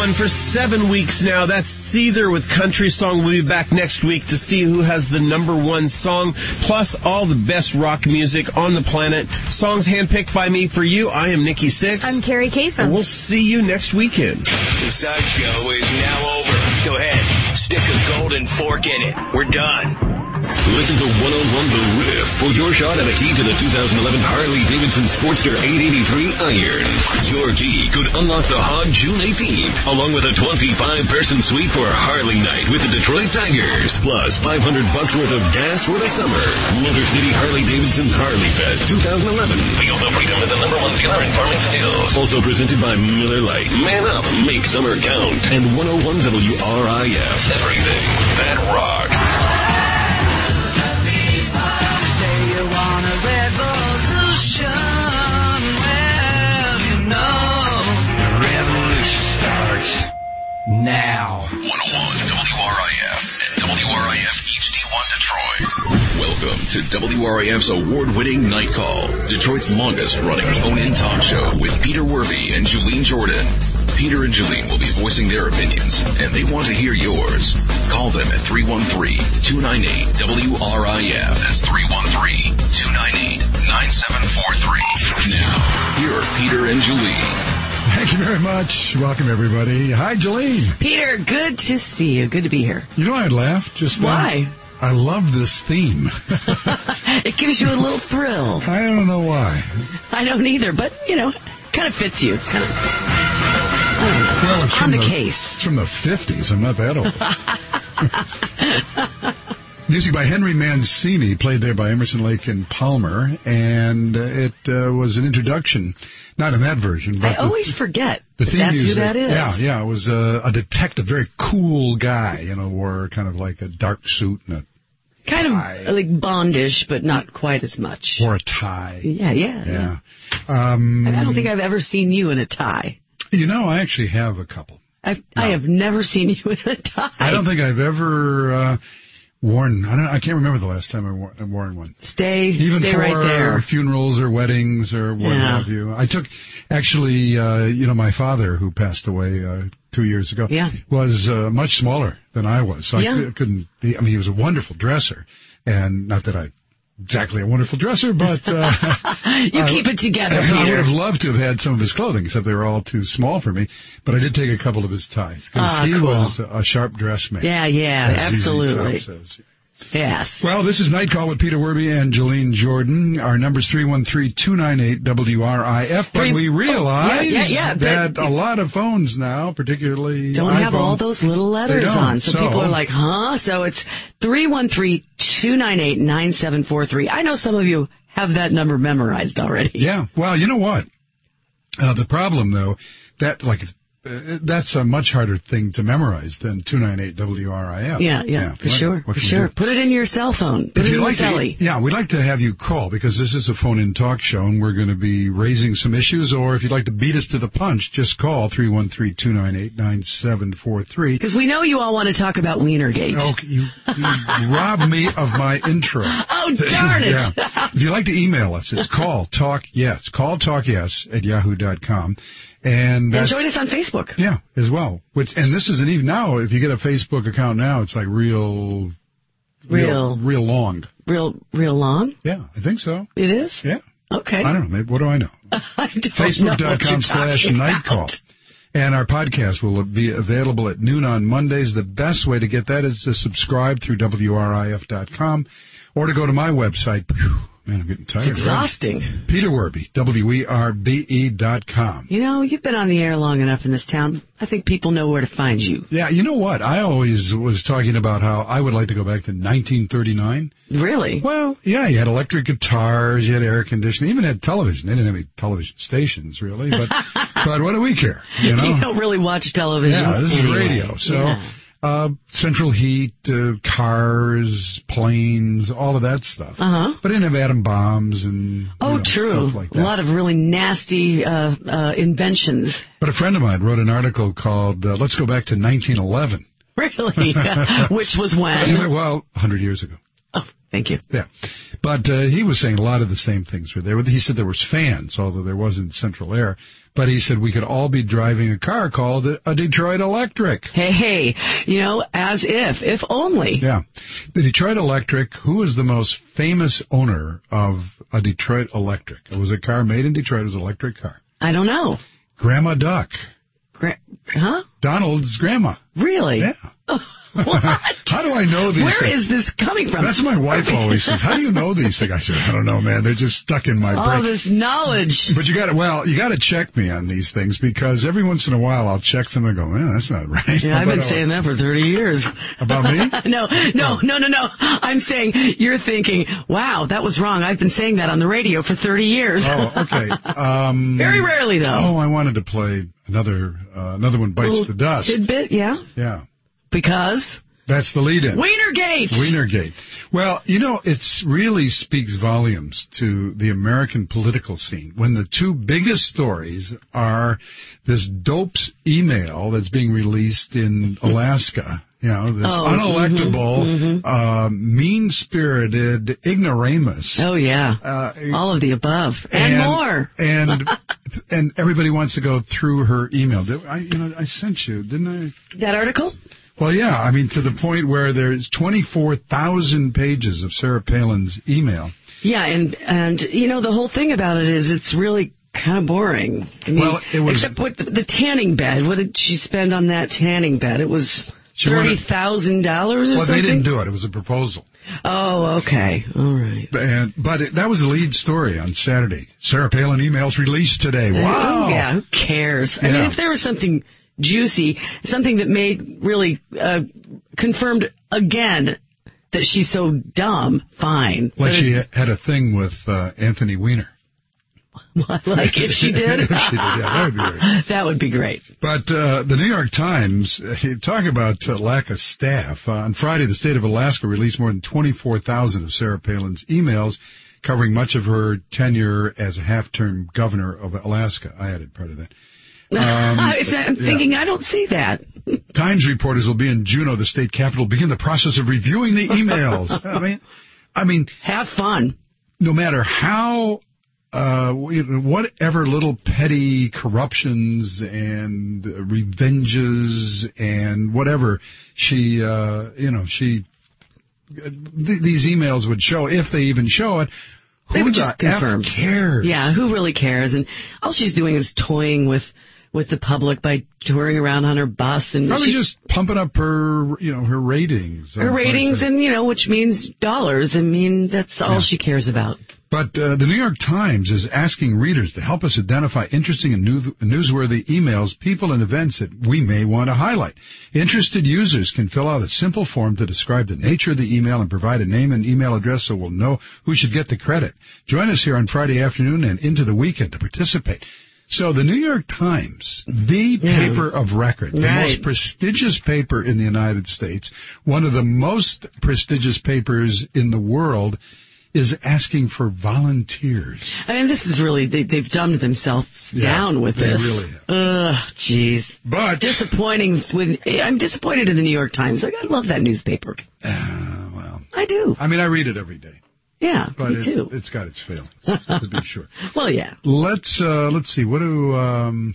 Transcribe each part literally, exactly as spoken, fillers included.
one for seven weeks now. That's Seether with Country Song. We'll be back next week to see who has the number one song, plus all the best rock music on the planet. Songs handpicked by me for you. I am Nikki Sixx. I'm Carrie Kasem. And we'll see you next weekend. The sideshow is now over. Go ahead, stick a golden fork in it. We're done. Listen to one oh one The Riff for your shot at a key to the two thousand eleven Harley-Davidson Sportster eight eighty-three Iron. Your key could unlock the hot June eighteenth, along with a twenty-five person suite for Harley Night with the Detroit Tigers, plus five hundred bucks worth of gas for the summer. Motor City Harley-Davidson's Harley Fest twenty eleven. Feel the freedom of the number one dealer in Farmington Hills. Also presented by Miller Lite. Man up, make summer count. And one oh one W R I F. Everything that rocks. Now. one oh one W R I F and W R I F H D one Detroit. Welcome to W R I F's award-winning Night Call, Detroit's longest-running phone-in talk show with Peter Werby and Julene Jordan. Peter and Julene will be voicing their opinions, and they want to hear yours. Call them at three one three, two nine eight, W R I F. That's three one three, two nine eight, nine seven four three. Now, here are Peter and Julene. Thank you very much. Welcome, everybody. Hi, Jolene. Peter, good to see you. Good to be here. You know, I'd laugh just now. Why? I love this theme. It gives you a little thrill. I don't know why. I don't either, but, you know, kind of fits you. It's kind of, I don't know, well, it's on from the, the case. It's from the fifties. I'm not that old. Music by Henry Mancini, played there by Emerson, Lake and Palmer, and it uh, was an introduction. Not in that version, but I always the, forget the that theme that's music, who that is. Yeah, yeah, it was a, a detective, very cool guy, you know, wore kind of like a dark suit and a kind tie. of like Bondish, but not quite as much. Wore a tie. Yeah, yeah, yeah. yeah. Um, I don't think I've ever seen you in a tie. You know, I actually have a couple. I've, No. I have never seen you in a tie. I don't think I've ever uh, worn. I don't. I can't remember the last time I wore, I've worn one. Stay, Even stay for right there. funerals or weddings or what Yeah. have you. I took actually, uh, you know, my father who passed away uh, two years ago Yeah. was uh, much smaller than I was, so Yeah. I c- couldn't. Be, I mean, he was a wonderful dresser, and not that I. Exactly a wonderful dresser, but uh, you I, keep it together, I Peter. would have loved to have had some of his clothing, except they were all too small for me. But I did take a couple of his ties because Ah, he cool. was a sharp dress man. Yeah, yeah, as Z Z Top absolutely. says. Yes. Well, this is Night Call with Peter Werby and Jolene Jordan. Our number's three one three, two nine eight, W R I F. But Three- we realize oh, yeah, yeah, yeah, that but- a lot of phones now, particularly Don't iPhone, have all those little letters don't. on. So, So- people are like, huh? So it's three one three, two nine eight, nine seven four three. I know some of you have that number memorized already. Yeah. Well, you know what? Uh, the problem, though, that like uh, that's a much harder thing to memorize than two nine eight W R I F. Yeah, yeah, for what- sure, what for can you sure. do? Put it in your cell phone. Put If it you'd in like your to, celly. yeah, we'd like to have you call because this is a phone-in talk show, and we're going to be raising some issues. Or if you'd like to beat us to the punch, just call three one three, two nine eight, nine seven four three. Because we know you all want to talk about Wienergate. Okay, you, you robbed me of my intro. Oh, darn it. Yeah. If you'd like to email us, it's call talk yes, call talk yes at yahoo dot com. And, And that's, join us on Facebook. yeah, as well. Which, and this isn't even now, if you get a Facebook account now, it's like real, Real. real long. Real, real long? Yeah, I think so. It is? Yeah. Okay. I don't know. Maybe, what do I know? I don't know Facebook dot what you're com slash talking night call. about. And our podcast will be available at noon on Mondays. The best way to get that is to subscribe through W R I F dot com or to go to my website. Phew, man, I'm getting tired. It's exhausting. Right? Peter Werby, W E R B E dot com. You know, you've been on the air long enough in this town. I think people know where to find you. Yeah, you know what? I always was talking about how I would like to go back to nineteen thirty-nine. Really? Well, yeah, you had electric guitars, you had air conditioning, even had television. They didn't have any television stations, really, but but what do we care? You know, You don't really watch television. yeah, this is anyway. radio, so. Yeah. Uh, central heat, uh, cars, planes, all of that stuff. Uh-huh. But it didn't have atom bombs and you Oh, know, true. stuff like A that. lot of really nasty uh, uh, inventions. But a friend of mine wrote an article called uh, Let's Go Back to nineteen eleven. Really? Which was when? Well, one hundred years ago. Oh, Thank you. Yeah. But uh, he was saying a lot of the same things were there. He said there was fans, although there wasn't central air. But he said we could all be driving a car called a Detroit Electric. Hey, hey, you know, as if, if only. Yeah. The Detroit Electric, who is the most famous owner of a Detroit Electric? It was a car made in Detroit. It was an electric car. I don't know. Grandma Duck. Gra- huh? Donald's grandma. Really? Yeah. Oh, what? How do I know these Where things? is this coming from? That's what my wife always says. How do you know these things? I said, I don't know, man. They're just stuck in my All brain. this knowledge. But you got to, well, you got to check me on these things because every once in a while I'll check something and go, man, that's not right. Yeah, I've been saying that for thirty years. About me? no, no, no, no, no. I'm saying you're thinking, wow, that was wrong. I've been saying that on the radio for thirty years. Oh, okay. Um, Very rarely, though. Oh, I wanted to play another uh, another one bites Little the dust. Tidbit, yeah. Yeah. Because? That's the lead-in. Wienergate. Wienergate. Well, you know, it really speaks volumes to the American political scene when the two biggest stories are this dope's email that's being released in Alaska. You know, this Oh, unelectable, mhm, mhm. uh, mean-spirited ignoramus. Oh, yeah. Uh, All of the above. And, and more. And and everybody wants to go through her email. Did I, you know, I sent you, didn't I? That article? Well, yeah. I mean, to the point where there's twenty-four thousand pages of Sarah Palin's email. Yeah, and, and you know, the whole thing about it is it's really kind of boring. I mean, Well, it was- except with the, the tanning bed. What did she spend on that tanning bed? It was She wanted- thirty thousand dollars or Well, something? they didn't do it. It was a proposal. Oh, okay. All right. And, but it, that was the lead story on Saturday. Sarah Palin emails released today. Wow. Oh, yeah, who cares? I Yeah. mean, if there was something juicy, something that made really uh, confirmed again that she's so dumb, fine. Like But she it- had a thing with uh, Anthony Weiner. like if she did? If she did, yeah, that would be great. That would be great. But uh, the New York Times, uh, talk about uh, lack of staff. Uh, on Friday, the state of Alaska released more than twenty-four thousand of Sarah Palin's emails covering much of her tenure as a half-term governor of Alaska. I added part of that. Um, I'm thinking, yeah. I don't see that. Times reporters will be in Juneau, the state capital, begin the process of reviewing the emails. I mean, I mean, Have fun. no matter how, uh, whatever little petty corruptions and revenges and whatever she, uh, you know, she, th- these emails would show, if they even show it, They who would the just confirm. F cares? Yeah, who really cares? And all she's doing is toying with with the public by touring around on her bus and Probably she's- just pumping up her, you know, her ratings. her ratings, and you know, which means dollars. I mean, that's all Yeah. she cares about. But uh, the New York Times is asking readers to help us identify interesting and news- newsworthy emails, people, and events that we may want to highlight. Interested users can fill out a simple form to describe the nature of the email and provide a name and email address so we'll know who should get the credit. Join us here on Friday afternoon and into the weekend to participate. So the New York Times, the Yeah. paper of record, the Right. most prestigious paper in the United States, one of the most prestigious papers in the world, is asking for volunteers. I mean, this is really, they, they've dumbed themselves Yeah, down with they this. really have. Ugh, jeez. But, Disappointing with, I'm disappointed in the New York Times. Like, I love that newspaper. uh, well, I do. I mean, I read it every day, Yeah, but me it, too. it's got its failings, to be sure. Well, yeah. Let's uh, let's see. What do um,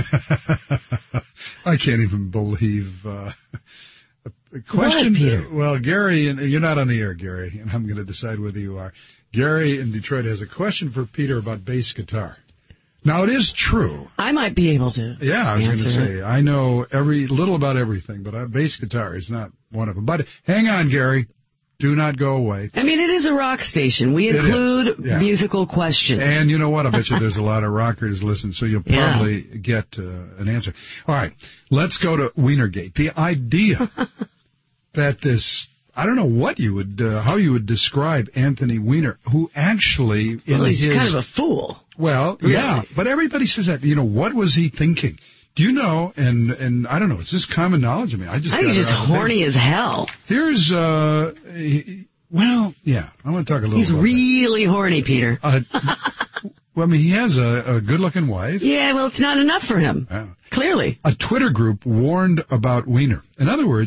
I can't even believe uh, a question. What, Peter? Well, Gary, and you're not on the air, Gary, and I'm going to decide whether you are. Gary in Detroit has a question for Peter about bass guitar. Now, it is true. I might be able to. Yeah, I was going to answer say, I know every little about everything, but uh, bass guitar is not one of them. But hang on, Gary. Do not go away. I mean, it is a rock station. We It is, include yeah. musical questions. And you know what? I bet you there's a lot of rockers listening, so you'll Yeah. probably get uh, an answer. All right, let's go to Wienergate. The idea that this, I don't know what you would, uh, how you would describe Anthony Weiner, who actually in well, he's his, kind of a fool. well, Really. yeah, but everybody says that. You know, what was he thinking? Do you know? And and I don't know. It's just common knowledge. I mean, I just I think got he's it just out of the horny as hell. paper. Here's uh, he- well, yeah. I want to talk a little. He's about really horny, Peter. that. Uh, well, I mean, he has a, a good-looking wife. Yeah, well, it's not enough for him. Yeah. Clearly. A Twitter group warned about Weiner. In other words,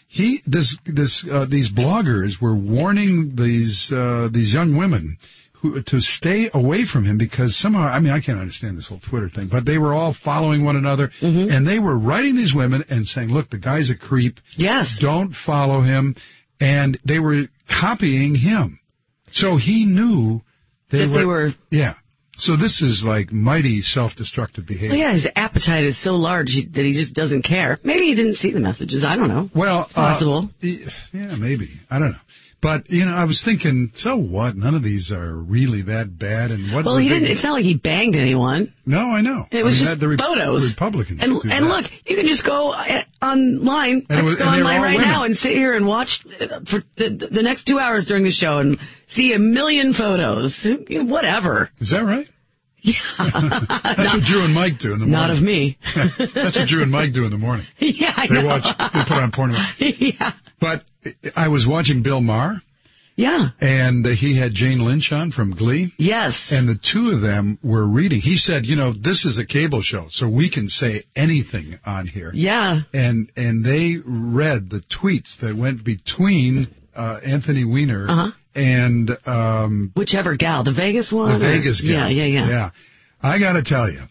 he this this uh, these bloggers were warning these uh, these young women who to stay away from him because somehow, I mean, I can't understand this whole Twitter thing, but they were all following one another, mm-hmm. and they were writing these women and saying, look, the guy's a creep. Yes. Don't follow him. And they were copying him. So he knew they, that were, they were... Yeah. So this is like mighty self-destructive behavior. Well, yeah, his appetite is so large that he just doesn't care. Maybe he didn't see the messages. I don't know. Well, it's possible. Uh, yeah, maybe. I don't know. But, you know, I was thinking, so what? None of these are really that bad. And what? Well, he didn't. It's not like he banged anyone. No, I know. It was I mean, just the Re- photos. Republicans. And, do and that. look, you can just go online, and it was, go and online right women. now and sit here and watch for the, the next two hours during the show and see a million photos. Whatever. Is that right? Yeah. That's what Drew and Mike do in the morning. Not of me. That's what Drew and Mike do in the morning. Yeah, I they know. watch. They put on porn. Yeah. But I was watching Bill Maher. Yeah. And uh, he had Jane Lynch on from Glee. Yes. And the two of them were reading. He said, you know, this is a cable show, so we can say anything on here. Yeah. And and they read the tweets that went between uh, Anthony Weiner uh-huh. and... Um, whichever gal, the Vegas one? The or? Vegas gal. Yeah, yeah, yeah. Yeah. I got to tell you.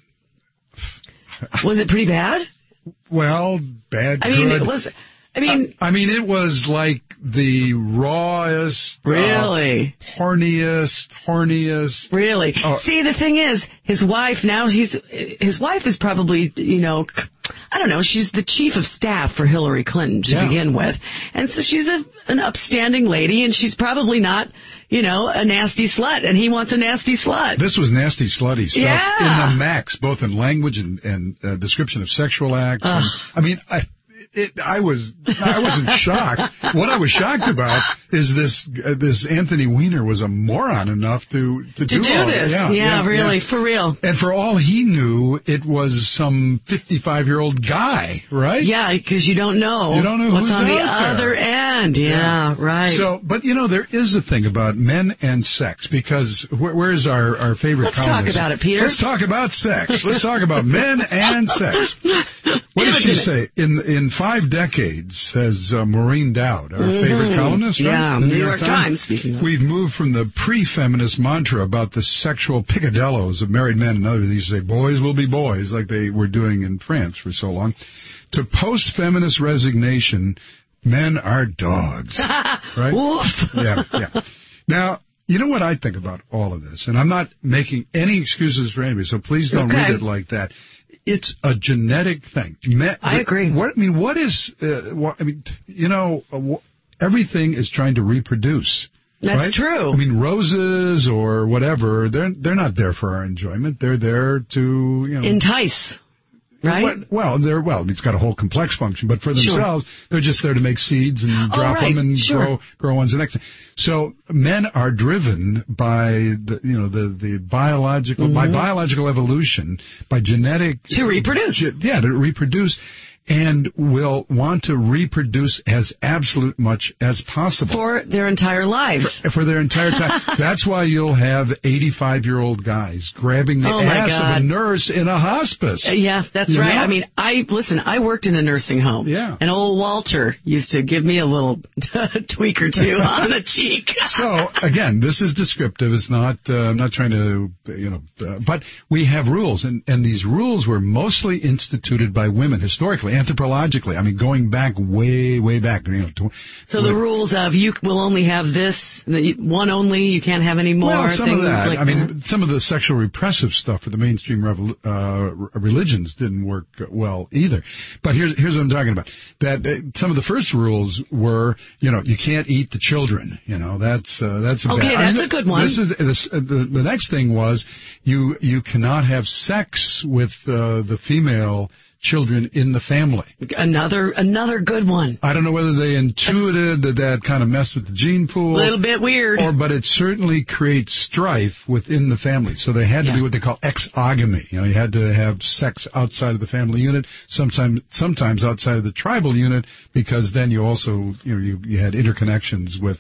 Was it pretty bad? Well, bad, I mean, good. it was... I mean, uh, I mean, it was like the rawest, really, uh, horniest, horniest. Really. Uh, See, the thing is, his wife now he's his wife is probably, you know, I don't know, she's the chief of staff for Hillary Clinton to yeah. begin with, and so she's a an upstanding lady, and she's probably not, you know, a nasty slut, and he wants a nasty slut. This was nasty, slutty stuff yeah. in the max, both in language and, and uh, description of sexual acts. Uh. And, I mean, I. It, I was I wasn't shocked. What I was shocked about is this uh, this Anthony Weiner was a moron enough to to, to do, do all this. that. Yeah, yeah, yeah, really, yeah. for real. And for all he knew, it was some fifty-five-year-old guy, right? Yeah, because you don't know. You don't know what's who's on the out other there. end. Yeah, yeah, right. So, but you know, there is a thing about men and sex because where, where's our our favorite? Let's talk about it, Peter. Let's talk about sex. Let's talk about men and sex. What does she say? In in five decades, says uh, Maureen Dowd, our mm-hmm. favorite columnist, right? Yeah, the New, New York, York Times. Times. Speaking of. We've moved from the pre-feminist mantra about the sexual picadillos of married men and others. They used to say boys will be boys, like they were doing in France for so long, to post-feminist resignation. Men are dogs, right? Woof. Yeah, yeah. Now, you know what I think about all of this, and I'm not making any excuses for anybody, so please don't okay. read it like that. It's a genetic thing. Me- I agree. What I mean, what is? Uh, what, I mean, you know, uh, wh- everything is trying to reproduce. That's right? true. I mean, roses or whatever, they're they're not there for our enjoyment. They're there to, you know, entice. Right? What, well, they're well. It's got a whole complex function, but for themselves, sure. they're just there to make seeds and oh, drop right. them and sure. grow grow ones the next thing. So men are driven by the you know the the biological mm-hmm. by biological evolution, by genetic to reproduce. Ge- yeah, to reproduce. And will want to reproduce as absolute much as possible. For their entire lives. For, for their entire time. That's why you'll have eighty-five-year-old guys grabbing the oh ass God. of a nurse in a hospice. Uh, yeah, that's you right. know? I mean, I listen, I worked in a nursing home. Yeah. And old Walter used to give me a little tweak or two on the cheek. So, again, this is descriptive. It's not, uh, I'm not trying to, you know, uh, but we have rules. And, and these rules were mostly instituted by women historically. Anthropologically, I mean, going back way, way back. You know, to, so the rules of you will only have this, one only, you can't have any more. Well, some things of that. Like I mean, that. some of the sexual repressive stuff for the mainstream revol- uh, religions didn't work well either. But here's here's what I'm talking about. That uh, some of the first rules were, you know, you can't eat the children. You know, that's uh, that's a okay. bad, That's I mean, a good one. This is this, uh, the the next thing was you you cannot have sex with uh, the female children in the family. Another another good one. I don't know whether they intuited that that kind of messed with the gene pool. A little bit weird. Or, but it certainly creates strife within the family. So they had to yeah. be what they call exogamy. You know, you had to have sex outside of the family unit, sometimes sometimes outside of the tribal unit, because then you also, you know, you, you had interconnections with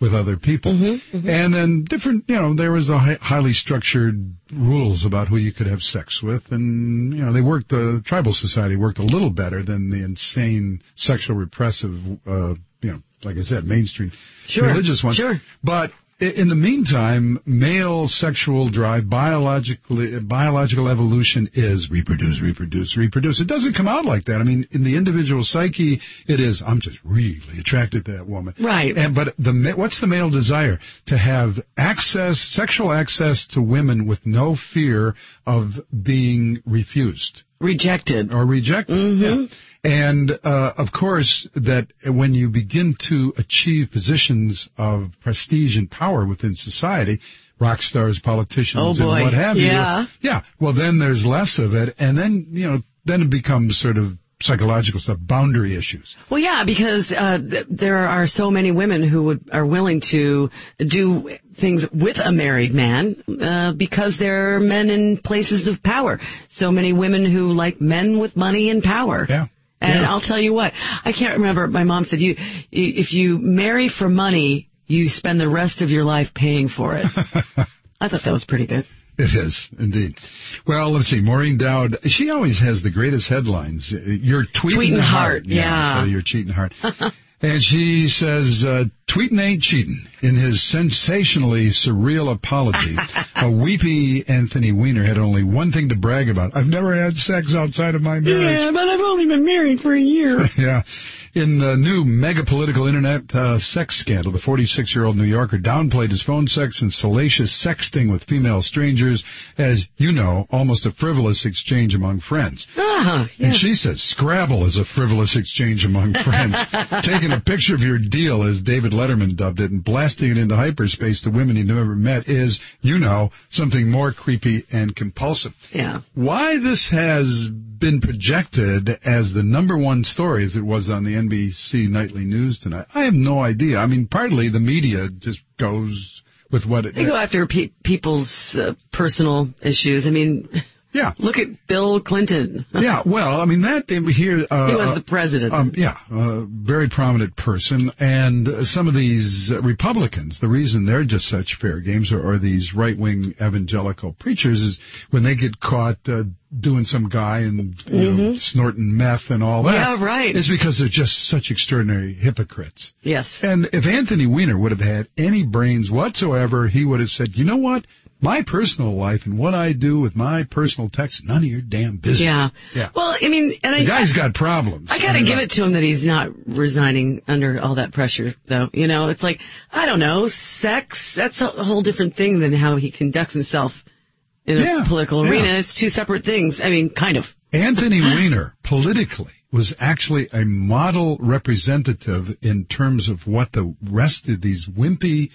with other people. Mm-hmm, mm-hmm. And then different, you know, there was a hi- highly structured rules about who you could have sex with. And, you know, they worked, the tribal society worked a little better than the insane sexual repressive, uh, you know, like I said, mainstream sure, religious ones. Sure. But in the meantime, male sexual drive, biologically, biological evolution is reproduce, reproduce, reproduce. It doesn't come out like that. I mean, in the individual psyche, it is, I'm just really attracted to that woman. Right. And, but the what's the male desire? To have access, sexual access to women with no fear of being refused. Rejected. Or rejected. Mm-hmm. Yeah. And, uh, of course, that when you begin to achieve positions of prestige and power within society, rock stars, politicians, oh boy. and what have yeah. you. Yeah. Well, then there's less of it. And then, you know, then it becomes sort of psychological stuff, boundary issues. Well, yeah, because uh, th- there are so many women who would, are willing to do things with a married man uh, because they're men in places of power. So many women who like men with money and power. Yeah. And yeah. I'll tell you what, I can't remember, my mom said, you, if you marry for money, you spend the rest of your life paying for it. I thought that was pretty good. It is, indeed. Well, let's see. Maureen Dowd, she always has the greatest headlines. You're tweeting, tweeting the heart. heart. Yeah. yeah. So you're cheating heart. And she says, uh, tweeting ain't cheating. In his sensationally surreal apology, a weepy Anthony Weiner had only one thing to brag about. I've never had sex outside of my marriage. Yeah, but I've only been married for a year. yeah. In the new mega-political internet uh, sex scandal, the forty-six-year-old New Yorker downplayed his phone sex and salacious sexting with female strangers as, you know, almost a frivolous exchange among friends. Ah, yeah. And she says Scrabble is a frivolous exchange among friends. Taking a picture of your deal, as David Letterman dubbed it, and blasting it into hyperspace to women he never met is, you know, something more creepy and compulsive. Yeah. Why this has been projected as the number one story, as it was on the N B C Nightly News tonight, I have no idea. I mean, partly the media just goes with what it... They go after pe- people's uh, personal issues. I mean... Yeah. Look at Bill Clinton. yeah, well, I mean, that here... Uh, he was the president. Um, yeah, a very prominent person. And uh, some of these uh, Republicans, the reason they're just such fair games, or, or these right-wing evangelical preachers, is when they get caught uh, doing some guy and you mm-hmm. know, snorting meth and all that. Yeah, right. Is because they're just such extraordinary hypocrites. Yes. And if Anthony Weiner would have had any brains whatsoever, he would have said, you know what? My personal life and what I do with my personal text, none of your damn business. Yeah. Yeah. Well, I mean, and the I, guy's I, got problems. I gotta give it to him that he's not resigning under all that pressure, though. You know, it's like, I don't know, sex, that's a whole different thing than how he conducts himself in a yeah, political yeah. arena. It's two separate things. I mean, kind of. Anthony Weiner, politically, was actually a model representative in terms of what the rest of these wimpy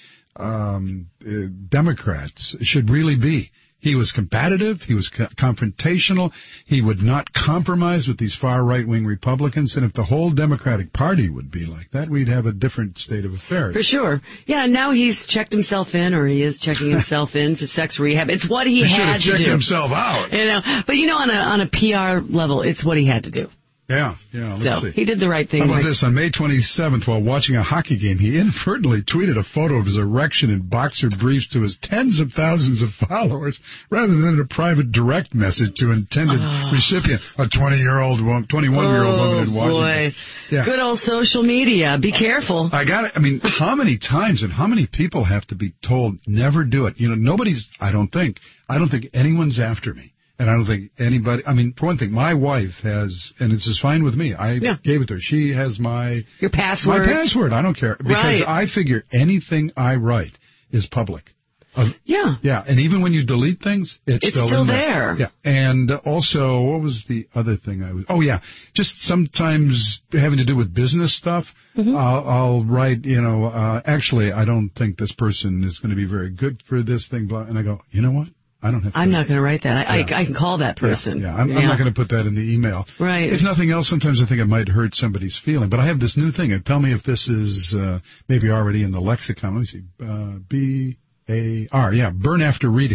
um, uh, Democrats should really be. He was combative. He was co- confrontational. He would not compromise with these far right-wing Republicans. And if the whole Democratic Party would be like that, we'd have a different state of affairs. For sure. Yeah, now he's checked himself in, or he is checking himself in for sex rehab. It's what he, he had should have to checked do. himself out. You know, but you know, on a on a P R level, it's what he had to do. Yeah, yeah, let's so see. he did the right thing. How about like, this? On May twenty-seventh, while watching a hockey game, he inadvertently tweeted a photo of his erection in boxer briefs to his tens of thousands of followers, rather than a private direct message to intended oh. recipient. A twenty-year-old woman, twenty-one-year-old oh, woman in Washington. Boy. Yeah. Good old social media. Be careful. I got it. I mean, how many times and how many people have to be told never do it? You know, nobody's, I don't think, I don't think anyone's after me. And I don't think anybody, I mean, for one thing, my wife has, and it's just fine with me. I yeah. gave it to her. She has my... Your password. My password. I don't care. Because right. I figure anything I write is public. Uh, yeah. Yeah. And even when you delete things, it's, it's still, still in there. there. Yeah. And also, what was the other thing I was, oh yeah, just sometimes having to do with business stuff. Mm-hmm. I'll, I'll write, you know, uh, actually, I don't think this person is going to be very good for this thing. Blah, and I go, you know what? I don't have to. I'm not going to write that. I, yeah. I, I can call that person. Yeah, yeah. I'm, yeah. I'm not going to put that in the email. Right. If nothing else, sometimes I think it might hurt somebody's feeling. But I have this new thing. And tell me if this is uh, maybe already in the lexicon. Let me see. Uh, B A R. Yeah, burn after reading.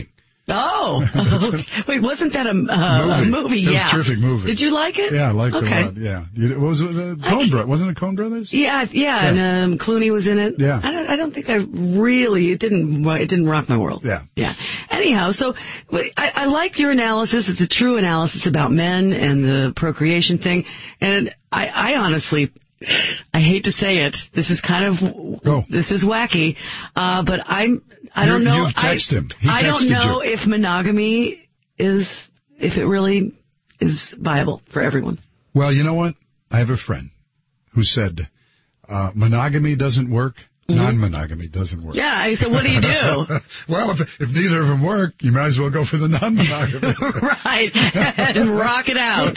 Oh, wait, wasn't that a, uh, movie. a movie? It was yeah, a terrific movie. Did you like it? Yeah, I liked okay. it a lot. Yeah, you, what was it? The Coen Brothers? Wasn't it Coen Brothers? Yeah, yeah, yeah. and um, Clooney was in it. Yeah. I don't, I don't think I really. It didn't. It didn't rock my world. Yeah. Yeah. Anyhow, so I, I like your analysis. It's a true analysis about men and the procreation thing, and I, I honestly. I hate to say it. This is kind of Go. this is wacky, uh, but I'm I don't You're, know. You've texted I, him. He I don't texted know you. if monogamy is if it really is viable for everyone. Well, you know what? I have a friend who said uh, monogamy doesn't work. Mm-hmm. Non-monogamy doesn't work. Yeah, I said, what do you do? Well, if, if neither of them work, you might as well go for the non-monogamy. Right, and rock it out.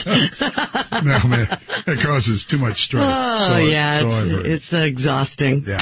No, man, it causes too much strife. Oh, so, yeah, so it's, it's exhausting. Yeah.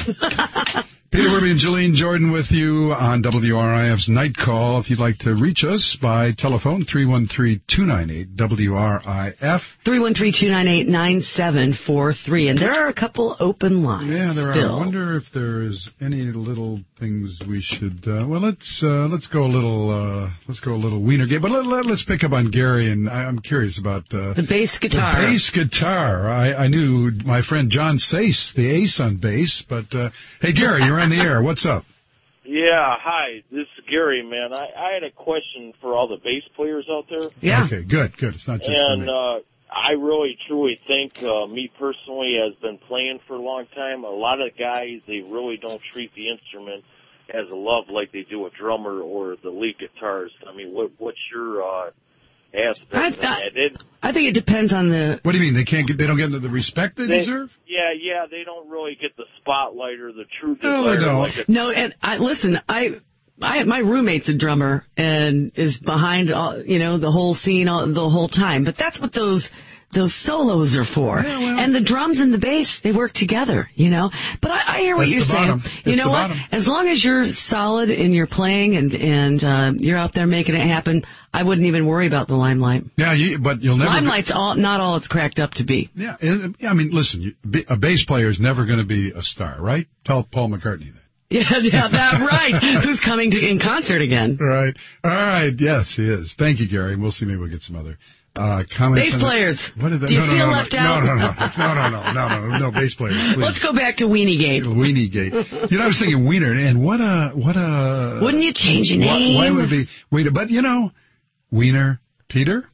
Peter Werby and Jillian Jordan with you on W R I F's Night Call. If you'd like to reach us by telephone, three one three, two nine eight, W R I F. three one three, two nine eight, nine seven four three. And there are a couple open lines. Yeah, there still. are. I wonder if there's any little things we should. Uh, well, let's uh, let's go a little uh, let's go a little wiener game. But let, let, let's pick up on Gary, and I, I'm curious about uh, the bass guitar. The bass guitar. I, I knew my friend John Sace, the ace on bass. But uh, hey, Gary, you're on the air. What's up? Yeah, hi. This is Gary, man. I, I had a question for all the bass players out there. Yeah. Okay, good, good. It's not just and, for me. uh, I really, truly think, uh, me personally, has been playing for a long time, a lot of guys, they really don't treat the instrument as a love like they do a drummer or the lead guitarist. I mean, what, what's your uh, aspect I, of that? It, I think it depends on the... What do you mean? They can't get? They don't get the respect they, they deserve? Yeah, yeah. They don't really get the spotlight or the true No, desire. they don't. Like a, No, and I listen, I... I, my roommate's a drummer and is behind, all, you know, the whole scene all, the whole time. But that's what those those solos are for. Yeah, well, and the drums and the bass, they work together, you know. But I, I hear what That's you're the saying. bottom. You It's know the what? bottom. As long as you're solid in your playing and and uh, you're out there making it happen, I wouldn't even worry about the limelight. Yeah, you, but you'll never. Limelight's all not all it's cracked up to be. Yeah, it, I mean, listen, you, a bass player is never going to be a star, right? Tell Paul McCartney that. Yeah, yeah, that's right. Who's coming to in concert again? Right. All right. Yes, he is. Thank you, Gary. We'll see. Maybe we'll get some other uh, comments. Bass players. What are they? Do you no, feel no, no, left no, out? No, no, no, no, no, no, no, no, no, bass players. Please. Let's go back to Weenie Gate. Weenie Gate. You know, I was thinking Wiener, and what a what a. Wouldn't you change your name? Why, why would it be Wiener? But you know, Wiener Peter.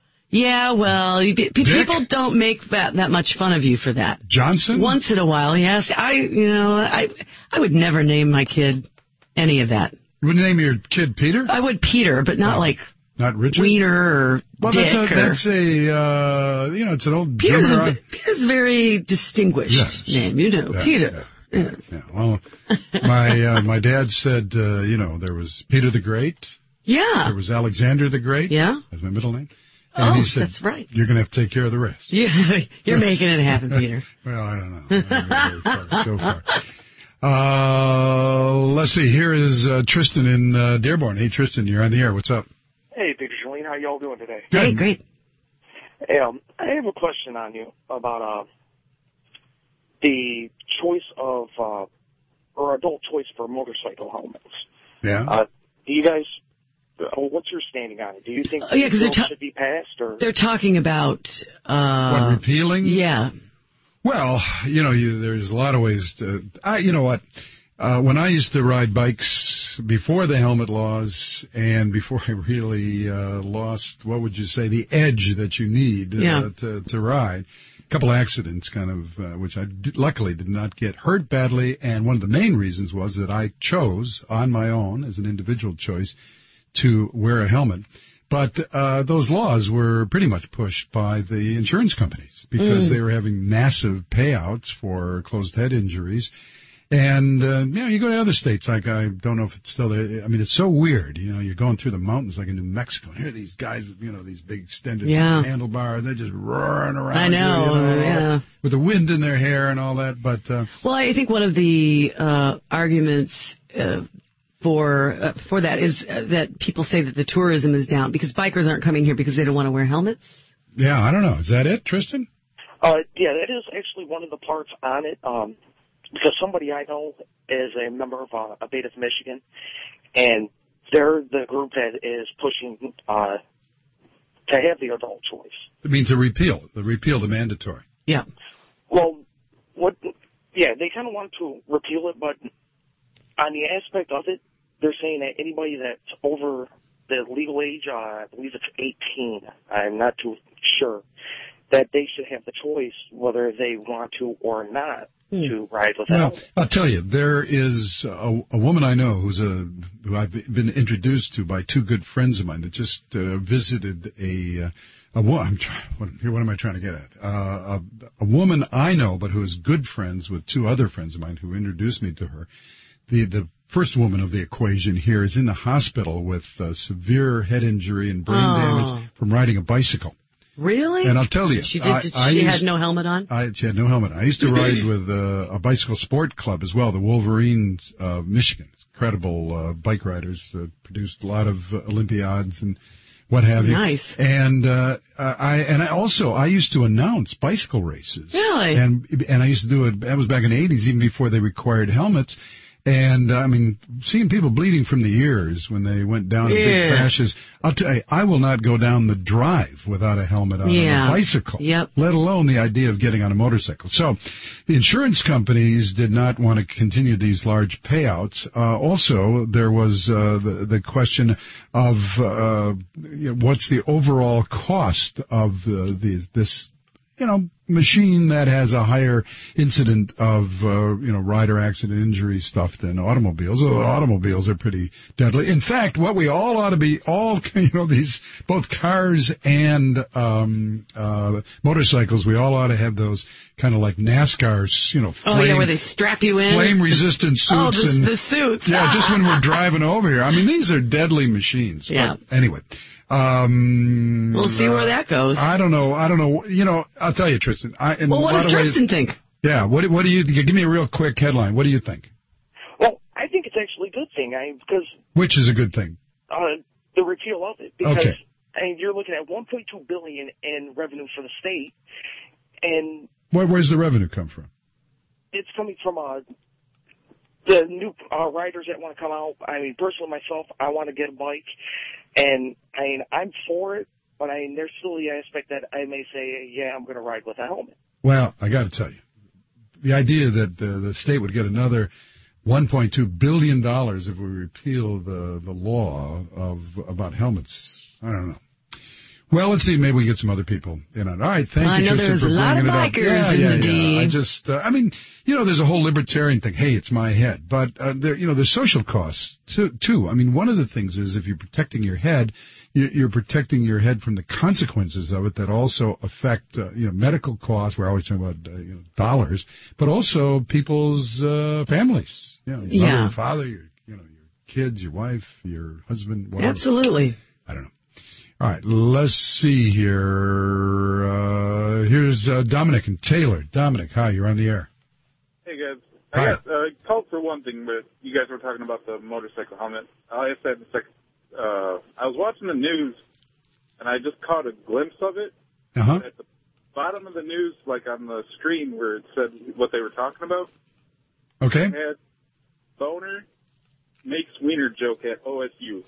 Yeah, well, you, pe- people don't make that that much fun of you for that. Johnson? Once in a while, yes. I, you know, I I would never name my kid any of that. You wouldn't name your kid Peter? I would Peter, but not Oh, like not Richard? Wiener or Well, Dick. that's a, or, that's a uh, you know, it's an old Peter's German. a, Peter's a very distinguished Yes. name, you know, Yeah, Peter. Yeah, yeah, yeah. Well, my uh, my dad said, uh, you know, there was Peter the Great. Yeah. There was Alexander the Great. Yeah. That's my middle name. And Oh, he said, that's right. You're going to have to take care of the rest. Yeah, you're making it happen, Peter. Well, I don't know. I haven't gone very far so far. Uh, let's see. Here is uh, Tristan in uh, Dearborn. Hey, Tristan, you're on the air. What's up? Hey, Big Jolene, how y'all doing today? Good. Hey, great. Hey, um, I have a question on you about uh, the choice of, uh, or adult choice for motorcycle helmets. Yeah. Uh, do you guys, uh, what's your standing on it? Do you think Oh, yeah, 'cause bills they're ta- should be passed? Or They're talking about... Uh, what, repealing? Yeah. Well, you know, you, there's a lot of ways to. I, you know what? Uh, when I used to ride bikes before the helmet laws and before I really uh, lost, what would you say, the edge that you need uh, Yeah. to, to ride, a couple accidents kind of, uh, which I did, luckily did not get hurt badly. And one of the main reasons was that I chose on my own, as an individual choice, to wear a helmet. But uh, those laws were pretty much pushed by the insurance companies because Mm. they were having massive payouts for closed head injuries. And, uh, you know, you go to other states, like I don't know if it's still there. I mean, it's so weird. You know, you're going through the mountains like in New Mexico. And here are these guys with, you know, these big extended Yeah. handlebars. They're just roaring around. I know, you, you know, yeah. with the wind in their hair and all that. But, uh, Well, I think one of the uh, arguments uh, for uh, for that is uh, that people say that the tourism is down because bikers aren't coming here because they don't want to wear helmets. yeah, I don't know. Is that it, Tristan? Uh, yeah, that is actually one of the parts on it, um, because somebody I know is a member of uh, Abatis, Michigan, and they're the group that is pushing uh, to have the adult choice. I mean, to repeal, to repeal the mandatory. Yeah. Well, what? Yeah, they kind of want to repeal it, but on the aspect of it, they're saying that anybody that's over the legal age, uh, I believe it's eighteen, I'm not too sure, that they should have the choice whether they want to or not mm. to ride with well, them. I'll tell you, there is a, a woman I know who's a who I've been introduced to by two good friends of mine that just uh, visited a. Uh, A wo- I'm try- what, here, what am I trying to get at? Uh, a, a woman I know, but who is good friends with two other friends of mine who introduced me to her. The the first woman of the equation here is in the hospital with uh, severe head injury and brain oh. damage from riding a bicycle. Really? And I'll tell you, she did. I, did I she used, had no helmet on. I, she had no helmet on. I used to ride with uh, a bicycle sport club as well, the Wolverines, uh, Michigan. Incredible uh, bike riders uh, produced a lot of uh, Olympiads and. What have you? Nice. And uh, I and I also I used to announce bicycle races. Really? And and I used to do it. That was back in the eighties, even before they required helmets. And uh, I mean, seeing people bleeding from the ears when they went down in yeah. big crashes. I'll tell you, I will not go down the drive without a helmet on, yeah. on a bicycle. Yep. Let alone the idea of getting on a motorcycle. So, the insurance companies did not want to continue these large payouts. Uh, also, there was uh, the the question of uh, you know, what's the overall cost of uh, these this. you know, machine that has a higher incident of, uh, you know, rider accident injury stuff than automobiles. Although automobiles are pretty deadly. In fact, what we all ought to be, all, you know, these, both cars and, um, uh, motorcycles, we all ought to have those kind of like NASCAR, you know, flame, oh, yeah, where they strap you in. Flame resistant suits. oh, the, and, the suits. Yeah, just when we're driving over here. I mean, these are deadly machines. Yeah. But anyway. Um, we'll see where that goes. I don't know. I don't know. You know, I'll tell you, Tristan. I, in well, what does Tristan ways, think? Yeah. What, what do you give me a real quick headline? What do you think? Well, I think it's actually a good thing. I because which is a good thing? Uh, the repeal of it, because okay. I mean, you're looking at one point two billion dollars in revenue for the state, and where where's the revenue come from? It's coming from uh, the new uh, riders that want to come out. I mean, personally, myself, I want to get a bike. And, I mean, I'm for it, but, I mean, there's still the aspect that I may say, yeah, I'm going to ride with a helmet. Well, I got to tell you, the idea that uh, the state would get another one point two billion dollars if we repeal the, the law of about helmets, I don't know. Well, let's see. Maybe we get some other people in on it. All right, thank I you, know Tristan, there's for a lot bringing of it up. bikers Yeah, in yeah, the yeah. D. I just, uh, I mean, you know, there's a whole libertarian thing. Hey, it's my head, but uh, there, you know, there's social costs too, too. I mean, one of the things is if you're protecting your head, you're protecting your head from the consequences of it that also affect, uh, you know, medical costs. We're always talking about uh, you know, dollars, but also people's uh, families. You know, your yeah. mother and father, your, you know, your kids, your wife, your husband, whatever. Absolutely. I don't know. All right, let's see here. Uh, here's uh, Dominic and Taylor. Dominic, hi, you're on the air. Hey, guys. Hi. I got uh, called for one thing, but you guys were talking about the motorcycle helmet. I asked that in a second. Uh, I was watching the news, and I just caught a glimpse of it. Uh-huh. At the bottom of the news, like on the screen where it said what they were talking about, okay. it had Boner makes wiener joke at O S U.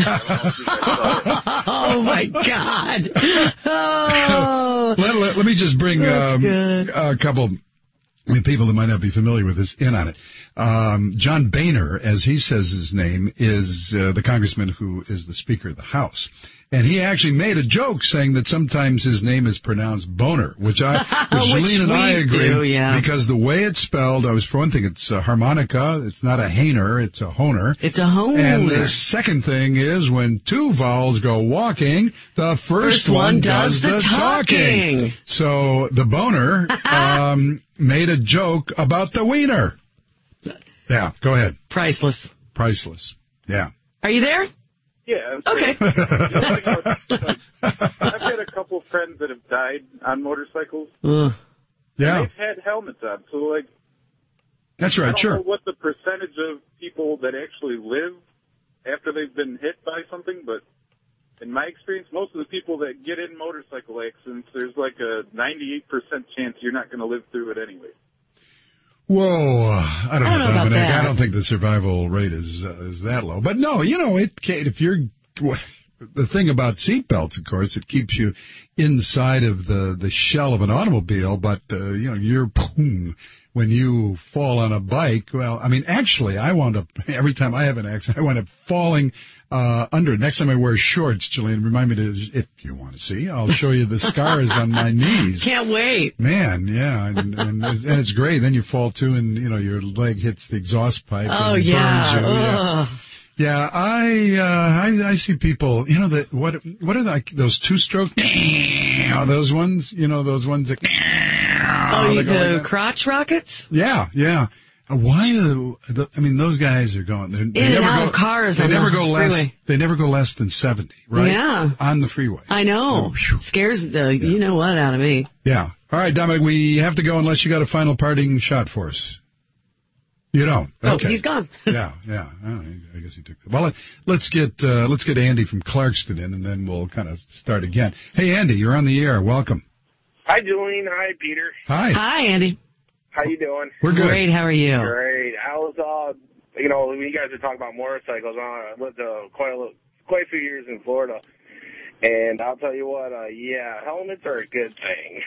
Oh, my God. Oh. let, let, let me just bring um, a couple I mean, people that might not be familiar with this in on it. Um, John Boehner, as he says his name, is uh, the congressman who is the Speaker of the House. And he actually made a joke saying that sometimes his name is pronounced Boner, which I, which, which Jeline and I agree, do, yeah. because the way it's spelled, I was for one thing, it's a harmonica, it's not a hainer, it's a honer. It's a honer. And the second thing is when two vowels go walking, the first, first one, one does, does the, the talking. talking. So the Boner um, made a joke about the wiener. Yeah, go ahead. Priceless. Priceless. Yeah. Are you there? Yeah. Okay. You know, like, like, I've had a couple friends that have died on motorcycles. Ugh. Yeah. They've had helmets on, so like. That's right. I don't Sure. know what the percentage of people that actually live after they've been hit by something, but in my experience, most of the people that get in motorcycle accidents, there's like a ninety-eight percent chance you're not going to live through it anyway. Whoa, I don't, I don't know, know about Dominic. that. I don't think the survival rate is uh, is that low. But no, you know, it can, if you're the thing about seatbelts, of course, it keeps you inside of the the shell of an automobile. But uh, you know, you're boom, when you fall on a bike. Well, I mean, actually, I wound up every time I have an accident, I wind up falling uh under. Next time I wear shorts, Jillian, remind me to, if you want to see, I'll show you the scars on my knees. Can't wait. Man, yeah, and, and, and it's great. Then you fall too, and you know your leg hits the exhaust pipe Oh, and yeah. burns you. Ugh. Yeah, yeah I, uh, I I see people. You know that what what are the, those two stroke? Those ones, you know those ones that. Oh, you, the crotch rockets? Yeah, yeah. Why do the, I mean those guys are going? They In never and out go, of cars. They on never the go less. freeway. They never go less than seventy, right? Yeah, on the freeway. I know. Oh, Scares the yeah. you know what out of me. Yeah. All right, Dominic. We have to go unless you got a final parting shot for us. You don't. Okay. Oh, he's gone. yeah, yeah. Oh, I guess he took. Well, let, let's get uh, let's get Andy from Clarkston in, and then we'll kind of start again. Hey, Andy, you're on the air. Welcome. Hi, Julian. Hi, Peter. Hi. Hi, Andy. How you doing? We're good. Great. How are you? Great. I was, uh, you know, when you guys are talking about motorcycles, I lived uh, quite a little, quite a few years in Florida, and I'll tell you what, uh, yeah, helmets are a good thing,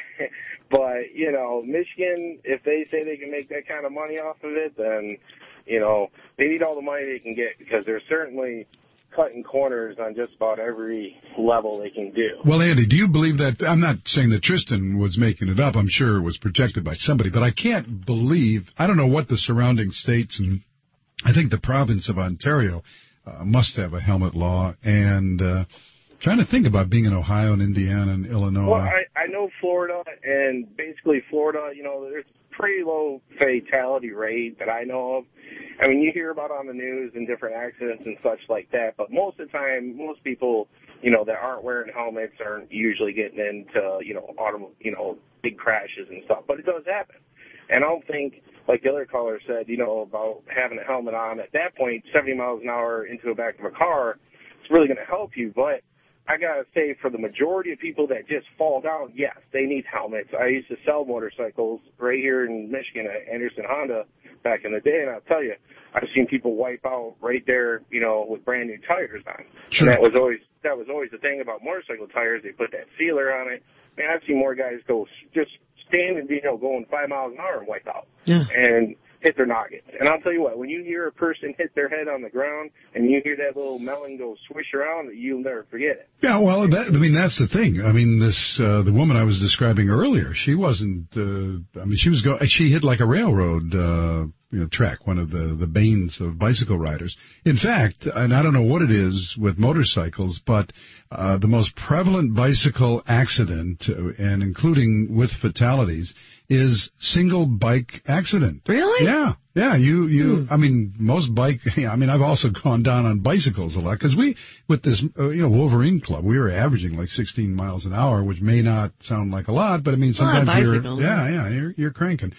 but you know, Michigan, if they say they can make that kind of money off of it, then you know they need all the money they can get because they're certainly cutting corners on just about every level they can do. Well, Andy, do you believe that? I'm not saying that Tristan was making it up. I'm sure it was projected by somebody, but I can't believe, I don't know what the surrounding states, and I think the province of Ontario uh, must have a helmet law, and uh, trying to think about being in Ohio and Indiana and Illinois. Well, I, I know Florida, and basically Florida, you know, there's pretty low fatality rate that I know of. I mean, you hear about on the news and different accidents and such like that, but most of the time, most people, you know, that aren't wearing helmets aren't usually getting into, you know, auto, you know, big crashes and stuff, but it does happen. And I don't think, like the other caller said, you know, about having a helmet on, at that point, seventy miles an hour into the back of a car, it's really going to help you, but I gotta say, for the majority of people that just fall down, yes, they need helmets. I used to sell motorcycles right here in Michigan at Anderson Honda back in the day, and I'll tell you, I've seen people wipe out right there, you know, with brand new tires on. Sure. And that was always that was always the thing about motorcycle tires. They put that sealer on it. Man, I've seen more guys go just standing, you know, going five miles an hour and wipe out. Yeah. And hit their noggin. And I'll tell you what, when you hear a person hit their head on the ground and you hear that little melon go swish around, you'll never forget it. Yeah, well, that, I mean, that's the thing. I mean, this uh, the woman I was describing earlier, she wasn't, uh, I mean, she was go, she hit like a railroad uh, you know, track, one of the, the banes of bicycle riders. In fact, and I don't know what it is with motorcycles, but uh, the most prevalent bicycle accident, uh, and including with fatalities, is single bike accident. Really? Yeah. Yeah, you, you, hmm. I mean, most bike, I mean, I've also gone down on bicycles a lot, because we, with this, uh, you know, Wolverine Club, we were averaging like sixteen miles an hour, which may not sound like a lot, but I mean, sometimes well, you're, bicycle. yeah, yeah, you're, you're cranking.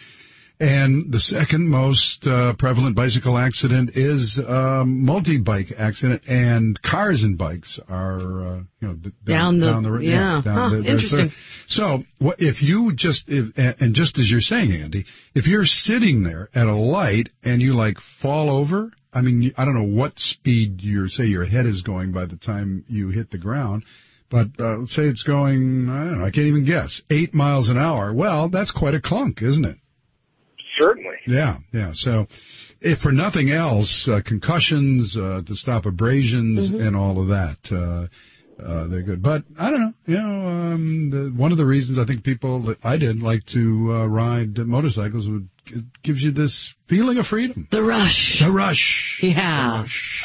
And the second most uh, prevalent bicycle accident is uh, multi-bike accident, and cars and bikes are, uh, you know, d- down, down the, down the yeah, yeah down huh, the, interesting. Third. So, what if you just, if, and just as you're saying, Andy, if you're sitting there at a light and you like fall over, I mean, I don't know what speed your say your head is going by the time you hit the ground. But uh, let's say it's going, I don't know, I can't even guess, eight miles an hour. Well, that's quite a clunk, isn't it? Certainly. Yeah, yeah. So, if for nothing else, uh, concussions uh, to stop abrasions mm-hmm. and all of that, uh, uh, they're good. But I don't know. You know, um, the, one of the reasons I think people that I did like to uh, ride motorcycles would it gives you this feeling of freedom. The rush. The rush. Yeah. The rush.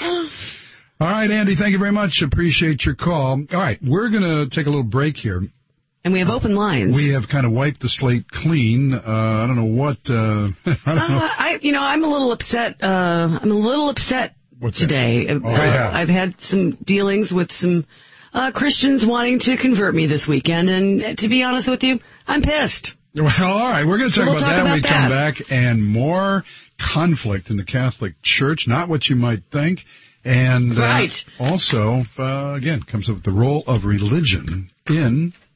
All right, Andy. Thank you very much. Appreciate your call. All right, we're going to take a little break here. And we have open lines. We have kind of wiped the slate clean. Uh, I don't know what. Uh, I don't know. Uh, I, you know, I'm a little upset. Uh, I'm a little upset What's today. That? Oh, uh, yeah. I've had some dealings with some uh, Christians wanting to convert me this weekend, and to be honest with you, I'm pissed. Well, all right, we're going to talk so we'll about talk that about when we that. come back, and more conflict in the Catholic Church, not what you might think, and right. uh, also, uh, again, comes up with the role of religion in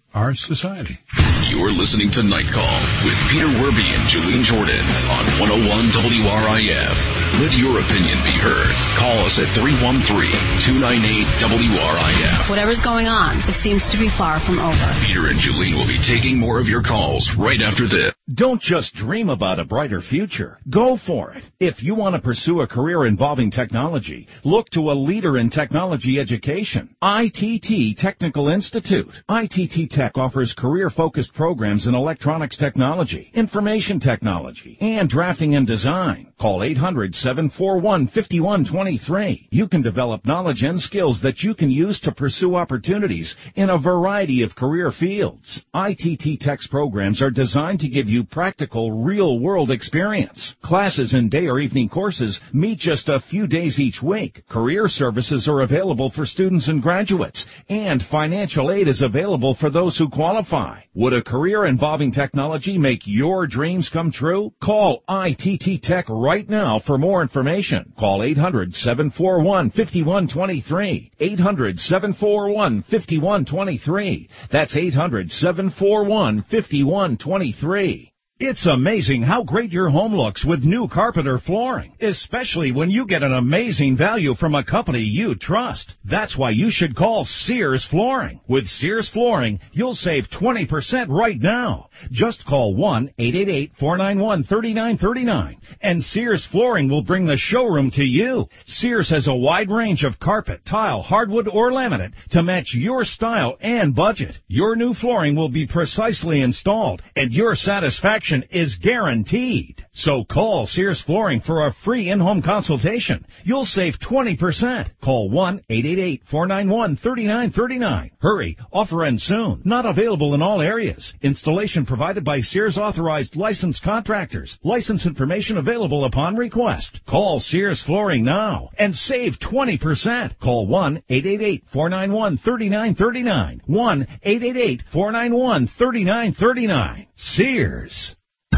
our society. You're listening to Night Call with Peter Werby and Julene Jordan on one oh one W R I F. Let your opinion be heard. Call us at three one three, two nine eight, W R I F. Whatever's going on, it seems to be far from over. Peter and Julene will be taking more of your calls right after this. Don't just dream about a brighter future. Go for it. If you want to pursue a career involving technology, look to a leader in technology education. I T T Technical Institute. I T T Tech offers career-focused programs in electronics technology, information technology, and drafting and design. Call eight hundred, seven four one, five one two three. You can develop knowledge and skills that you can use to pursue opportunities in a variety of career fields. I T T Tech's programs are designed to give you practical, real-world experience. Classes and day or evening courses meet just a few days each week. Career services are available for students and graduates, and financial aid is available for those who qualify. Would a career involving technology make your dreams come true? Call I T T Tech right now for more information. Call eight hundred, seven four one, five one two three. eight hundred, seven four one, five one two three. That's eight hundred, seven four one, five one two three. It's amazing how great your home looks with new Carpenter flooring, especially when you get an amazing value from a company you trust. That's why you should call Sears Flooring. With Sears Flooring, you'll save twenty percent right now. Just call one eight eight eight, four nine one, three nine three nine, and Sears Flooring will bring the showroom to you. Sears has a wide range of carpet, tile, hardwood, or laminate to match your style and budget. Your new flooring will be precisely installed, and your satisfaction is guaranteed. So call Sears Flooring for a free in-home consultation. You'll save twenty percent. Call one eight eight eight, four nine one, three nine three nine. Hurry, offer ends soon. Not available in all areas. Installation provided by Sears authorized licensed contractors. License information available upon request. Call Sears Flooring now and save twenty percent. Call one eight eight eight, four nine one, three nine three nine. one eight eight eight, four nine one, three nine three nine. Sears.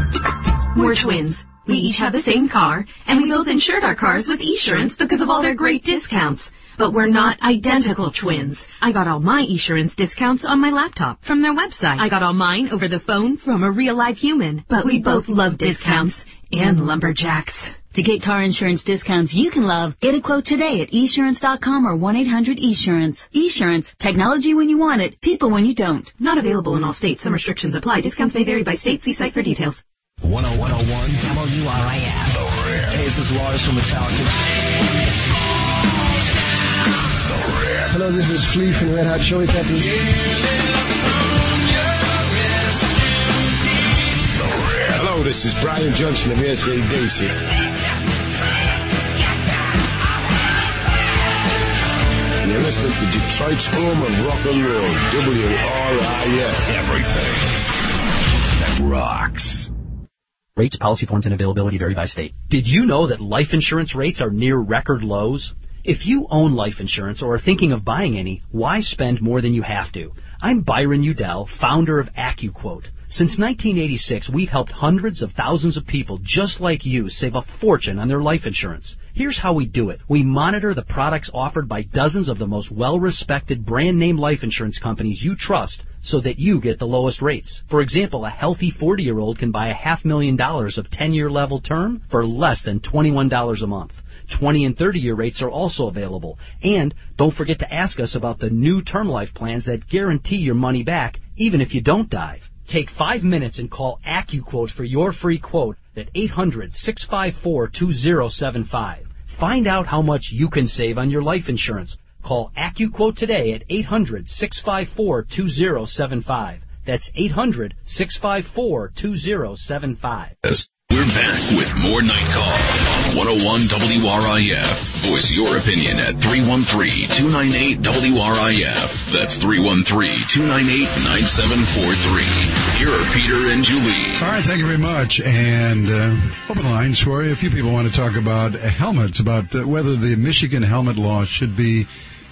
We're twins. We each have the same car, and we both insured our cars with Esurance because of all their great discounts. But we're not identical twins. I got all my Esurance discounts on my laptop from their website. I got all mine over the phone from a real live human. But we both love discounts and lumberjacks. To get car insurance discounts you can love, get a quote today at esurance dot com or one eight hundred Esurance. Esurance, technology when you want it, people when you don't. Not available in all states. Some restrictions apply. Discounts may vary by state. See site for details. one oh one oh one W R I F. Hey, this is Lars from Metallica. Hello, this is Flea from Red Hot Chili Peppers. Hello, this is Brian Johnson of S A D C. You're listening to Detroit's home of rock and roll, W R I F. Everything that rocks. Rates, policy forms, and availability vary by state. Did you know that life insurance rates are near record lows? If you own life insurance or are thinking of buying any, why spend more than you have to? I'm Byron Udell, founder of AccuQuote. Since nineteen eighty-six, we've helped hundreds of thousands of people just like you save a fortune on their life insurance. Here's how we do it. We monitor the products offered by dozens of the most well-respected brand-name life insurance companies you trust so that you get the lowest rates. For example, a healthy forty-year-old can buy a half million dollars of ten-year level term for less than twenty-one dollars a month. twenty and thirty-year rates are also available. And don't forget to ask us about the new term life plans that guarantee your money back even if you don't die. Take five minutes and call AccuQuote for your free quote at eight hundred, six five four, two zero seven five. Find out how much you can save on your life insurance. Call AccuQuote today at eight hundred, six five four, two zero seven five. That's eight hundred, six five four, two zero seven five. We're back with more Night Call on one oh one W R I F. Voice your opinion at three one three, two nine eight, W R I F. That's three one three, two nine eight, nine seven four three. Here are Peter and Julie. All right, thank you very much. And uh, open lines for you. A few people want to talk about uh, helmets, about uh, whether the Michigan helmet law should be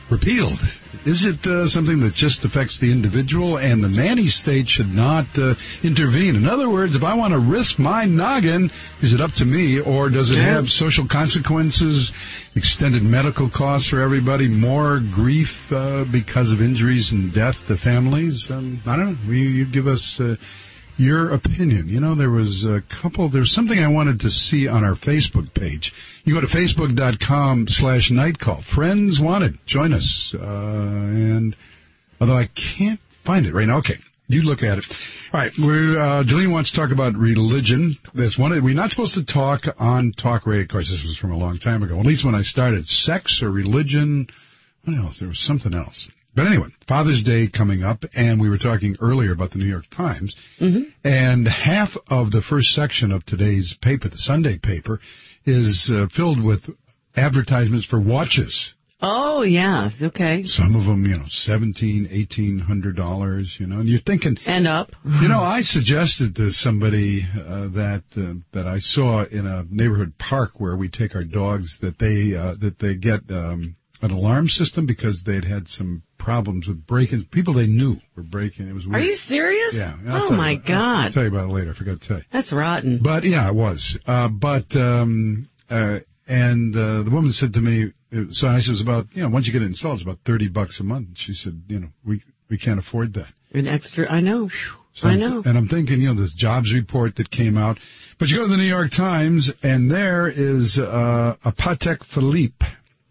repealed. Is it uh, something that just affects the individual and the nanny state should not uh, intervene? In other words, if I want to risk my noggin, is it up to me, or does it Yeah. have social consequences, extended medical costs for everybody, more grief uh, because of injuries and death to families? Um, I don't know. You, you give us uh, your opinion. You know, there was a couple, there's something I wanted to see on our Facebook page. You go to facebook.com slash nightcall. Friends wanted. Join us. Uh, and although I can't find it right now. Okay. You look at it. All right. We're, uh, Jillian wants to talk about religion. That's one of, we're not supposed to talk on talk radio. Of course, this was from a long time ago. At least when I started. Sex or religion. What else? There was something else. But anyway, Father's Day coming up, and we were talking earlier about the New York Times, Mm-hmm. and half of the first section of today's paper, the Sunday paper, is uh, filled with advertisements for watches. Oh, yeah. Okay. Some of them, you know, seventeen, eighteen hundred dollars. You know, and you're thinking, and up. You know, I suggested to somebody uh, that uh, that I saw in a neighborhood park where we take our dogs that they uh, that they get um, an alarm system because they'd had some problems with break-ins. People they knew were breaking. It was weird. Are you serious? Yeah. I'll Oh, tell you my about- God. I'll, I'll tell you about it later. I forgot to tell you. That's rotten. But, yeah, it was. Uh, but, um, uh, and uh, the woman said to me, so I said, it was about, you know, once you get it installed, it's about thirty bucks a month. She said, you know, we we can't afford that. An extra, I know. So I I'm know. th- and I'm thinking, you know, this jobs report that came out. But you go to the New York Times, and there is uh, a Patek Philippe,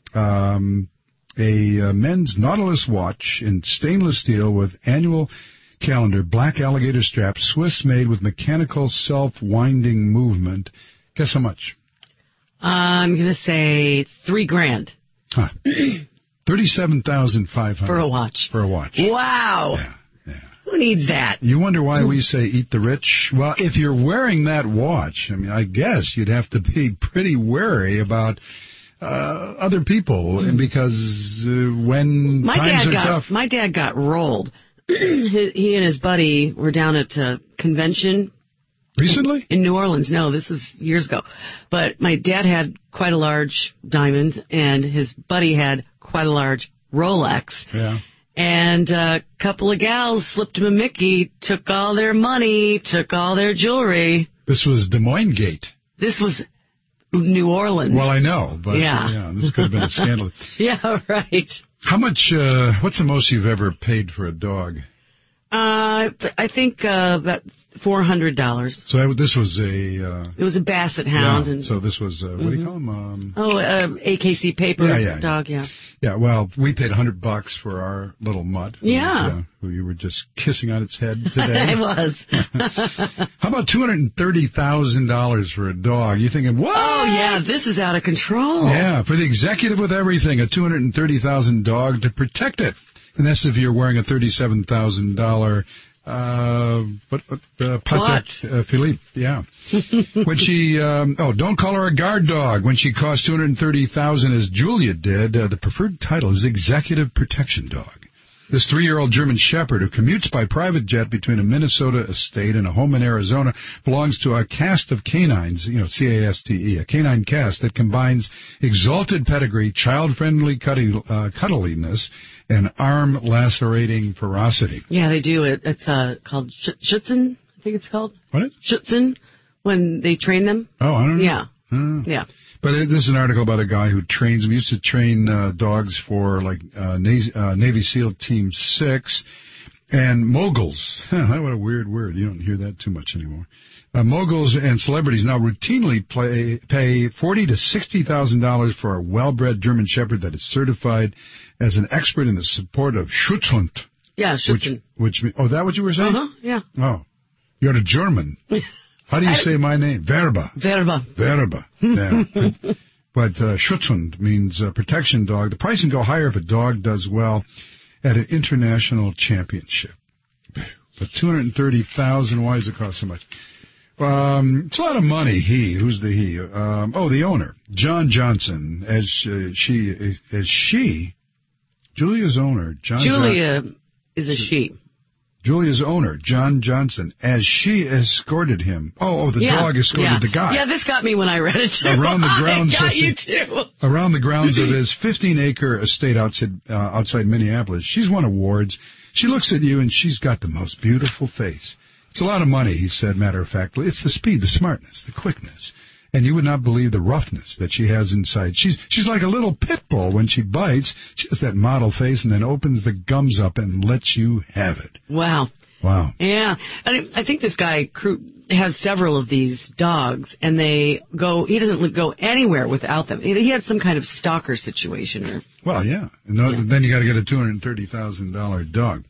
um, a uh, men's Nautilus watch in stainless steel with annual calendar, black alligator strap, Swiss made with mechanical self-winding movement. Guess how much? I'm going to say three grand. Huh. thirty-seven thousand five hundred dollars. For a watch. For a watch. Wow. Yeah, yeah. Who needs that? You wonder why we say eat the rich? Well, if you're wearing that watch, I mean, I guess you'd have to be pretty wary about uh, other people, and because uh, when My times dad are got tough... my dad got rolled. he, he and his buddy were down at a convention. Recently? In New Orleans. No, this was years ago. But my dad had quite a large diamond, and his buddy had quite a large Rolex. Yeah. And a couple of gals slipped him a Mickey, took all their money, took all their jewelry. This was Des Moines Gate. This was New Orleans. Well, I know, but Yeah. uh, yeah, this could have been a scandal. Yeah, right. How much, uh, what's the most you've ever paid for a dog? Uh, I think uh, about four hundred dollars. So that, this was a... Uh, It was a basset hound. yeah, and so this was, uh, what do you call them? Um, Oh, uh, A K C paper Yeah, yeah, dog, yeah. Yeah, well, we paid a hundred bucks for our little mutt. who, Yeah. uh, who you were just kissing on its head today. I was. How about two hundred and thirty thousand dollars for a dog? You're thinking, what? Oh, yeah, this is out of control. Yeah, for the executive with everything, a two hundred and thirty thousand dollars dog to protect it. And that's if you're wearing a thirty-seven thousand dollars uh, what, what, uh, Patek uh, Philippe, yeah. When she, um, oh, don't call her a guard dog. When she cost two hundred and thirty thousand dollars as Julia did, uh, the preferred title is Executive Protection Dog. This three-year-old German Shepherd who commutes by private jet between a Minnesota estate and a home in Arizona belongs to a cast of canines, you know, C A S T E, a canine cast that combines exalted pedigree, child-friendly cuddly, uh, cuddliness, and arm-lacerating ferocity. Yeah, they do it. It's uh, called sh- Schutzen, I think it's called. What? Schutzen, when they train them. Oh, I don't know. Yeah. I don't know. Yeah. But it, this is an article about a guy who trains, we used to train uh, dogs for, like, uh, Navy, uh, Navy SEAL Team six, and moguls. Huh, what a weird word. You don't hear that too much anymore. Uh, moguls and celebrities now routinely play, pay forty thousand to sixty thousand dollars for a well-bred German Shepherd that is certified as an expert in the support of Schutzhund. Yeah, Schutzen. Which, which, oh, that what you were saying? Uh-huh, yeah. Oh, you're a German. How do you say my name? Verba. Verba. Verba. Yeah. But uh, Schutzhund means uh, protection dog. The price can go higher if a dog does well at an international championship. But two hundred thirty thousand dollars, why does it cost so much? Um, it's a lot of money. He, who's the he? Um, oh, the owner, John Johnson, as uh, she, as she, Julia's owner, John. Julia John- is a she. Julia's owner, John Johnson, as she escorted him. Oh, oh the yeah, dog escorted yeah. the guy. Yeah, this got me when I read it, too. Around the grounds I got of, you, too. Around the grounds of his fifteen-acre estate outside, uh, outside Minneapolis. She's won awards. She looks at you, and she's got the most beautiful face. It's a lot of money, he said, matter-of-factly. It's the speed, the smartness, the quickness. And you would not believe the roughness that she has inside. She's she's like a little pit bull when she bites. She has that model face and then opens the gums up and lets you have it. Wow. Wow. Yeah. I, I think this guy has several of these dogs, and they go, he doesn't go anywhere without them. He had some kind of stalker situation. Or Well, yeah. No, yeah. Then you got to get a two hundred thirty thousand dollars dog.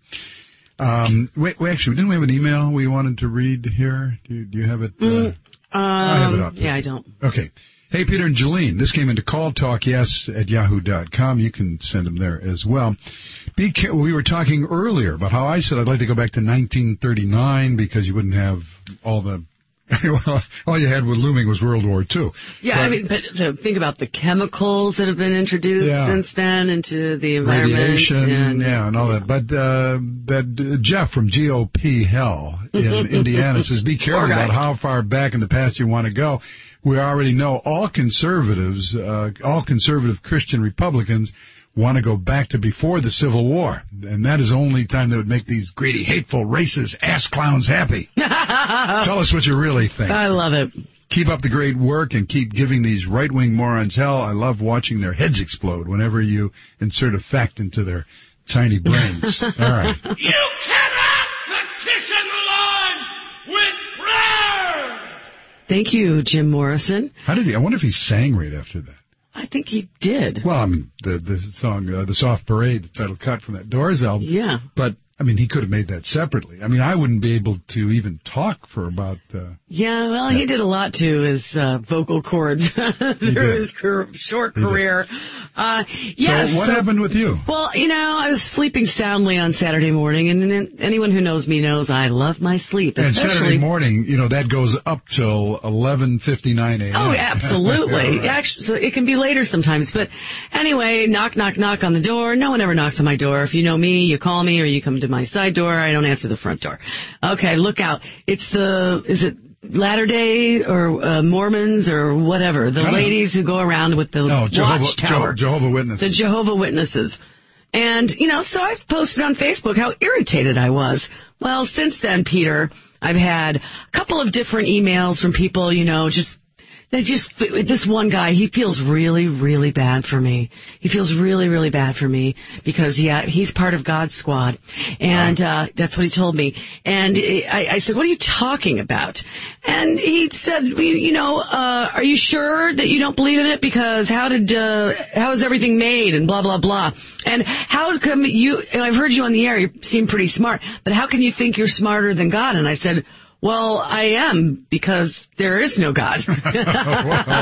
Um, wait, wait, actually, didn't we have an email we wanted to read here? Do you, do you have it? Uh, mm. Um, I have it up. Yeah, I don't. Okay. Hey, Peter and Jolene, this came into call talk yes at yahoo dot com. You can send them there as well. Be care- we were talking earlier about how I said I'd like to go back to nineteen thirty-nine because you wouldn't have all the well, all you had with looming was World War Two. Yeah, but, I mean, but to think about the chemicals that have been introduced yeah. since then into the environment. Radiation, and, yeah, and all that. But uh, that uh, Jeff from G O P Hell in Indiana says, be careful about how far back in the past you want to go. We already know all conservatives, uh, all conservative Christian Republicans want to go back to before the Civil War. And that is the only time that would make these greedy, hateful, racist ass clowns happy. Tell us what you really think. I love it. Keep up the great work and keep giving these right-wing morons hell. I love watching their heads explode whenever you insert a fact into their tiny brains. All right. You cannot petition the Lord with prayer! Thank you, Jim Morrison. How did he? I wonder if he sang right after that. I think he did. Well, I mean, the the song, uh, The Soft Parade, the title cut from that Doors album. Yeah. But, I mean, he could have made that separately. I mean, I wouldn't be able to even talk for about... Uh, yeah, well, yeah. he did a lot to his uh, vocal cords through his cur- short he career. Uh, yes, so what so, happened with you? Well, you know, I was sleeping soundly on Saturday morning, and anyone who knows me knows I love my sleep. And Saturday morning, you know, that goes up till eleven fifty-nine a.m. Oh, absolutely. Right. Actually, so it can be later sometimes. But anyway, knock, knock, knock on the door. No one ever knocks on my door. If you know me, you call me or you come to my side door. I don't answer the front door. Okay, look out. It's the, is it Latter-day or uh, Mormons or whatever, the ladies who go around with the no, Jehovah, watchtower. Je- Jehovah Witnesses. The Jehovah Witnesses. And, you know, so I posted on Facebook how irritated I was. Well, since then, Peter, I've had a couple of different emails from people, you know, just They just, this one guy, he feels really, really bad for me. He feels really, really bad for me because, yeah, he's part of God's squad. And uh, that's what he told me. And I, I said, what are you talking about? And he said, you know, uh, are you sure that you don't believe in it? Because how did, uh, how is everything made and blah, blah, blah. And how come you, and I've heard you on the air, you seem pretty smart, but how can you think you're smarter than God? And I said, well, I am, because there is no God. well,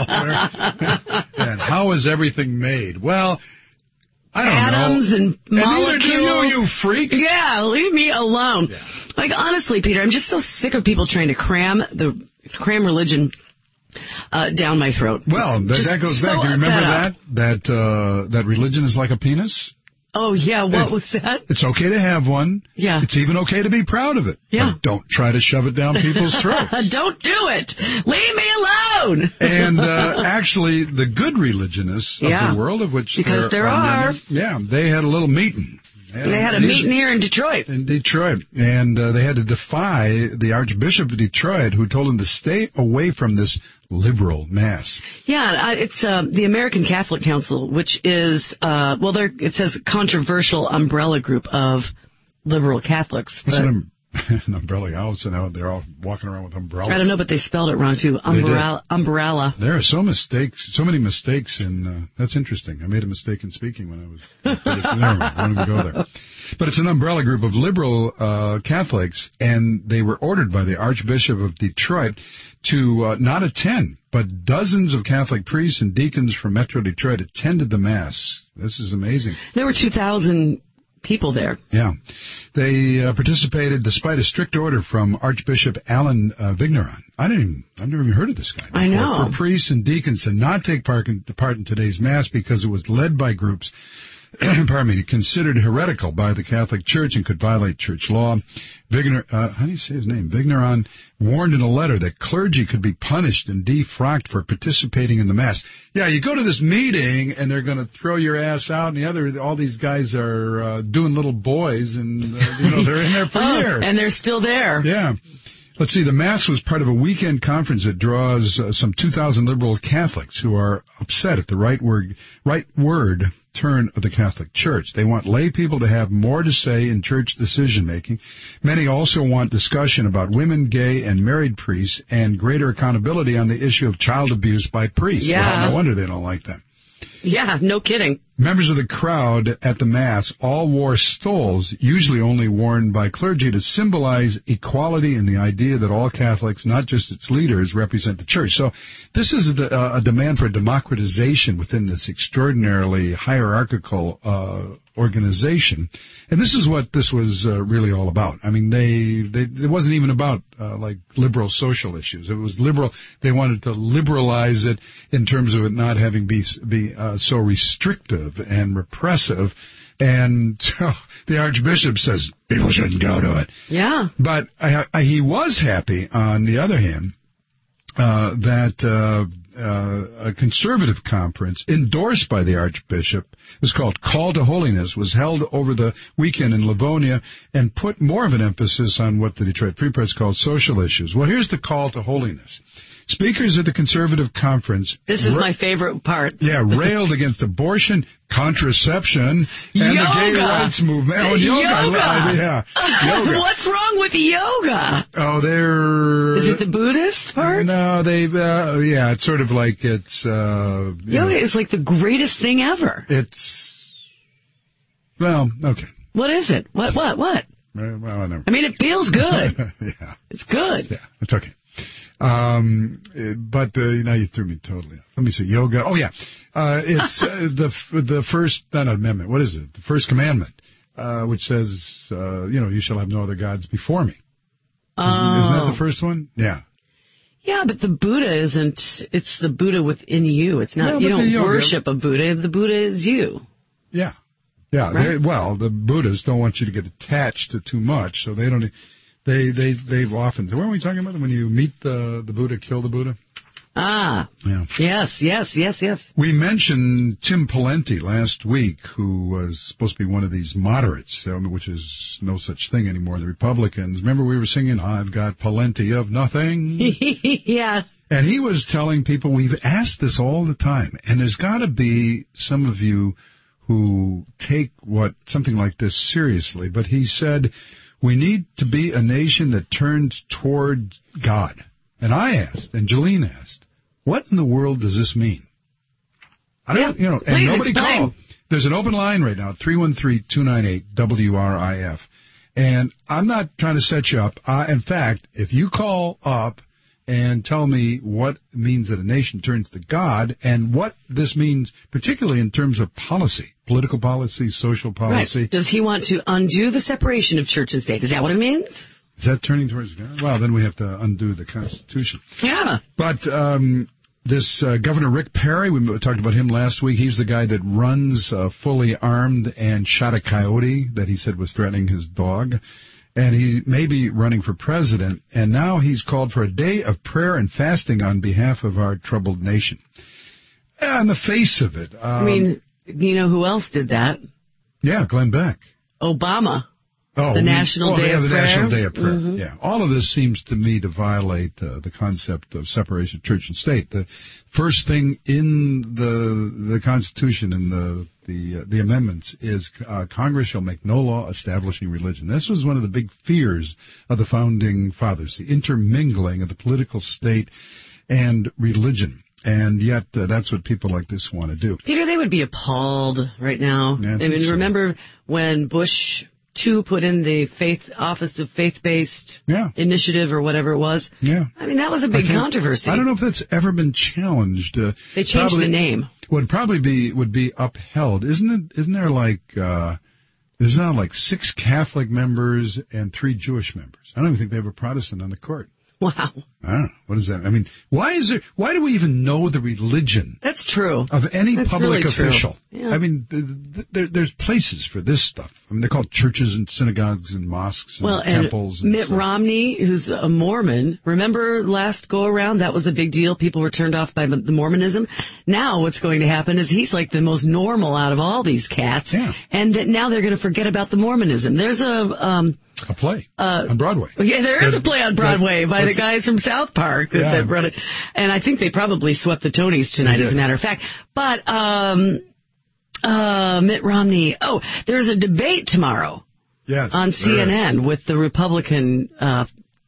and how is everything made? Well, I don't Atoms know. and molecules. And neither do you, you freak. Yeah, leave me alone. Yeah. Like, honestly, Peter, I'm just so sick of people trying to cram the cram religion uh, down my throat. Well, that, that goes back. So Do you remember that? That that, uh, that religion is like a penis? Oh, yeah, what it, was that? It's okay to have one. Yeah. It's even okay to be proud of it. Yeah. But don't try to shove it down people's throats. Don't do it. Leave me alone. And uh, actually, the good religionists of yeah. the world, of which because there, there are, are. many, yeah, they had a little meeting. And they had a meeting here in Detroit. In Detroit. And uh, they had to defy the Archbishop of Detroit, who told them to stay away from this liberal mass. Yeah, it's uh, the American Catholic Council, which is, uh, well, there it says controversial umbrella group of liberal Catholics. What's an, an umbrella house, and they're all walking around with umbrellas. I don't know, but they spelled it wrong, too. Umbrella. umbrella. There are so mistakes, so many mistakes, and uh, that's interesting. I made a mistake in speaking when I was never mind, I wanted to go there. But it's an umbrella group of liberal uh, Catholics, and they were ordered by the Archbishop of Detroit to uh, not attend, but dozens of Catholic priests and deacons from Metro Detroit attended the Mass. This is amazing. There were two thousand people there. Yeah. They uh, participated despite a strict order from Archbishop Alan uh, Vigneron. I didn't even, I've never even heard of this guy before. I know. For priests and deacons to not take part in, part in today's Mass because it was led by groups pardon me, considered heretical by the Catholic Church and could violate church law. Vigner, uh, how do you say his name? Vigneron warned in a letter that clergy could be punished and defrocked for participating in the Mass. Yeah, you go to this meeting and they're going to throw your ass out, and the other, all these guys are uh, doing little boys, and uh, you know they're in there for oh, years, and they're still there. Yeah. Let's see, the Mass was part of a weekend conference that draws uh, some two thousand liberal Catholics who are upset at the right word, right word turn of the Catholic Church. They want lay people to have more to say in church decision-making. Many also want discussion about women, gay, and married priests, and greater accountability on the issue of child abuse by priests. Yeah. Well, no wonder they don't like that. Yeah, no kidding. Members of the crowd at the Mass all wore stoles, usually only worn by clergy, to symbolize equality and the idea that all Catholics, not just its leaders, represent the Church. So this is a, a demand for democratization within this extraordinarily hierarchical uh, organization. And this is what this was uh, really all about. I mean, they, they it wasn't even about uh, like liberal social issues. It was liberal. They wanted to liberalize it in terms of it not having be be uh, so restrictive and repressive. And so the Archbishop says people shouldn't go to it. Yeah. But I, I, he was happy, on the other hand, uh, that uh, uh, a conservative conference endorsed by the Archbishop, it was called Call to Holiness, was held over the weekend in Livonia and put more of an emphasis on what the Detroit Free Press called social issues. Well, here's the call to holiness. Speakers at the conservative conference... This is ra- my favorite part. Yeah, railed against abortion, contraception, and yoga. the gay rights movement. Oh, yoga. Yoga. I, yeah, yoga. What's wrong with yoga? Oh, they're... Is it the Buddhist part? No, they... Uh, yeah, it's sort of like it's... Uh, yoga know, is like the greatest thing ever. It's... Well, okay. What is it? What, what, what? Uh, well, never. I mean, it feels good. Yeah. It's good. Yeah, it's okay. Um, but uh, now you threw me totally off. Let me see, yoga. Oh yeah, uh, it's uh, the the first not an amendment. What is it? The first commandment, uh, which says, uh, you know, you shall have no other gods before me. Oh. Isn't, isn't that the first one? Yeah. Yeah, but the Buddha isn't. It's the Buddha within you. It's not. No, you don't yoga, worship a Buddha. The Buddha is you. Yeah. Yeah. Right? Well, the Buddhists don't want you to get attached to too much, so they don't. They they they've often. Weren't we talking about them when you meet the the Buddha, kill the Buddha? Ah. Yeah. Yes, yes, yes, yes. We mentioned Tim Pawlenty last week, who was supposed to be one of these moderates, which is no such thing anymore. The Republicans. Remember we were singing, "I've got plenty of nothing." Yeah. And he was telling people, we've asked this all the time, and there's got to be some of you who take what something like this seriously. But he said, we need to be a nation that turns toward God. And I asked, and Jolene asked, what in the world does this mean? I don't, yeah, you know, and nobody explain. called. There's an open line right now, three one three, two nine eight, W R I F. And I'm not trying to set you up. Uh, in fact, if you call up and tell me what it means that a nation turns to God and what this means, particularly in terms of policy, political policy, social policy. Right. Does he want to undo the separation of church and state? Is that what it means? Is that turning towards God? Well, then we have to undo the Constitution. Yeah. But um, this uh, Governor Rick Perry, we talked about him last week. He's the guy that runs uh, fully armed and shot a coyote that he said was threatening his dog. And he may be running for president, and now he's called for a day of prayer and fasting on behalf of our troubled nation. On the face of it. Um, I mean, you know who else did that? Yeah, Glenn Beck. Obama. Oh, the we, National oh, Day yeah, of the Prayer. National Day of Prayer. Mm-hmm. Yeah, all of this seems to me to violate uh, the concept of separation of church and state. The first thing in the the Constitution and the the uh, the amendments is uh, Congress shall make no law establishing religion. This was one of the big fears of the founding fathers: the intermingling of the political state and religion. And yet, uh, that's what people like this want to do. Peter, they would be appalled right now. Yeah, I, I mean, so. remember when Bush two put in the faith Office of Faith-Based yeah. Initiative or whatever it was? Yeah. I mean, that was a big I controversy. I don't know if that's ever been challenged. Uh, they changed probably, the name. Would probably be would be upheld, isn't it? Isn't there like uh, there's now like six Catholic members and three Jewish members? I don't even think they have a Protestant on the court. Wow. I don't know. What is that? I mean, why is there? Why do we even know the religion? That's true. Of any That's public really official. Yeah. I mean, th- th- there, there's places for this stuff. I mean, they're called churches and synagogues and mosques and well, and temples. And Mitt stuff. Romney, who's a Mormon, remember last go around, that was a big deal. People were turned off by the Mormonism. Now what's going to happen is he's like the most normal out of all these cats. Yeah. And that now they're going to forget about the Mormonism. There's a... Um, A play uh, on Broadway. Yeah, there is a play on Broadway that, by the guys from South Park that, yeah. that run it. And I think they probably swept the Tonys tonight, as a matter of fact. But um, uh, Mitt Romney, oh, there's a debate tomorrow yes, on C N N with the Republican uh,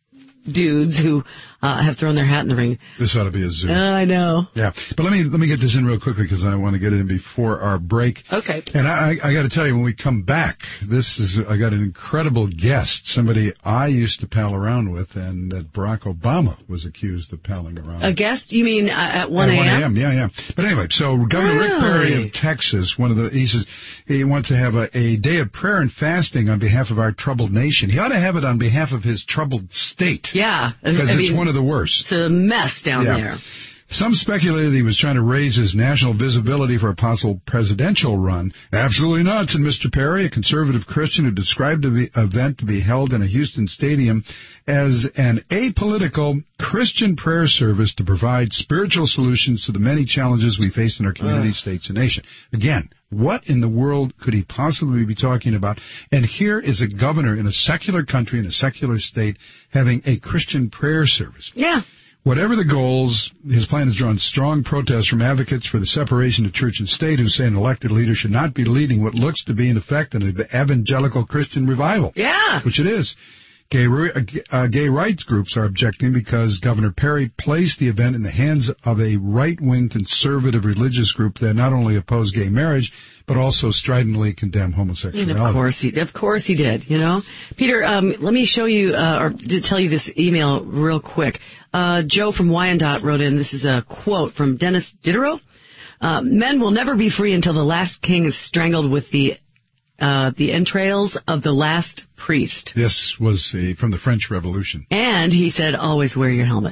dudes who uh, have thrown their hat in the ring. This ought to be a Zoom. Uh, I know. Yeah, but let me let me get this in real quickly because I want to get it in before our break. Okay. And I, I, I got to tell you, when we come back, this is I got an incredible guest, somebody I used to pal around with, and that Barack Obama was accused of palling around. A guest? You mean uh, at one a.m.? At one a.m. Yeah, yeah. But anyway, so Governor really? Rick Perry of Texas, one of the he says he wants to have a, a day of prayer and fasting on behalf of our troubled nation. He ought to have it on behalf of his troubled state. Yeah, because I it's mean, one of the worst. It's a mess down yeah. there. Some speculated he was trying to raise his national visibility for a possible presidential run. Absolutely not, said Mister Perry, a conservative Christian who described the event to be held in a Houston stadium as an apolitical Christian prayer service to provide spiritual solutions to the many challenges we face in our community, uh. states, and nation. Again, what in the world could he possibly be talking about? And here is a governor in a secular country, in a secular state, having a Christian prayer service. Yeah. Whatever the goals, his plan has drawn strong protests from advocates for the separation of church and state who say an elected leader should not be leading what looks to be, in effect, an evangelical Christian revival. Yeah. Which it is. Gay, uh, gay rights groups are objecting because Governor Perry placed the event in the hands of a right-wing conservative religious group that not only oppose gay marriage, but also stridently condemn homosexuality. And of course he, of course he did, you know. Peter, um, let me show you, uh, or to tell you this email real quick. Uh, Joe from Wyandotte wrote in, this is a quote from Dennis Diderot. Uh, men will never be free until the last king is strangled with the Uh, the entrails of the last priest. This was uh, from the French Revolution. And he said, always wear your helmet.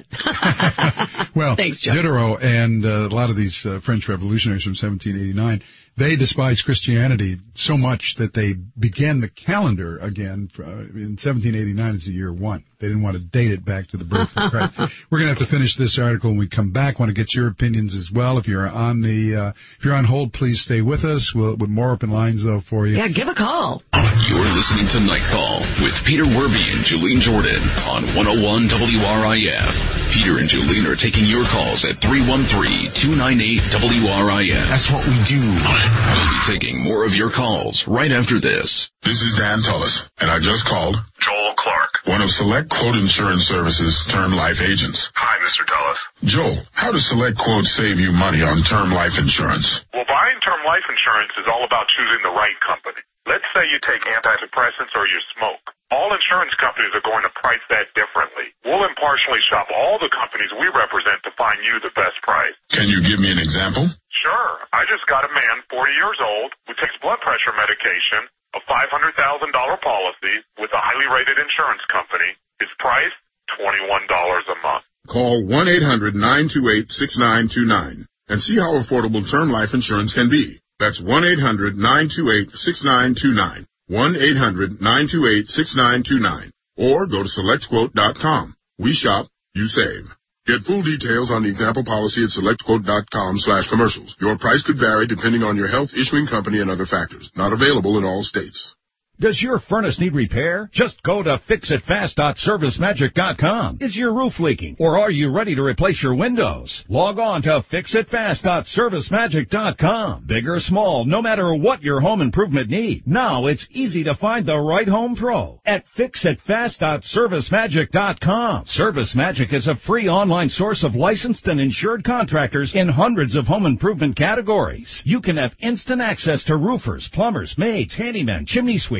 Well, thanks, Joe. Diderot and uh, a lot of these uh, French revolutionaries from seventeen eighty-nine, they despised Christianity so much that they began the calendar again uh, in seventeen eighty-nine as the year one. They didn't want to date it back to the birth of Christ. We're going to have to finish this article when we come back. Want to get your opinions as well. If you're on the, uh, if you're on hold, please stay with us. We'll with more open lines though for you. Yeah, give a call. You're listening to Nightfall with Peter Werby and Julene Jordan on one oh one W R I F. Peter and Julene are taking your calls at three one three, two nine eight, W R I F. That's what we do. We'll be taking more of your calls right after this. This is Dan Tullis, and I just called Joel Clark, one of Select Quote Insurance Services' term life agents. Hi, Mister Tullis. Joel, how does Select Quote save you money on term life insurance? Well, buying term life insurance is all about choosing the right company. Let's say you take antidepressants or you smoke. All insurance companies are going to price that differently. We'll impartially shop all the companies we represent to find you the best price. Can you give me an example? Sure. I just got a man, forty years old, who takes blood pressure medication, a five hundred thousand dollars policy with a highly rated insurance company. His price, twenty-one dollars a month. Call one eight hundred, nine two eight, six nine two nine and see how affordable term life insurance can be. That's one eight hundred, nine two eight, six nine two nine. one eight hundred, nine two eight, six nine two nine. Or go to select quote dot com. We shop, you save. Get full details on the example policy at select quote dot com slash commercials. Your price could vary depending on your health, issuing company, and other factors. Not available in all states. Does your furnace need repair? Just go to fix it fast dot service magic dot com. Is your roof leaking? Or are you ready to replace your windows? Log on to fix it fast dot service magic dot com. Big or small, no matter what your home improvement need. Now it's easy to find the right home pro at fix it fast dot service magic dot com. ServiceMagic is a free online source of licensed and insured contractors in hundreds of home improvement categories. You can have instant access to roofers, plumbers, maids, handymen, chimney sweeps,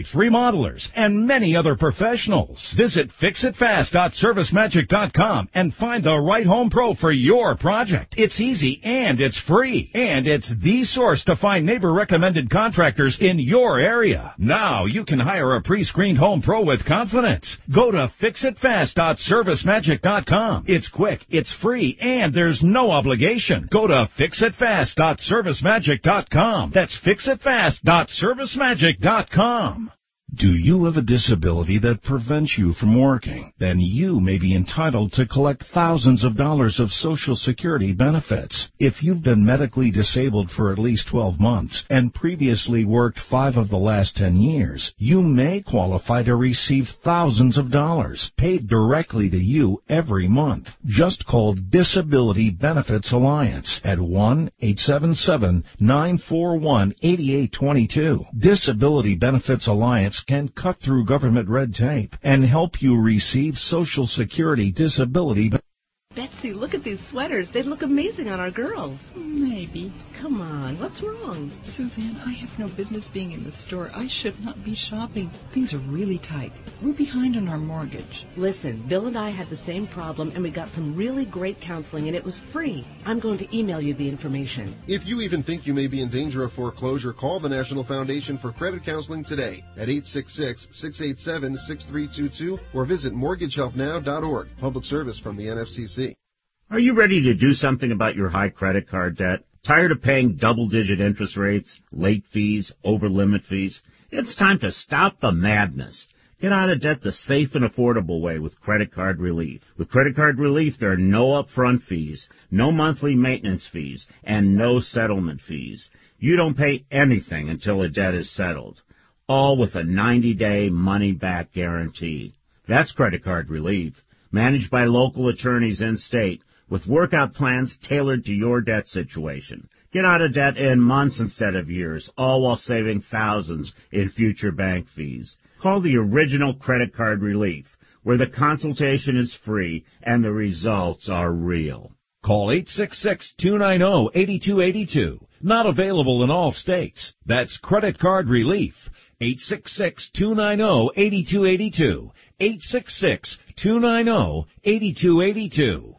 architects, remodelers, and many other professionals. Visit fix it fast dot service magic dot com and find the right home pro for your project. It's easy and it's free. And it's the source to find neighbor-recommended contractors in your area. Now you can hire a pre-screened home pro with confidence. Go to fix it fast dot service magic dot com. It's quick, it's free, and there's no obligation. Go to fix it fast dot service magic dot com. That's fix it fast dot service magic dot com. Do you have a disability that prevents you from working? Then you may be entitled to collect thousands of dollars of Social Security benefits. If you've been medically disabled for at least twelve months and previously worked five of the last ten years, you may qualify to receive thousands of dollars paid directly to you every month. Just call Disability Benefits Alliance at one eight seven seven, nine four one, eight eight two two. Disability Benefits Alliance can cut through government red tape and help you receive Social Security disability benefits. Betsy, look at these sweaters. They'd look amazing on our girls. Maybe. Come on, what's wrong? Suzanne, I have no business being in the store. I should not be shopping. Things are really tight. We're behind on our mortgage. Listen, Bill and I had the same problem, and we got some really great counseling, and it was free. I'm going to email you the information. If you even think you may be in danger of foreclosure, call the National Foundation for Credit Counseling today at eight six six, six eight seven, six three two two or visit mortgage help now dot org. Public service from the N F C C. Are you ready to do something about your high credit card debt? Tired of paying double-digit interest rates, late fees, over-limit fees? It's time to stop the madness. Get out of debt the safe and affordable way with Credit Card Relief. With Credit Card Relief, there are no upfront fees, no monthly maintenance fees, and no settlement fees. You don't pay anything until a debt is settled, all with a ninety-day money-back guarantee. That's Credit Card Relief, managed by local attorneys in-state, with workout plans tailored to your debt situation. Get out of debt in months instead of years, all while saving thousands in future bank fees. Call the original Credit Card Relief, where the consultation is free and the results are real. Call eight six six, two nine zero, eight two eight two. Not available in all states. That's Credit Card Relief. eight six six, two nine zero, eight two eight two. eight six six, two nine zero, eight two eight two.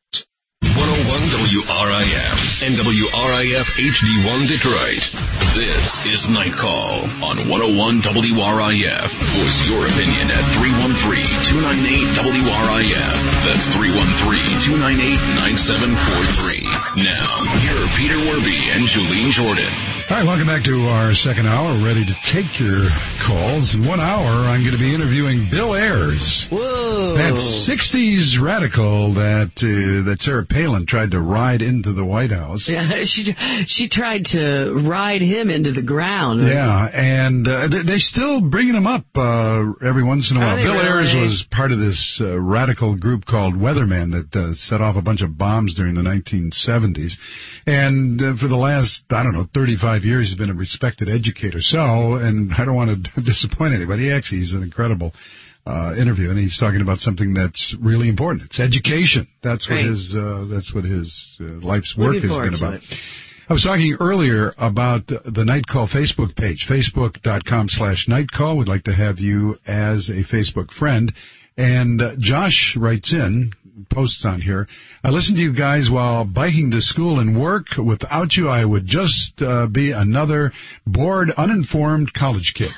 one oh one W R I F and W R I F H D one Detroit. This is Night Call on one oh one W R I F. Voice your opinion at three one three, two nine eight, W R I F. That's three one three, two nine eight, nine seven four three. Now, here are Peter Werby and Julene Jordan. All right, welcome back to our second hour. Ready to take your calls. In one hour, I'm going to be interviewing Bill Ayers. Whoa. That sixties radical that uh, that Sarah Palin tried to ride into the White House. Yeah, she she tried to ride him into the ground. Yeah, and uh, they still bringing him up uh, every once in a while. Bill really? Ayers was part of this uh, radical group called Weatherman that uh, set off a bunch of bombs during the nineteen seventies. And uh, for the last, I don't know, thirty-five years, he's been a respected educator. So, and I don't want to disappoint anybody, actually, he's an incredible uh, interview, and he's talking about something that's really important. It's education. That's what right. his uh, that's what his uh, life's work Looking has been about. it. I was talking earlier about the Night Call Facebook page, facebook.com slash nightcall. We'd like to have you as a Facebook friend. And uh, Josh writes in, posts on here, I listen to you guys while biking to school and work. Without you, I would just uh, be another bored, uninformed college kid.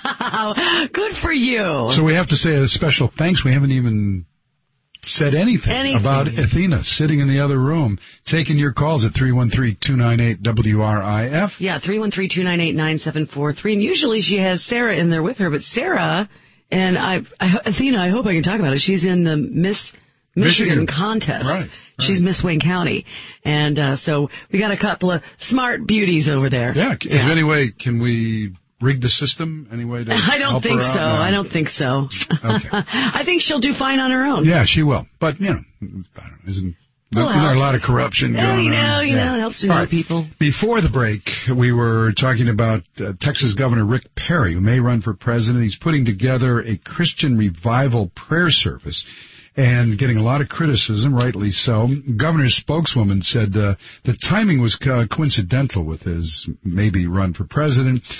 Good for you. So we have to say a special thanks. We haven't even said anything, anything about Athena sitting in the other room, taking your calls at three one three, two nine eight, W R I F. Yeah, three one three, two nine eight, nine seven four three. And usually she has Sarah in there with her, but Sarah... And I, I, Athena, I hope I can talk about it. She's in the Miss Michigan, Michigan. contest. Right, right. She's Miss Wayne County. And uh, so we got a couple of smart beauties over there. Yeah. Is yeah. there any way, can we rig the system? Any way to I don't help think her so. out? No. I don't think so. Okay. I think she'll do fine on her own. Yeah, she will. But, you know, I don't know, isn't... Well, Isn't there a lot of corruption yeah, going you know, on? You yeah. know, it helps to know right. people. Before the break, we were talking about uh, Texas Governor Rick Perry, who may run for president. He's putting together a Christian revival prayer service and getting a lot of criticism, rightly so. Governor's spokeswoman said uh, the timing was co- coincidental with his maybe run for president.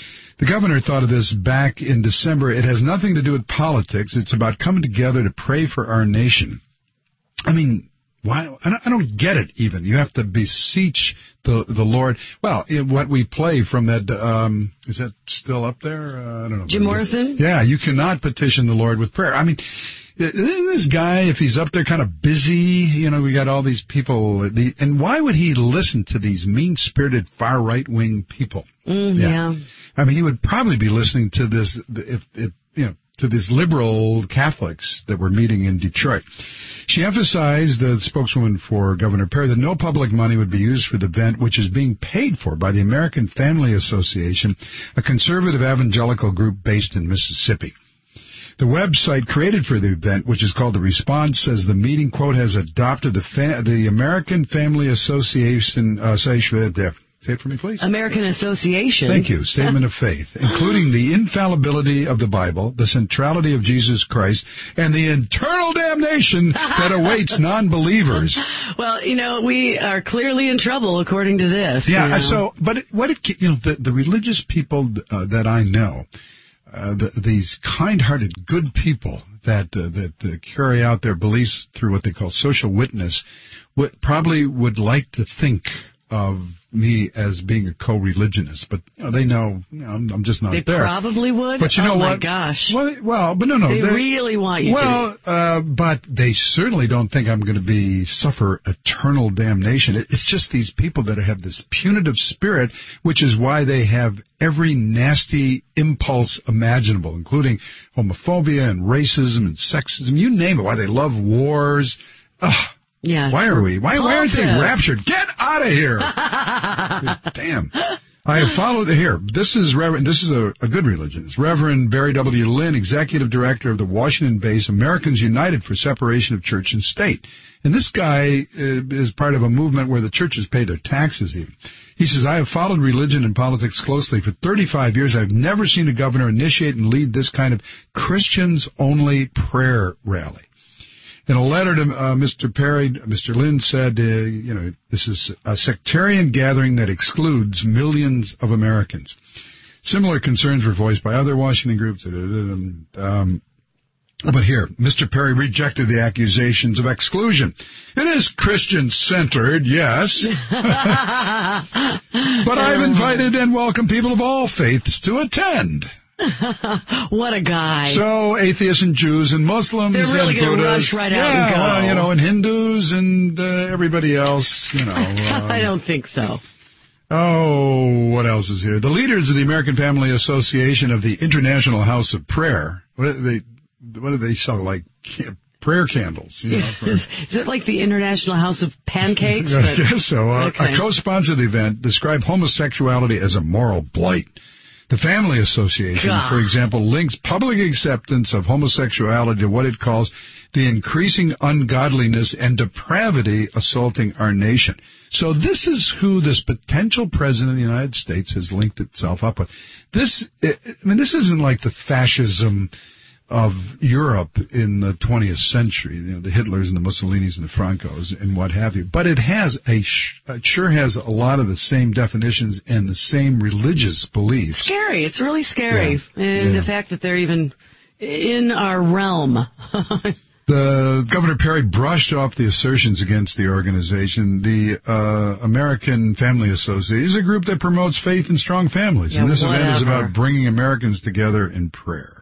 The governor thought of this back in December. It has nothing to do with politics. It's about coming together to pray for our nation. I mean, why? I don't, I don't get it even. You have to beseech the the Lord. Well, what we play from that, um, is that still up there? Uh, I don't know. Jim Morrison? Yeah, you cannot petition the Lord with prayer. I mean, isn't this guy, if he's up there kind of busy, you know, we got all these people, the, and why would he listen to these mean-spirited far right-wing people? Mm, yeah. yeah. I mean, he would probably be listening to this, if, if you know, to these liberal Catholics that were meeting in Detroit. She emphasized, the spokeswoman for Governor Perry, that no public money would be used for the event, which is being paid for by the American Family Association, a conservative evangelical group based in Mississippi. The website created for the event, which is called The Response, says the meeting, quote, has adopted the fa- the American Family Association, uh, say, say it for me, please. American Association. Thank you. Statement of faith, including the infallibility of the Bible, the centrality of Jesus Christ, and the eternal damnation that awaits non-believers. Well, you know, we are clearly in trouble according to this. Yeah, you know? so, but it, what it, you know, the, the religious people uh, that I know, Uh, the, these kind-hearted, good people that uh, that uh, carry out their beliefs through what they call social witness, would probably would like to think of me as being a co-religionist, but you know, they know, you know I'm, I'm just not they there. They probably would. But you know oh what? my gosh. Well, well, but no, no. They really want you well, to. Well, uh, but they certainly don't think I'm going to be suffer eternal damnation. It, it's just these people that have this punitive spirit, which is why they have every nasty impulse imaginable, including homophobia and racism and sexism. You name it. Why they love wars. Ugh. Yeah, why are we? Why, why aren't they Bullshit. raptured? Get out of here! Damn. I have followed here. This is Reverend. This is a, a good religion. It's Reverend Barry W. Lynn, Executive Director of the Washington-based Americans United for Separation of Church and State. And this guy uh, is part of a movement where the churches pay their taxes even. He says, I have followed religion and politics closely for thirty-five years. I've never seen a governor initiate and lead this kind of Christians-only prayer rally. In a letter to uh, Mister Perry, Mister Lynn said, uh, you know, this is a sectarian gathering that excludes millions of Americans. Similar concerns were voiced by other Washington groups. Um, but here, Mister Perry rejected the accusations of exclusion. It is Christian-centered, yes. But I've invited and welcomed people of all faiths to attend. What a guy. So, atheists and Jews and Muslims They're really and gonna Buddhists. rush right out yeah, and go. well, you know, and Hindus and uh, everybody else, you know. Um, I don't think so. Oh, what else is here? The leaders of the American Family Association of the International House of Prayer. What do they, what do they sell? Like prayer candles. You know, for, is, is it like the International House of Pancakes? I guess so. Uh, okay. A co-sponsor of the event described homosexuality as a moral blight. The Family Association, God. for example, links public acceptance of homosexuality to what it calls the increasing ungodliness and depravity assaulting our nation. So this is who this potential president of the United States has linked itself up with. This, I mean, this isn't like the fascism of Europe in the twentieth century, you know, the Hitlers and the Mussolinis and the Francos and what have you. But it has a, it sure has a lot of the same definitions and the same religious beliefs. Scary. It's really scary. Yeah. And yeah. the fact that they're even in our realm. The Governor Perry brushed off the assertions against the organization. The uh, American Family Association is a group that promotes faith and strong families. Yeah, and this whatever. event is about bringing Americans together in prayer.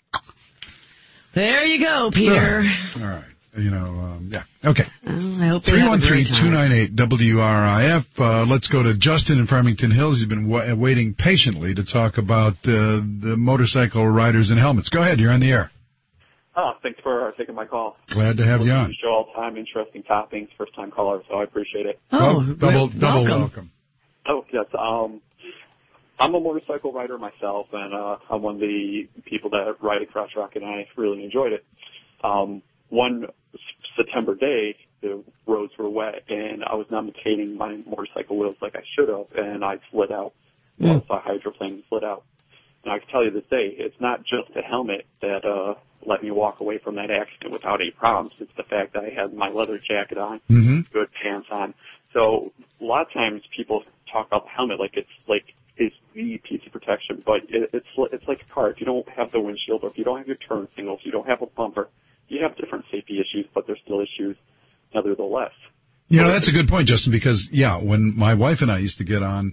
There you go, Peter. All right. You know, um, yeah. Okay. Well, I hope three one three, two nine eight, W R I F. Uh, let's go to Justin in Farmington Hills. He's been wa- waiting patiently to talk about uh, the motorcycle riders and helmets. Go ahead. You're on the air. Oh, thanks for taking my call. Glad to have you on. Show all the time, interesting toppings, first time caller, so I appreciate it. Oh, well, double, double welcome. welcome. Oh, yes. Um, I'm a motorcycle rider myself, and uh, I'm one of the people that ride across Rock, and I really enjoyed it. Um, one September day, the roads were wet, and I was not maintaining my motorcycle wheels like I should have, and I slid out. Mm. Well, so I hydroplaned and slid out. And I can tell you this day, it's not just the helmet that uh, let me walk away from that accident without any problems. It's the fact that I had my leather jacket on, mm-hmm. good pants on. So a lot of times people talk about the helmet like it's like is the piece of protection, but it, it's it's like a car. If you don't have the windshield, or if you don't have your turn signals, you don't have a bumper, you have different safety issues, but there's still issues nevertheless. You know, that's a good point, Justin, because, yeah, when my wife and I used to get on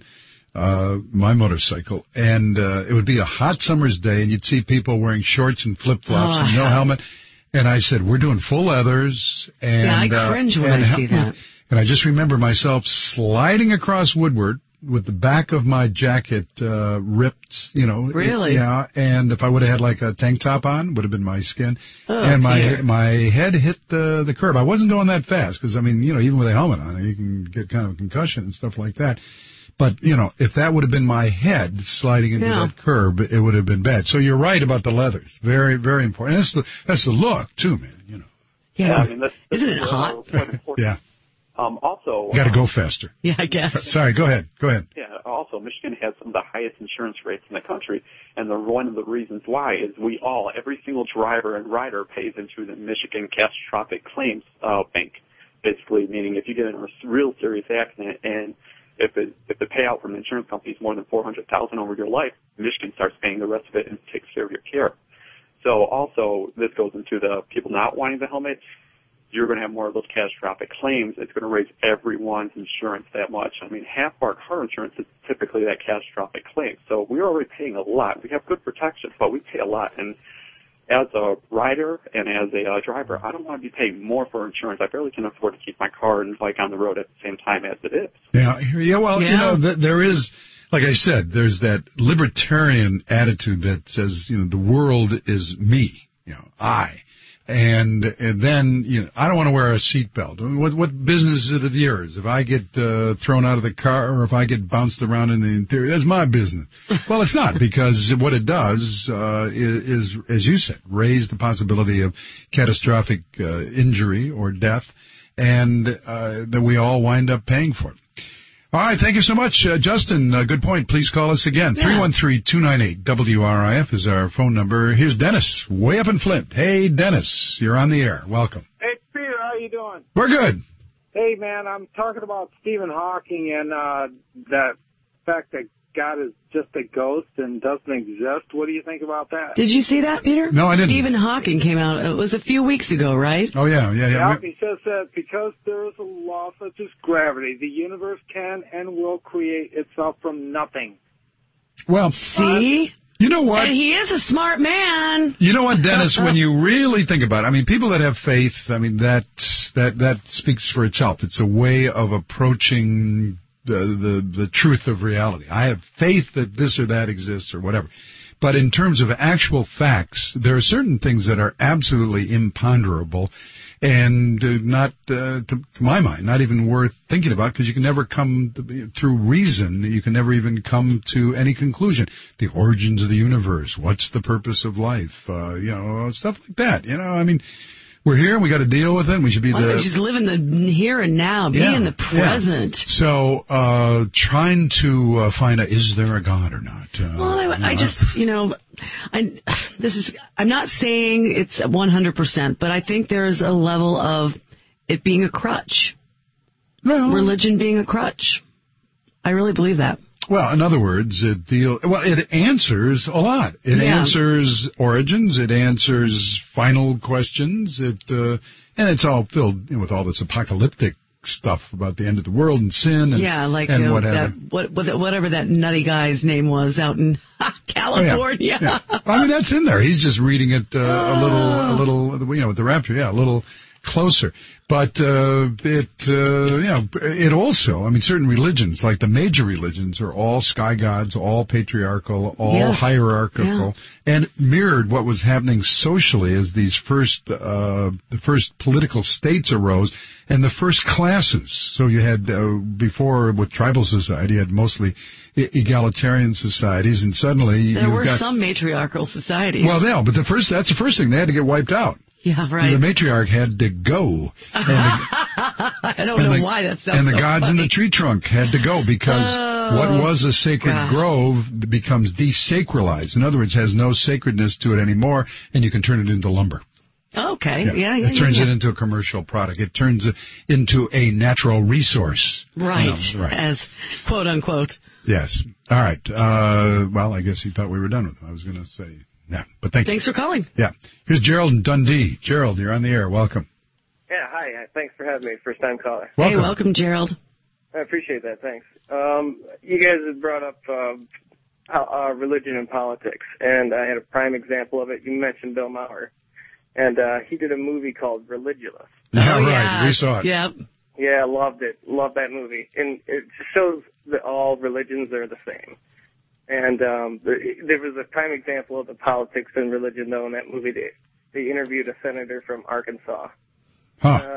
uh my motorcycle, and uh it would be a hot summer's day, and you'd see people wearing shorts and flip-flops oh, and no helmet, and I said, we're doing full leathers. And, yeah, I cringe uh, when and, I see that. And I just remember myself sliding across Woodward with the back of my jacket uh ripped, you know. Really? It, yeah, and if I would have had like a tank top on, would have been my skin. Oh, and my dear. my head hit the the curb. I wasn't going that fast because, I mean, you know, even with a helmet on, you can get kind of a concussion and stuff like that. But, you know, if that would have been my head sliding into yeah. that curb, it would have been bad. So you're right about the leathers. Very, very important. And that's the, that's the look, too, man, you know. Yeah. yeah I mean, that's, that's Isn't it hot? yeah. Um, also... You got to um, go faster. Yeah, I guess. Sorry, go ahead. Go ahead. Yeah, also, Michigan has some of the highest insurance rates in the country, and the, one of the reasons why is we all, every single driver and rider pays into the Michigan Catastrophic Claims uh, Bank, basically, meaning if you get in a real serious accident and If it, if the payout from the insurance company is more than four hundred thousand dollars over your life, Michigan starts paying the rest of it and takes care of your care. So also, this goes into the people not wanting the helmet. You're going to have more of those catastrophic claims. It's going to raise everyone's insurance that much. I mean, half our car insurance is typically that catastrophic claim. So we're already paying a lot. We have good protection, but we pay a lot. And as a rider and as a uh, driver, I don't want to be paying more for insurance. I barely can afford to keep my car and bike on the road at the same time as it is. Yeah, yeah. Well, yeah. you know, th- there is, like I said, there's that libertarian attitude that says, you know, the world is me, you know, I. And, and then, you know, I don't want to wear a seatbelt. What, what business is it of yours? If I get uh, thrown out of the car or if I get bounced around in the interior, that's my business. Well, it's not, because what it does uh, is, is, as you said, raise the possibility of catastrophic uh, injury or death, and uh, that we all wind up paying for it. All right, thank you so much, uh, Justin. Uh, good point. Please call us again. three one three, two nine eight, W R I F is our phone number. Here's Dennis, way up in Flint. Hey, Dennis, you're on the air. Welcome. Hey, Peter, how you doing? We're good. Hey, man, I'm talking about Stephen Hawking and uh, that fact that God is just a ghost and doesn't exist. What do you think about that? Did you see that, Peter? No, I didn't. Stephen Hawking came out. It was a few weeks ago, right? Oh, yeah, yeah, yeah. Yeah, he says that because there is a law such as gravity, the universe can and will create itself from nothing. Well, see? You know what? And he is a smart man. You know what, Dennis, when you really think about it, I mean, people that have faith, I mean, that that that speaks for itself. It's a way of approaching the, the the truth of reality. I have faith that this or that exists or whatever. But in terms of actual facts, there are certain things that are absolutely imponderable and uh, not, uh, to, to my mind, not even worth thinking about, because you can never come to, through reason, you can never even come to any conclusion. The origins of the universe, what's the purpose of life, uh, you know, stuff like that. You know, I mean, we're here and we got to deal with it. And we should be well, the just live in the here and now, be yeah, in the present. Yeah. So, uh, trying to uh, find out, is there a God or not? Uh, well, I, you know, I just, you know, I, this is, I'm not saying it's one hundred percent, but I think there's a level of it being a crutch. Well, religion being a crutch. I really believe that. Well, in other words, it deal well. It answers a lot. It yeah. answers origins. It answers final questions. It uh, and it's all filled you know, with all this apocalyptic stuff about the end of the world and sin. And, yeah, like and you know, whatever. That, what, whatever that nutty guy's name was out in California. Oh, yeah. Yeah. I mean, that's in there. He's just reading it uh, a little, a little, you know, with the rapture. Yeah, a little closer. But uh, it, uh, you know, it also, I mean, certain religions, like the major religions, are all sky gods, all patriarchal, all yes. hierarchical, yeah. and mirrored what was happening socially as these first, uh, the first political states arose, and the first classes. So you had, uh, before with tribal society, you had mostly egalitarian societies, and suddenly there you've were got, some matriarchal societies. Well, yeah, but the first, that's the first thing. They had to get wiped out. Yeah, right. And the matriarch had to go. And the, I don't know the, why that sounds And the so gods funny. in the tree trunk had to go because oh, what was a sacred gosh. grove becomes desacralized. In other words, has no sacredness to it anymore, and you can turn it into lumber. Okay, yeah, yeah, yeah. It turns yeah, yeah. it into a commercial product. It turns it into a natural resource. Right, you know, right. as quote unquote Yes. All right. Uh, well, I guess he thought we were done with him. I was going to say, yeah, but thank Thanks you. for calling. Yeah. Here's Gerald in Dundee. Gerald, you're on the air. Welcome. Yeah, hi. Thanks for having me. First time caller. Welcome. Hey, welcome, Gerald. I appreciate that. Thanks. Um, you guys have brought up uh, uh, religion and politics, and I had a prime example of it. You mentioned Bill Maher, and uh, he did a movie called Religulous. Yeah, oh, right. Yeah. We saw it. Yep. Yeah, I loved it. Loved that movie. And it shows that all religions are the same. And um, there was a prime example of the politics and religion, though, in that movie. They, they interviewed a senator from Arkansas. Huh. Uh,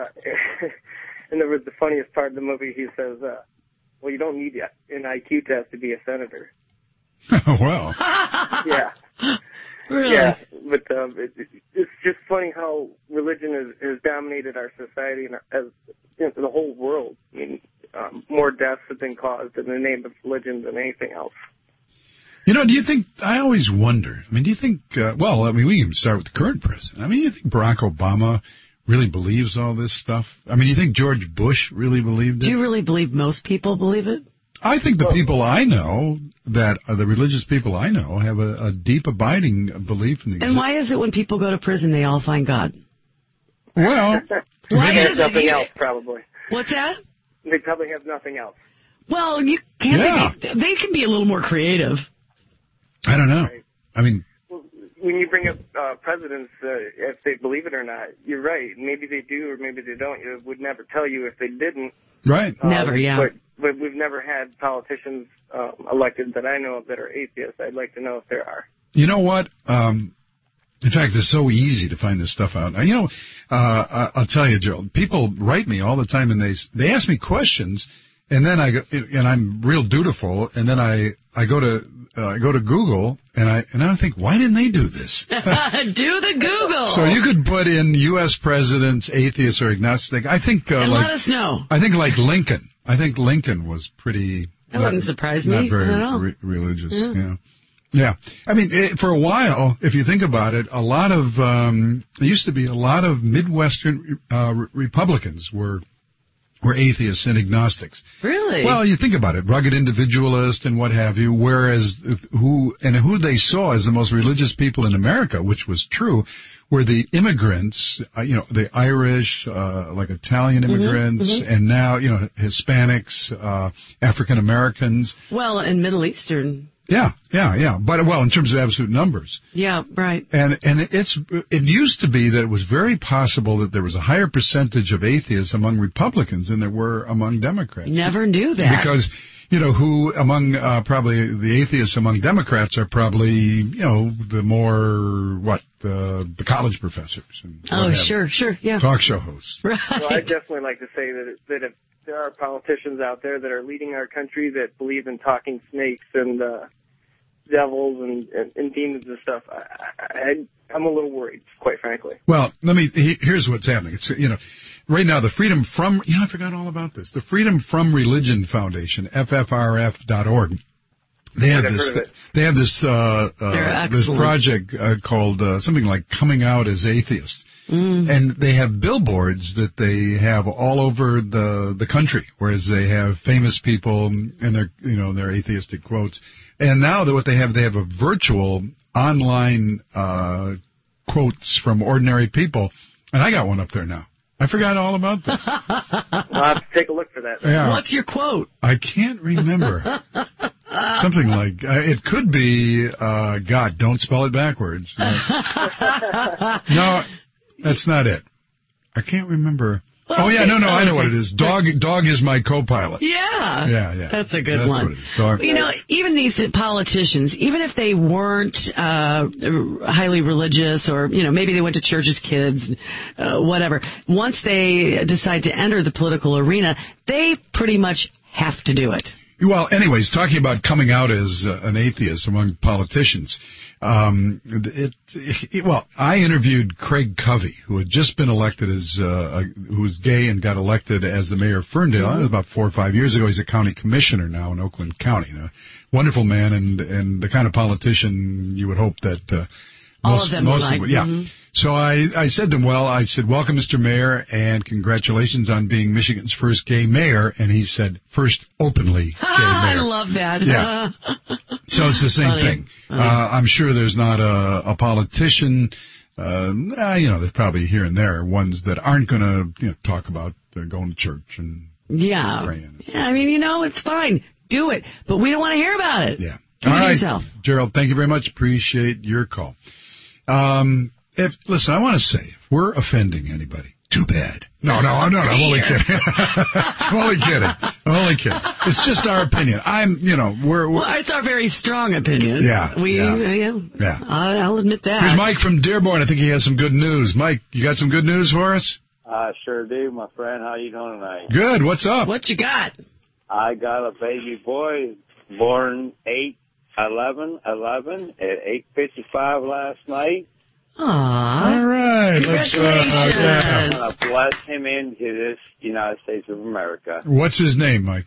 and there was the funniest part of the movie. He says, uh, well, you don't need an I Q test to be a senator. Well. Yeah. Really? Yeah, but um, it, it, it's just funny how religion has, has dominated our society and our, as you know, the whole world. I mean, um, more deaths have been caused in the name of religion than anything else. You know, do you think, I always wonder, I mean, do you think, uh, well, I mean, we can start with the current president. I mean, do you think Barack Obama really believes all this stuff? I mean, do you think George Bush really believed it? Do you really believe most people believe it? I think the people I know, that are the religious people I know, have a, a deep, abiding belief in the. And why is it when people go to prison they all find God? Well, why they is have nothing it? else, probably. What's that? They probably have nothing else. Well, you can't. Yeah. They, be, they can be a little more creative. I don't know. I mean, when you bring up uh, presidents, uh, if they believe it or not, you're right. Maybe they do or maybe they don't. It would never tell you if they didn't. Right. Um, Never, yeah. But, but we've never had politicians um, elected that I know of that are atheists. I'd like to know if there are. You know what? Um, in fact, it's so easy to find this stuff out. You know, uh, I'll tell you, Gerald, people write me all the time and they they ask me questions, and then I go, and I'm real dutiful, and then I I go to uh, I go to Google and I and I think, why didn't they do this? Do the Google. So you could put in U S presidents, atheist or agnostic. I think uh, and like let us know. I think like Lincoln. I think Lincoln was pretty. That not, wouldn't surprise me. Not very I don't know. re- religious. Yeah. Yeah. Yeah. I mean, it, for a while, if you think about it, a lot of um, there used to be a lot of Midwestern uh, re- Republicans were. were atheists and agnostics. Really? Well, you think about it, rugged individualist and what have you, whereas who, and who they saw as the most religious people in America, which was true, were the immigrants, uh, you know, the Irish, uh, like Italian immigrants, mm-hmm, mm-hmm. and now, you know, Hispanics, uh, African Americans. Well, and Middle Eastern. Yeah, yeah, yeah. But, well, in terms of absolute numbers. Yeah, right. And and it's it used to be that it was very possible that there was a higher percentage of atheists among Republicans than there were among Democrats. Never knew that. Because, you know, who among uh, probably the atheists among Democrats are probably, you know, the more, what, the, the college professors. And oh, sure, sure, yeah. Talk show hosts. Right. Well, I'd definitely like to say that, that if there are politicians out there that are leading our country that believe in talking snakes and uh, devils and, and, and demons and stuff, I, I, I'm a little worried, quite frankly. Well, let me, here's what's happening. It's, you know, right now the Freedom From, you know, I forgot all about this. The Freedom From Religion Foundation, F F R F dot org. They have this, they have this, uh, uh, this project uh, called uh, something like Coming Out as Atheists. Mm. And they have billboards that they have all over the the country, whereas they have famous people and their, you know, their atheistic quotes. And now that what they have, they have a virtual online uh quotes from ordinary people. And I got one up there now. I forgot all about this. I'll have to take a look for that. Yeah. What's your quote? I can't remember. Something like, uh, it could be, uh, God, don't spell it backwards. Uh, no, that's not it. I can't remember. Well, oh, yeah, no, no, okay. I know what it is. Dog Dog is my co-pilot. Yeah. Yeah, yeah. That's a good That's one. what it is. Dog. You know, even these politicians, even if they weren't uh, highly religious or, you know, maybe they went to church as kids, uh, whatever, once they decide to enter the political arena, they pretty much have to do it. Well, anyways, talking about coming out as uh, an atheist among politicians, um, it, it, well, I interviewed Craig Covey, who had just been elected as, uh, a, who was gay and got elected as the mayor of Ferndale. Mm-hmm. That was about four or five years ago. He's a county commissioner now in Oakland County. A wonderful man and, and the kind of politician you would hope that, uh, All most, of them most like. would, yeah. Mm-hmm. So I, I said to him, well, I said, welcome, Mister Mayor, and congratulations on being Michigan's first gay mayor. And he said, first openly gay I mayor. love that. Yeah. So it's the same Funny. thing. Funny. Uh, I'm sure there's not a, a politician, uh, you know, there's probably here and there ones that aren't going to you know, talk about uh, going to church and Yeah. praying. Yeah, I mean, you know, it's fine. Do it. But we don't want to hear about it. Yeah. Keep All it to right, yourself. Gerald, thank you very much. Appreciate your call. Um, if listen, I want to say, if we're offending anybody, too bad. No, no, I'm not. I'm only kidding. I'm only kidding. I'm only kidding. It's just our opinion. I'm, you know, we're. we're Well, it's our very strong opinion. Yeah, We, yeah. uh, yeah. Yeah. I- I'll admit that. Here's Mike from Dearborn. I think he has some good news. Mike, you got some good news for us? I sure do, my friend. How you doing tonight? Good. What's up? What you got? I got a baby boy born eight eleven eleven at eight fifty-five last night. Aww. All right. Let's, uh, yeah. I'm going to bless him into this United States of America. What's his name, Mike?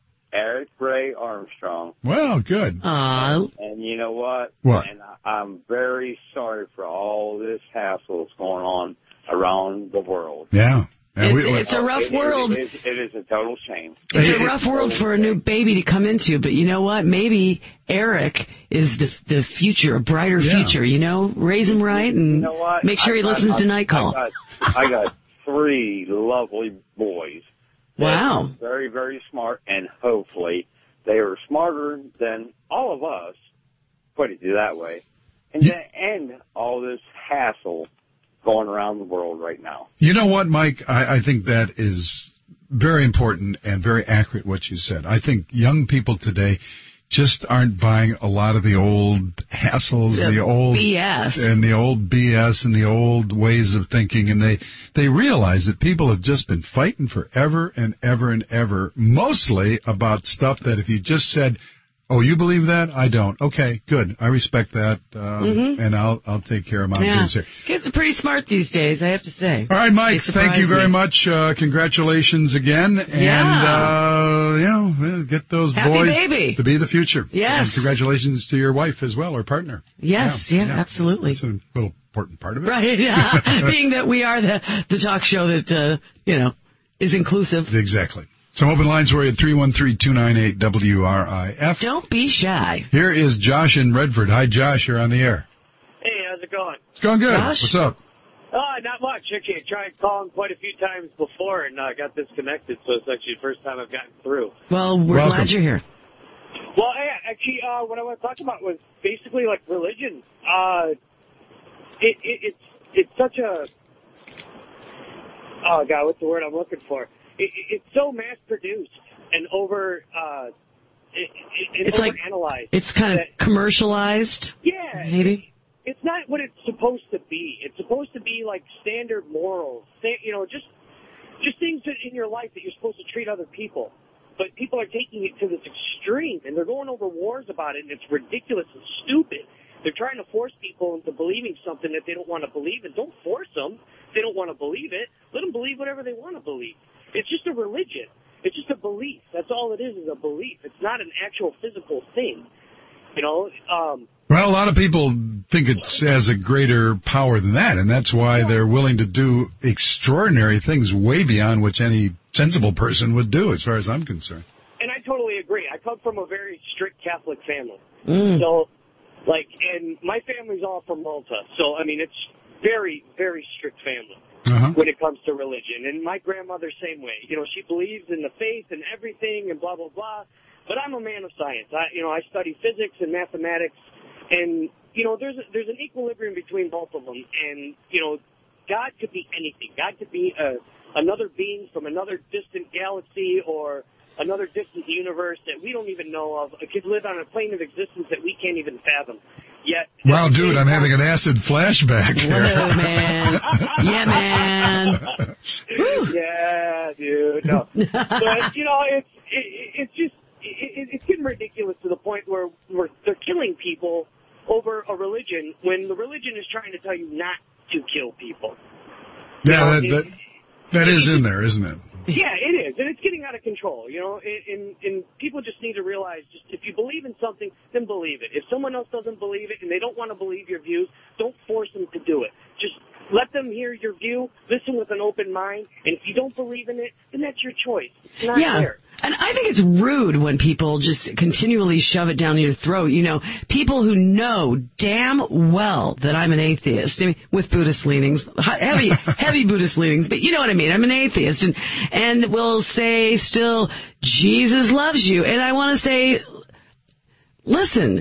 Eric Ray Armstrong. Well, good. Aww. And you know what? What? And I- I'm very sorry for all this hassle that's going on around the world. Yeah. Yeah, It's, we- we- it's a rough It- it- world. It is, it is a total shame. It's a rough world for a new baby to come into, but you know what? Maybe Eric is the the future, a brighter Yeah. future, you know? Raise him right and You know what? make sure he I got- listens I- to Night Call. I got, I got three lovely boys. that Wow. are Very, very smart, and hopefully they are smarter than all of us, put it that way, and to end all this hassle going around the world right now. You know what, Mike? I, I think that is very important and very accurate what you said. I think young people today just aren't buying a lot of the old hassles, The the old B S. and the old B S and the old ways of thinking, and they they realize that people have just been fighting forever and ever and ever, mostly about stuff that if you just said, "Oh, you believe that? I don't." Okay, good. I respect that, um, Mhm. and I'll I'll take care of my Yeah. business here. Kids are pretty smart these days, I have to say. All right, Mike, They thank you surprise very me. much. Uh, congratulations again. And, Yeah. uh, you know, well, get those Happy boys baby. to be the future. Yes. And congratulations to your wife as well, or partner. Yes, yeah, absolutely. That's a little important part of it. Right, yeah. Being that we are the, the talk show that, uh, you know, is inclusive. Exactly. Some open lines for you at three one three, two nine eight, W R I F. Don't be shy. Here is Josh in Redford. Hi, Josh. You're on the air. Hey, how's it going? It's going good. Josh? What's up? Uh, not much. Okay, tried calling quite a few times before and uh, got disconnected, so it's actually the first time I've gotten through. Well, we're Welcome. glad you're here. Well, hey, actually, uh, what I want to talk about was basically like religion. Uh, it, it, it's it's such a oh god, what's the word I'm looking for? It, it, it's so mass produced and over uh, it, it, It's like overanalyzed. it's kind of that- commercialized. yeah, Maybe. it's not what it's supposed to be. It's supposed to be like standard morals, sta- you know, just just things that in your life that you're supposed to treat other people. But people are taking it to this extreme, and they're going over wars about it, and it's ridiculous and stupid. They're trying to force people into believing something that they don't want to believe, and don't force them. If they don't want to believe it, let them believe whatever they want to believe. It's just a religion. It's just a belief. That's all it is, is a belief. It's not an actual physical thing. You know, um, Well, a lot of people think it has a greater power than that, and that's why they're willing to do extraordinary things way beyond which any sensible person would do, as far as I'm concerned. and I totally agree. I come from a very strict Catholic family. Mm. So, like, and my family's all from Malta. So, I mean, it's very, very strict family Uh-huh. when it comes to religion. And my grandmother, same way. You know, she believes in the faith and everything and blah, blah, blah. But I'm a man of science. I, you know, I study physics and mathematics. And, you know, there's a, there's an equilibrium between both of them. And, you know, God could be anything. God could be a, another being from another distant galaxy or another distant universe that we don't even know of. It could live on a plane of existence that we can't even fathom. Yet, Wow, dude, I'm having an acid flashback here. Whoa, man. Yeah, man. Yeah, dude. No. But, you know, it's, it, it's just, it, it's getting ridiculous to the point where we're, they're killing people over a religion when the religion is trying to tell you not to kill people. Yeah, You know, that, that, that is in there, isn't it? Yeah, it is, and it's getting out of control, you know, and, and, and people just need to realize, just if you believe in something, then believe it. If someone else doesn't believe it and they don't want to believe your views, don't force them to do it. Just Let them hear your view. Listen with an open mind. And if you don't believe in it, then that's your choice. It's not yeah. fair. And I think it's rude when people just continually shove it down your throat. You know, people who know damn well that I'm an atheist, I mean, with Buddhist leanings, heavy, heavy Buddhist leanings, but you know what I mean. I'm an atheist, and and will say still, Jesus loves you, and I want to say, listen.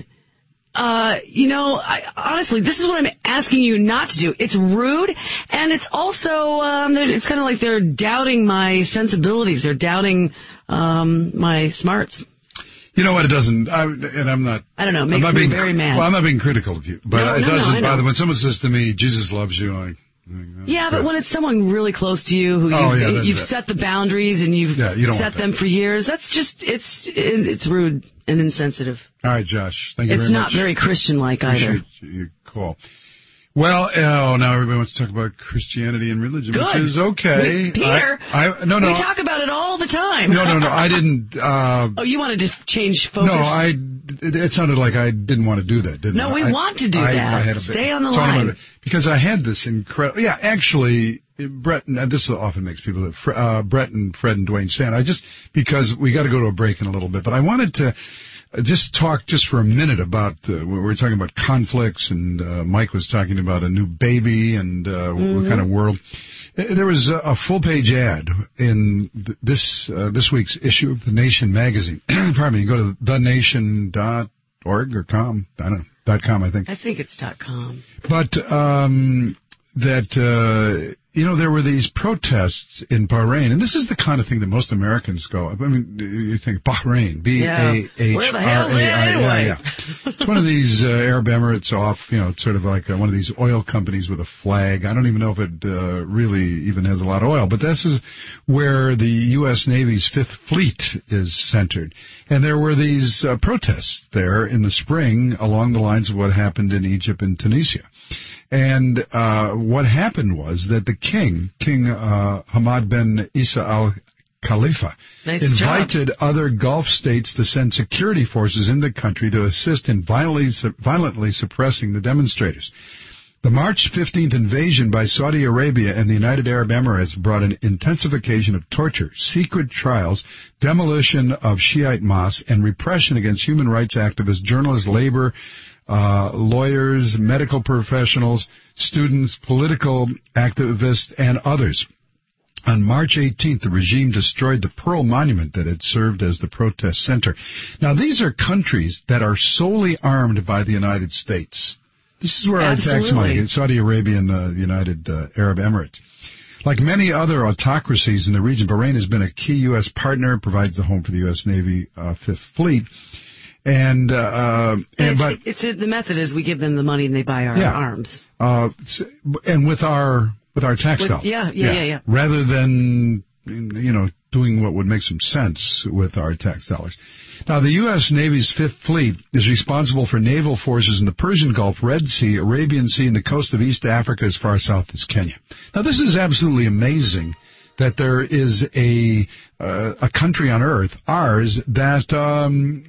Uh, you know, I, honestly, this is what I'm asking you not to do. It's rude, and it's also, um, it's kind of like they're doubting my sensibilities. They're doubting um, my smarts. You know what? It doesn't, I, and I'm not. I don't know. It makes me being, very mad. Well, I'm not being critical of you, but no, it no, doesn't no, bother when someone says to me, "Jesus loves you." I, Yeah, but when it's someone really close to you who oh, you've, yeah, you've it. set the boundaries and you've yeah, you set them for years, that's just, it's it's rude and insensitive. All right, Josh. Thank you it's very much. It's not very Christian-like either. Appreciate your call. Well, oh, now everybody wants to talk about Christianity and religion, Good. which is okay. Wait, Peter, I, I, no, no, we talk about it all the time. No, no, no, I didn't. Uh, oh, you wanted to change focus? No, I. It, it sounded like I didn't want to do that, didn't no, I? we I, want to do I, that. I had a Stay bit, on the line. Because I had this incredible. Yeah, actually, Brett, and this often makes people, uh, Brett and Fred and Dwayne stand. I just, because we got to go to a break in a little bit, but I wanted to just talk just for a minute about, uh, we were talking about conflicts, and uh, Mike was talking about a new baby and uh, mm-hmm. what kind of world. There was a full-page ad in th- this uh, this week's issue of The Nation magazine. Pardon me, you go to the nation dot org or com, I don't know, dot com, I think. I think it's dot com. But um, that, uh, you know, there were these protests in Bahrain, and this is the kind of thing that most Americans go, I mean, you think Bahrain, B A H R A I. Where the hell is it anyway? Yeah, yeah. It's one of these uh, Arab Emirates off, you know, it's sort of like uh, one of these oil companies with a flag. I don't even know if it uh, really even has a lot of oil, but this is where the U S Navy's Fifth Fleet is centered. And there were these uh, protests there in the spring along the lines of what happened in Egypt and Tunisia. And uh, what happened was that the king, King uh, Hamad bin Isa al Khalifa, nice invited job. other Gulf states to send security forces in the country to assist in violently, violently suppressing the demonstrators. The March fifteenth invasion by Saudi Arabia and the United Arab Emirates brought an intensification of torture, secret trials, demolition of Shiite mosques, and repression against human rights activists, journalists, labor, Uh, lawyers, medical professionals, students, political activists, and others. On March eighteenth, the regime destroyed the Pearl Monument that had served as the protest center. Now, these are countries that are solely armed by the United States. This is where Absolutely. our tax money, Saudi Arabia and the United uh, Arab Emirates. Like many other autocracies in the region, Bahrain has been a key U S partner, provides the home for the U S Navy uh, Fifth Fleet. And, uh, and it's, but it's it, the method is we give them the money and they buy our yeah. arms. Uh, and with our with our tax with, dollars, yeah, yeah, yeah, yeah. Rather than you know doing what would make some sense with our tax dollars. Now, the U S Navy's Fifth Fleet is responsible for naval forces in the Persian Gulf, Red Sea, Arabian Sea, and the coast of East Africa as far south as Kenya. Now, this is absolutely amazing that there is a uh, a country on Earth, ours, that um,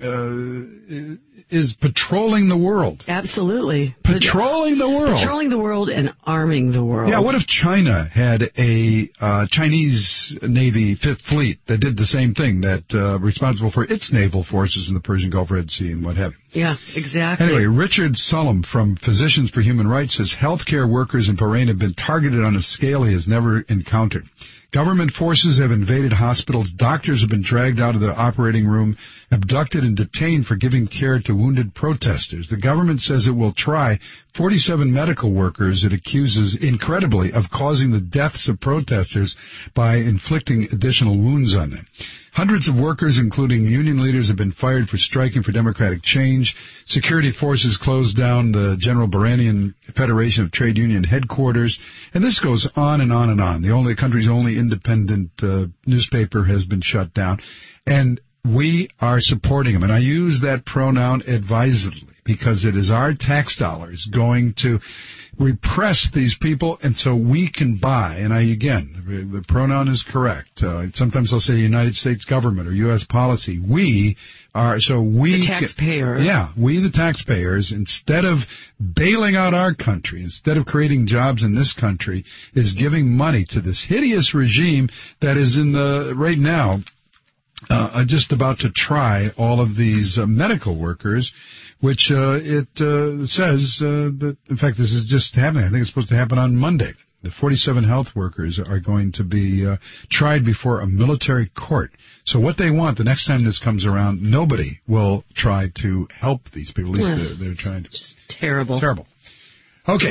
uh, is patrolling the world. Absolutely. Patrolling the world. Patrolling the world and arming the world. Yeah, what if China had a uh, Chinese Navy Fifth Fleet that did the same thing, that uh, responsible for its naval forces in the Persian Gulf, Red Sea, and what have you? Yeah, exactly. Anyway, Richard Sullum from Physicians for Human Rights says healthcare workers in Bahrain have been targeted on a scale he has never encountered. Government forces have invaded hospitals. Doctors have been dragged out of the operating room, abducted and detained for giving care to wounded protesters. The government says it will try forty-seven medical workers it accuses, incredibly, of causing the deaths of protesters by inflicting additional wounds on them. Hundreds of workers, including union leaders, have been fired for striking for democratic change. Security forces closed down the General Bahrainian Federation of Trade Union headquarters. And this goes on and on and on. The only country's only independent uh, newspaper has been shut down. And we are supporting them. And I use that pronoun advisedly because it is our tax dollars going to repress these people, and so we can buy. And I, again, the pronoun is correct. Uh, sometimes I'll say United States government or U S policy. We are, so we... The taxpayer. Can, yeah, we the taxpayers, instead of bailing out our country, instead of creating jobs in this country, is giving money to this hideous regime that is in the, right now, uh, just about to try all of these uh, medical workers, which uh, it uh, says uh, that, in fact, this is just happening. I think it's supposed to happen on Monday. The forty-seven health workers are going to be uh, tried before a military court. So what they want, the next time this comes around, nobody will try to help these people. At least they're, they're trying to. Just terrible. Terrible. Okay,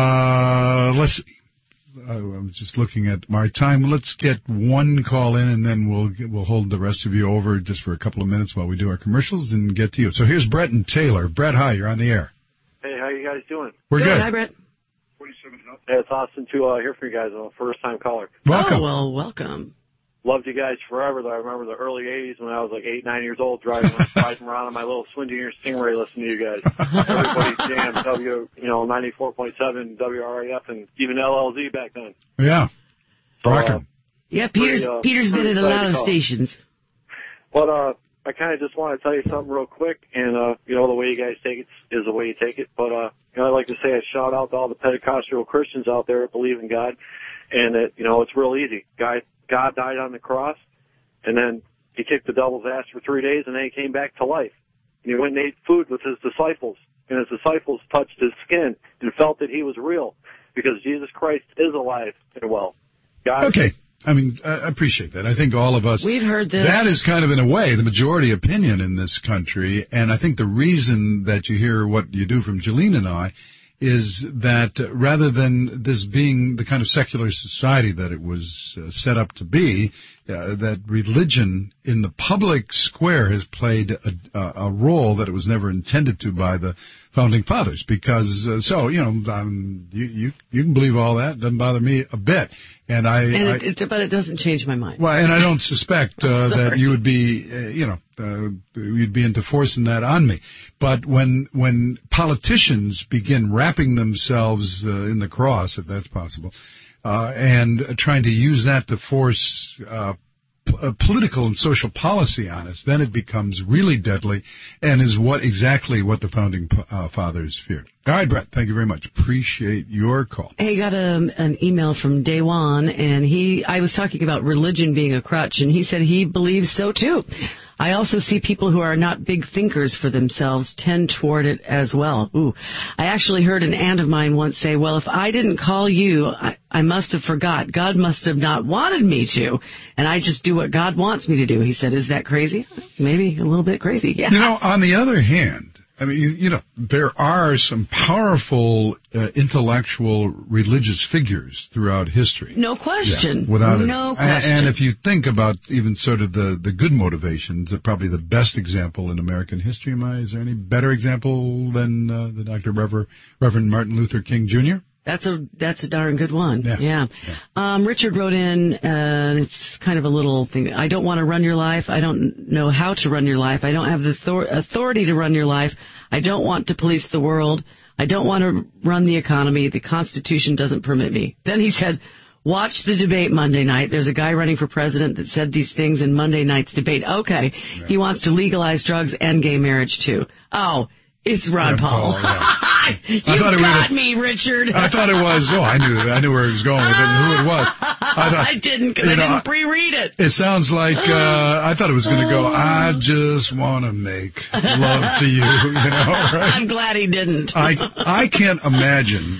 uh, let's. Uh, I was just looking at my time. Let's get one call in, and then we'll we'll hold the rest of you over just for a couple of minutes while we do our commercials and get to you. So here's Brett and Taylor. Brett, hi, you're on the air. Hey, how you guys doing? We're good. good. Hi, Brett. Hey, it's awesome to uh, hear from you guys. I'm a first-time caller. Welcome. Oh, well, welcome. Loved you guys forever, though. I remember the early eighties when I was like eight, nine years old, driving, driving around on my little Swin Junior Stingray listening to you guys. Everybody's jam, W, you know, ninety-four point seven, W R A F, and even L L Z back then. Yeah. So, Rockin'. uh, Yeah, Peter's, pretty, uh, Peter's been at a lot of call. stations. But uh, I kind of just want to tell you something real quick, and, uh, you know, the way you guys take it is the way you take it. But, uh, you know, I'd like to say a shout out to all the Pentecostal Christians out there that believe in God, and that, you know, it's real easy. God, God died on the cross, and then he kicked the devil's ass for three days, and then he came back to life. And he went and ate food with his disciples, and his disciples touched his skin and felt that he was real, because Jesus Christ is alive and well. God, okay. I mean, I appreciate that. I think all of us... We've heard this. That is kind of, in a way, the majority opinion in this country, and I think the reason that you hear what you do from Jolene and I is that uh, rather than this being the kind of secular society that it was uh, set up to be, uh, that religion in the public square has played a, a role that it was never intended to by the founding fathers. Because, uh, so, you know, um, you, you you can believe all that. Doesn't bother me a bit. And I... And I it, it, but it doesn't change my mind. Well, and I don't suspect uh, that you would be, uh, you know, uh, you'd be into forcing that on me. But when when politicians begin wrapping themselves uh, in the cross, if that's possible, uh, and uh, trying to use that to force uh, p- uh, political and social policy on us, then it becomes really deadly, and is what exactly what the founding uh, fathers feared. All right, Brett, thank you very much. Appreciate your call. Hey, got a, an email from Dewan, and he, I was talking about religion being a crutch, and he said he believes so too. I also see people who are not big thinkers for themselves tend toward it as well. Ooh. I actually heard an aunt of mine once say, well, if I didn't call you, I, I must have forgot. God must have not wanted me to, and I just do what God wants me to do. He said, is that crazy? Maybe a little bit crazy, yeah. You know, on the other hand, I mean, you, you know, there are some powerful uh, intellectual religious figures throughout history. No question. Yeah, without no it. question. And, and if you think about even sort of the, the good motivations, uh, probably the best example in American history, am I, is there any better example than uh, the Doctor Rever, Reverend Martin Luther King Junior? That's a that's a darn good one. Yeah. yeah. yeah. Um, Richard wrote in, uh, it's kind of a little thing. I don't want to run your life. I don't know how to run your life. I don't have the thor- authority to run your life. I don't want to police the world. I don't want to run the economy. The Constitution doesn't permit me. Then he said, watch the debate Monday night. There's a guy running for president that said these things in Monday night's debate. Okay. Yeah. He wants to legalize drugs and gay marriage, too. Oh, it's Ron yeah, Paul. Paul yeah. you I thought it got was, me, Richard. I thought it was, oh, I knew I knew where he was going with it and who it was. I, thought, I didn't, because I know, didn't pre-read it. It sounds like, uh, I thought it was going to go, I just want to make love to you, you know, right? I'm glad he didn't. I I can't imagine.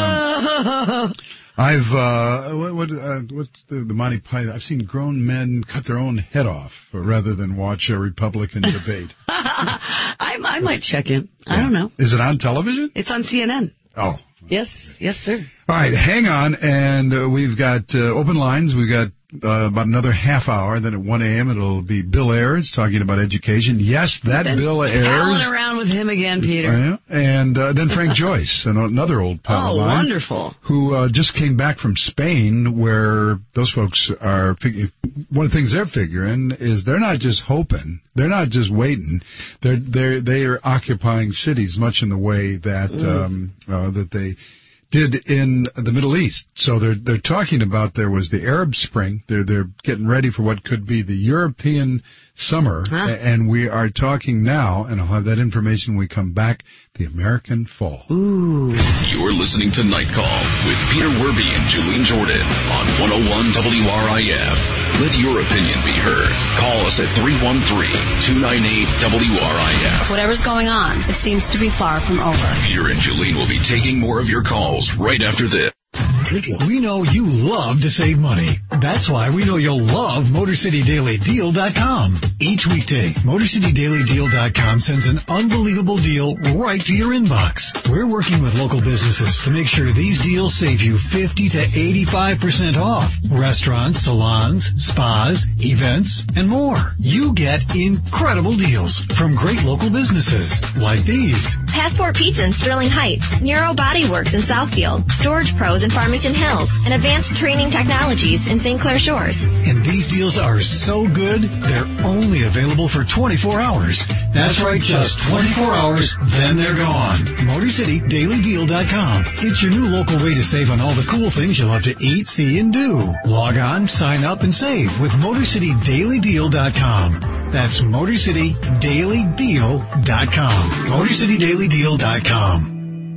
Um, I've uh, what, what uh, what's the, the Monty Python? I've seen grown men cut their own head off rather than watch a Republican debate. I, I might check in. Yeah. I don't know. Is it on television? It's on C N N. Oh. Yes, yes, sir. All right, hang on, and uh, we've got uh, open lines. We've got uh, about another half hour. Then at one a.m. it'll be Bill Ayers talking about education. Yes, that Been Bill Ayers. palling around with him again, Peter. Uh, and uh, then Frank Joyce, another old pal oh, of mine. wonderful. Who uh, just came back from Spain, where those folks are, fig- one of the things they're figuring is they're not just hoping, they're not just waiting, they're, they're, they are occupying cities much in the way that, Mm. um, uh, that they did in the Middle East. So they're they're talking about there was the Arab Spring. They're they're getting ready for what could be the European summer, huh. and we are talking now, and I'll have that information when we come back, the American fall. Ooh. You're listening to Night Call with Peter Werby and Julene Jordan on one oh one W R I F. Let your opinion be heard. Call us at three one three, two nine eight, W R I F. Whatever's going on, it seems to be far from over. Peter and Julene will be taking more of your calls right after this. We know you love to save money. That's why we know you'll love Motor City Daily Deal dot com. Each weekday, Motor City Daily Deal dot com sends an unbelievable deal right to your inbox. We're working with local businesses to make sure these deals save you fifty to eighty-five percent off. Restaurants, salons, spas, events, and more. You get incredible deals from great local businesses like these. Passport Pizza in Sterling Heights, Neuro Body Works in Southfield, Storage Pros in Farmington Hills, and Advanced Training Technologies in Saint Clair Shores. And these deals are so good, they're only available for twenty-four hours. That's right, just twenty-four hours, then they're gone. Motor City Daily Deal dot com. It's your new local way to save on all the cool things you love to eat, see, and do. Log on, sign up, and save with Motor City Daily Deal dot com. That's Motor City Daily Deal dot com. Motor City Daily Deal dot com.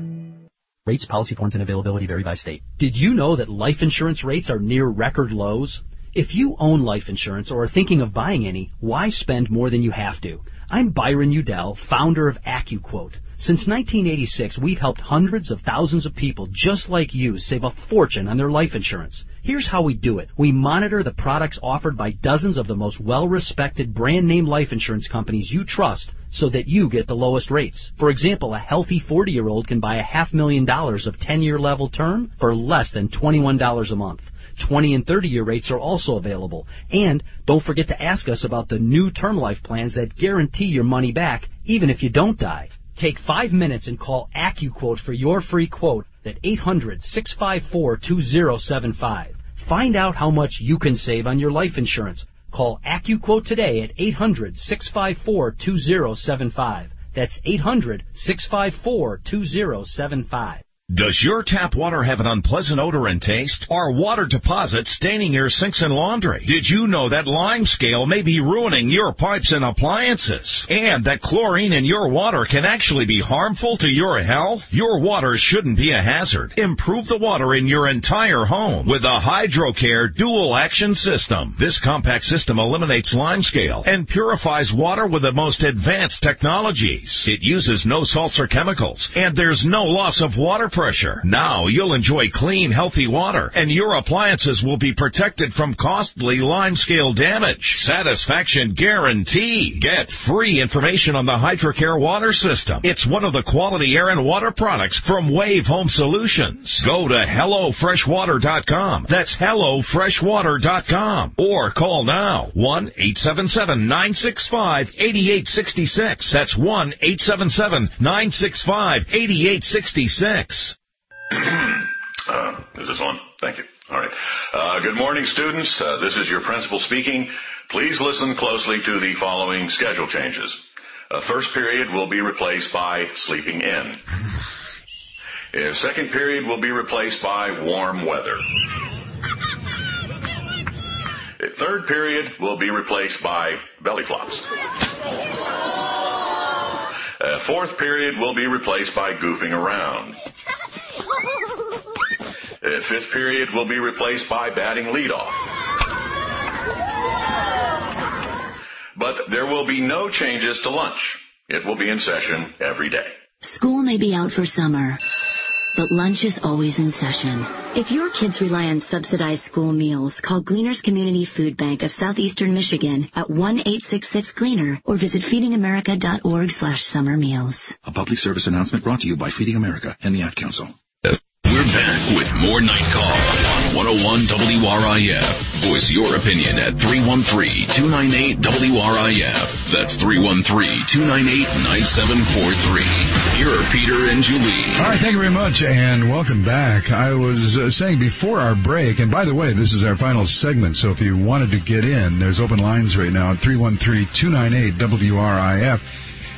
Rates, policy forms, and availability vary by state. Did you know that life insurance rates are near record lows? If you own life insurance or are thinking of buying any, why spend more than you have to? I'm Byron Udell, founder of AccuQuote. Since nineteen eighty-six, we've helped hundreds of thousands of people just like you save a fortune on their life insurance. Here's how we do it. We monitor the products offered by dozens of the most well-respected brand-name life insurance companies you trust so that you get the lowest rates. For example, a healthy forty-year-old can buy a half million dollars of ten-year level term for less than twenty-one dollars a month. twenty and thirty-year rates are also available. And don't forget to ask us about the new term life plans that guarantee your money back even if you don't die. Take five minutes and call AccuQuote for your free quote at eight hundred, six five four, two zero seven five. Find out how much you can save on your life insurance. Call AccuQuote today at eight hundred, six five four, two zero seven five. That's eight hundred, six five four, two zero seven five. Does your tap water have an unpleasant odor and taste? Are water deposits staining your sinks and laundry? Did you know that lime scale may be ruining your pipes and appliances? And that chlorine in your water can actually be harmful to your health? Your water shouldn't be a hazard. Improve the water in your entire home with the HydroCare Dual Action System. This compact system eliminates lime scale and purifies water with the most advanced technologies. It uses no salts or chemicals, and there's no loss of water pressure. Pressure. Now you'll enjoy clean, healthy water, and your appliances will be protected from costly lime scale damage. Satisfaction guarantee. Get free information on the HydroCare water system. It's one of the quality air and water products from Wave Home Solutions. Go to hello fresh water dot com. That's hello fresh water dot com. Or call now. one eight seven seven, nine six five, eight eight six six. That's one eight seven seven, nine six five, eight eight six six. uh, is this on? Thank you. All right. Uh, good morning, students. Uh, this is your principal speaking. Please listen closely to the following schedule changes. Uh, first period will be replaced by sleeping in. Uh, second period will be replaced by warm weather. Uh, third period will be replaced by belly flops. Uh, fourth period will be replaced by goofing around. Uh, fifth period will be replaced by batting leadoff. But there will be no changes to lunch. It will be in session every day. School may be out for summer, but lunch is always in session. If your kids rely on subsidized school meals, call Gleaners Community Food Bank of Southeastern Michigan at one eight six six Gleaner or visit feeding america dot org slash summer meals. A public service announcement brought to you by Feeding America and the Ad Council. We're back with more Night Call on one oh one W R I F. Voice your opinion at three one three, two nine eight, W R I F. That's three one three, two nine eight, nine seven four three. Here are Peter and Julie. All right, thank you very much, and welcome back. I was uh, saying before our break, and by the way, this is our final segment, so if you wanted to get in, there's open lines right now at three one three, two nine eight, W R I F.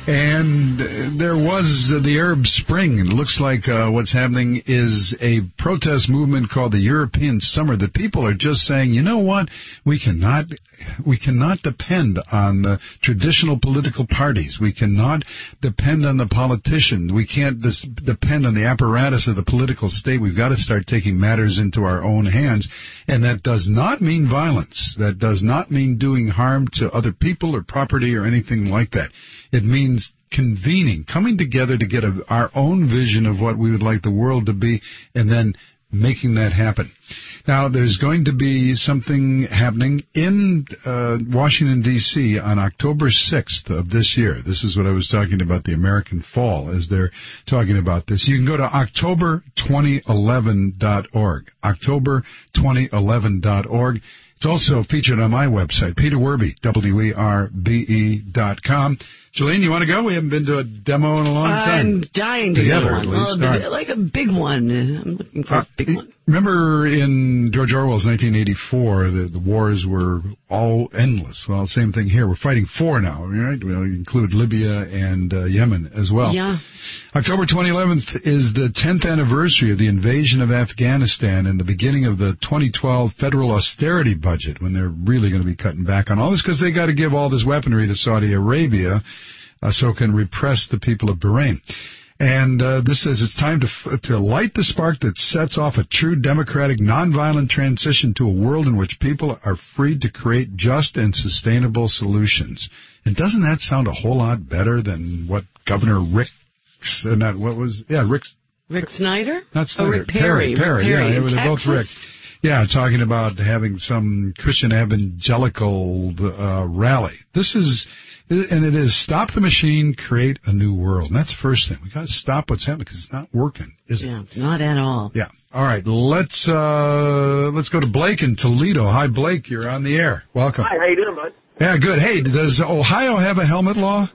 And there was uh, the Arab Spring. It looks like uh, what's happening is a protest movement called the European Summer. The people are just saying, you know what, we cannot we cannot depend on the traditional political parties. We cannot depend on the politicians. We can't dis- depend on the apparatus of the political state. We've got to start taking matters into our own hands. And that does not mean violence. That does not mean doing harm to other people or property or anything like that. It means convening, coming together to get a, our own vision of what we would like the world to be, and then making that happen. Now, there's going to be something happening in uh, Washington, D C on October sixth of this year. This is what I was talking about, the American Fall, as they're talking about this. You can go to october twenty eleven dot org, october twenty eleven dot org. It's also featured on my website, Peter Werbe, W E R B E dot com. Jolene, you want to go? We haven't been to a demo in a long time. I'm dying to Together, go at one. least. Oh, Right. like a big one. I'm looking for Uh, a big one. Remember in George Orwell's nineteen eighty-four, the, the wars were all endless. Well, same thing here. We're fighting four now, right? We include Libya and uh, Yemen as well. Yeah. October twenty eleventh is the tenth anniversary of the invasion of Afghanistan and the beginning of the twenty twelve federal austerity budget, when they're really going to be cutting back on all this because they got to give all this weaponry to Saudi Arabia uh, so can repress the people of Bahrain. And uh, this says it's time to f- to light the spark that sets off a true democratic, nonviolent transition to a world in which people are free to create just and sustainable solutions. And doesn't that sound a whole lot better than what Governor Rick, uh, not what was, yeah, Rick, Rick Snyder? not Snyder, Oh, Rick Perry. Perry, Rick Perry yeah, in they were both Texas? Rick. Yeah, talking about having some Christian evangelical uh, rally. This is. And it is stop the machine, create a new world. And that's the first thing. We got to stop what's happening because it's not working, is it? Yeah, not at all. Yeah. All right. Let's uh, let's go to Blake in Toledo. Hi, Blake. You're on the air. Welcome. Hi. How you doing, bud? Yeah, good. Hey, does Ohio have a helmet law?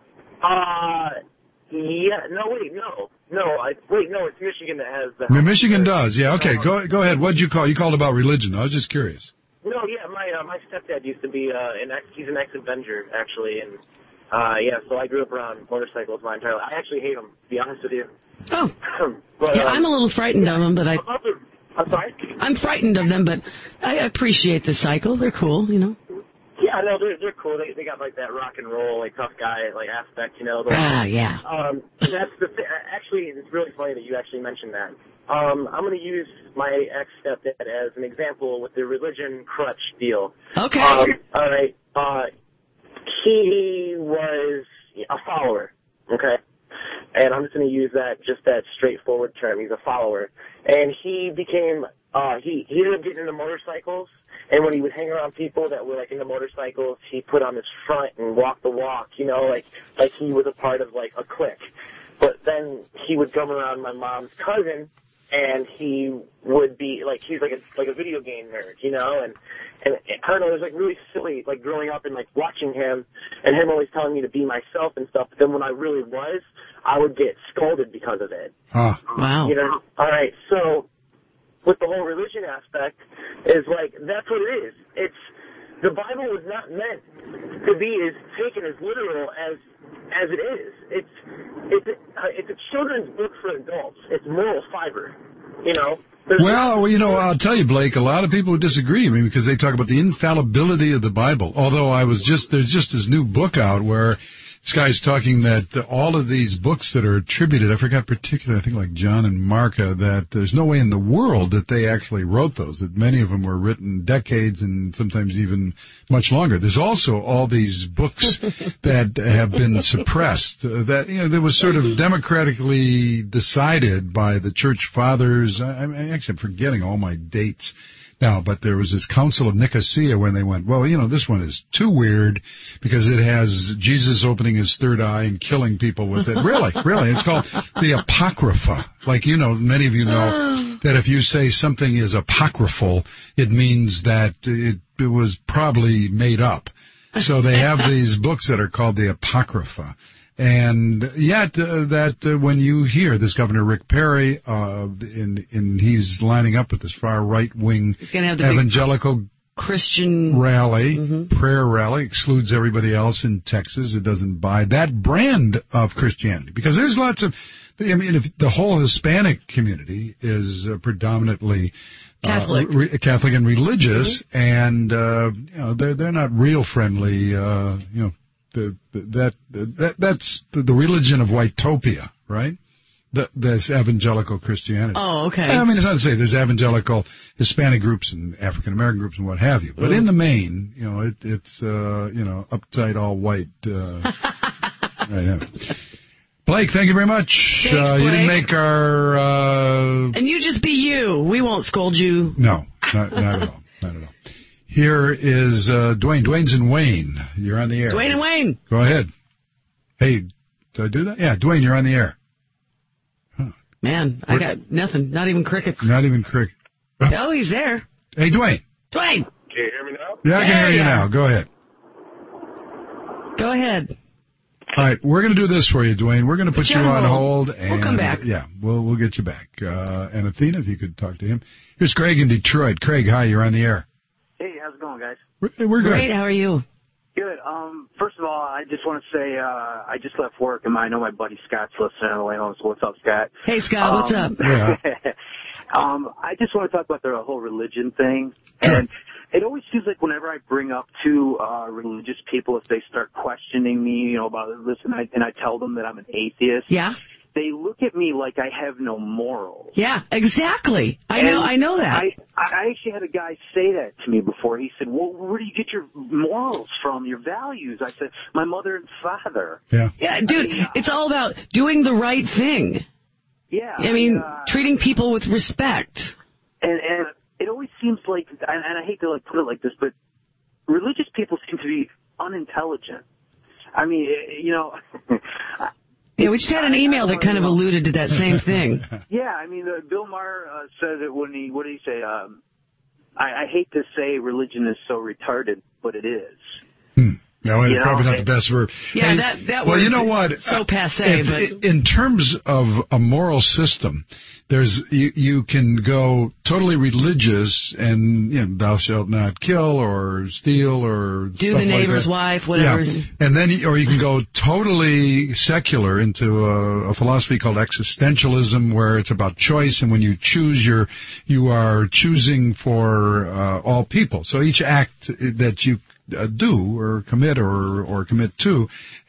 Uh, yeah. No, wait, no, no. I wait, no. It's Michigan that has the. Michigan does. Yeah. Okay. Go go ahead. What'd you call? You called about religion. I was just curious. No, yeah, my uh, my stepdad used to be uh, an ex. He's an ex-Avenger, actually, and uh, yeah. So I grew up around motorcycles my entire life. I actually hate them, to be honest with you. Oh. but, yeah, um, I'm a little frightened yeah, of them, but I. I'm sorry. I'm frightened of them, but I appreciate the cycle. They're cool, you know. Yeah, no, they're they're cool. They they got like that rock and roll, like tough guy, like aspect, you know. The, ah, yeah. Um, that's the th- actually, it's really funny that you actually mentioned that. Um, I'm going to use my ex-stepdad as an example with the religion crutch deal. Okay. Um, all right. Uh, he was a follower, okay? And I'm just going to use that, just that straightforward term. He's a follower. And he became, uh, he, he ended up getting into motorcycles. And when he would hang around people that were, like, into motorcycles, he put on his front and walk the walk, you know, like, like he was a part of, like, a clique. But then he would come around my mom's cousin, and he would be like he's like a like a video game nerd, you know, and and I don't know, it was like really silly, like growing up and like watching him and him always telling me to be myself and stuff. But then when I really was, I would get scolded because of it. Huh. Wow. You know. All right. So with the whole religion aspect, is like that's what it is. It's the Bible was not meant to be as taken as literal as as it is. It's it's a, it's a children's book for adults. It's moral fiber, you know. There's Well, well, you know, I'll tell you, Blake, a lot of people would disagree. I mean, because they talk about the infallibility of the Bible. Although I was just, there's just this new book out where this guy's talking that all of these books that are attributed, I forgot particularly, I think like John and Mark, uh, that there's no way in the world that they actually wrote those, that many of them were written decades and sometimes even much longer. There's also all these books that have been suppressed, uh, that, you know, that was sort of democratically decided by the church fathers. I, I'm actually I'm forgetting all my dates. Now, but there was this Council of Nicosia when they went, well, you know, this one is too weird because it has Jesus opening his third eye and killing people with it. Really, really. It's called the Apocrypha. Like, you know, many of you know that if you say something is apocryphal, it means that it, it was probably made up. So they have these books that are called the Apocrypha. And yet, uh, that uh, when you hear this Governor Rick Perry, uh, in, in he's lining up with this far right-wing evangelical Christian rally, mm-hmm. prayer rally, excludes everybody else in Texas. It doesn't buy that brand of Christianity. Because there's lots of, I mean, if the whole Hispanic community is uh, predominantly Catholic, uh, re- Catholic and religious, mm-hmm. and uh, you know, they're they're not real friendly, uh, you know. The, the, that that that's the, the religion of Whitopia, right? The, this evangelical Christianity. Oh, okay. I mean, it's not to say there's evangelical Hispanic groups and African American groups and what have you, but mm. in the main, you know, it, it's uh, you know, uptight, all white. Uh, right now. Blake, thank you very much. Thanks, uh, you Blake. didn't make our. Uh, and you just be you. We won't scold you. No, not, not at all. Not at all. Here is uh, Dwayne. Dwayne's in Wayne. You're on the air. Dwayne and Wayne. Go ahead. Hey, did I do that? Yeah, Dwayne, you're on the air. Huh. Man, I got nothing. Not even crickets. Not even cricket. Oh, he's there. Hey, Dwayne. Dwayne. Can you hear me now? Yeah, I can there hear you you now. Go ahead. Go ahead. All right, we're going to do this for you, Dwayne. We're going to put, put you on hold. And, we'll come back. Yeah, we'll we'll get you back. Uh, and Athena, if you could talk to him. Here's Craig in Detroit. Craig, hi, you're on the air. Hey, how's it going, guys? We're, we're good. Great, how are you? Good. Um, first of all, I just want to say uh, I just left work, and I know my buddy Scott's listening on the way home, so what's up, Scott? Hey, Scott, um, what's up? Yeah. um, I just want to talk about the whole religion thing. And it always seems like whenever I bring up to uh, religious people, if they start questioning me, you know, about this, and I, and I tell them that I'm an atheist, yeah, they look at me like I have no morals. Yeah, exactly. I and know. I know that. I, I actually had a guy say that to me before. He said, "Well, where do you get your morals from? Your values?" I said, "My mother and father." Yeah. Yeah, dude, I mean, uh, it's all about doing the right thing. Yeah. I mean, uh, treating people with respect. And and it always seems like, and, and I hate to like put it like this, but religious people seem to be unintelligent. I mean, you know. Yeah, we just had an email that kind of alluded to that same thing. Yeah, I mean, uh, Bill Maher uh, said it when he, what did he say? Um, I, I hate to say religion is so retarded, but it is. Hmm. No, it's you probably know, not the best verb. Yeah, hey, that that well, word's you know what? So passe. If, but in terms of a moral system, there's you, you can go totally religious and you know, thou shalt not kill or steal or do the neighbor's like wife, whatever. Yeah. And then, or you can go totally secular into a, a philosophy called existentialism, where it's about choice, and when you choose, you're you are choosing for uh, all people. So each act that you Uh, do or commit or or commit to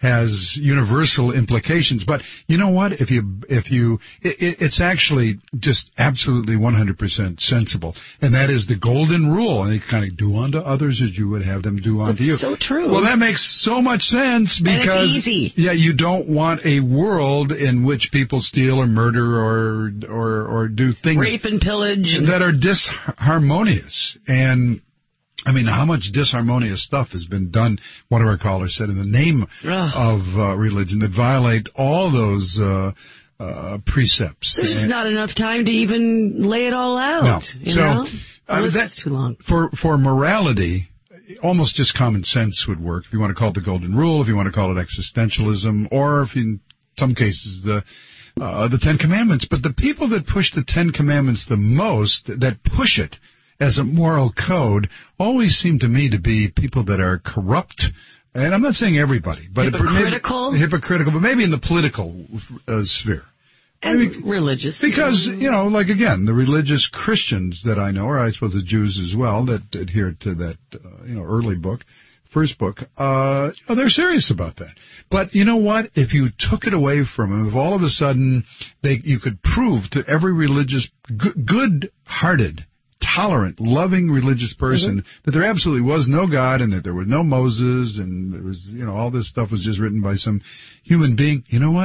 has universal implications. But you know what? If you if you it, it's actually just absolutely one hundred percent sensible, and that is the golden rule. And they kind of do unto others as you would have them do unto you. So true. Well, that makes so much sense because and it's easy. Yeah, you don't want a world in which people steal or murder or or or do things rape and pillage that are disharmonious. And I mean, how much disharmonious stuff has been done, one of our callers said, in the name Ugh. of uh, religion that violate all those uh, uh, precepts. There's just not enough time to even lay it all out. No. You so, know? I mean, that's too long. For, for morality, almost just common sense would work. If you want to call it the golden rule, if you want to call it existentialism, or if in some cases the uh, the Ten Commandments. But the people that push the Ten Commandments the most, that push it as a moral code, always seem to me to be people that are corrupt. And I'm not saying everybody, but hypocritical, maybe, hypocritical, but maybe in the political uh, sphere. And maybe, religious. Because, you know, like again, the religious Christians that I know, or I suppose the Jews as well, that adhere to that, uh, you know, early book, first book, uh, you know, they're serious about that. But you know what? If you took it away from them, if all of a sudden they, you could prove to every religious, good, good-hearted, tolerant, loving religious person mm-hmm. that there absolutely was no God and that there was no Moses and there was, you know, all this stuff was just written by some human being, you know what?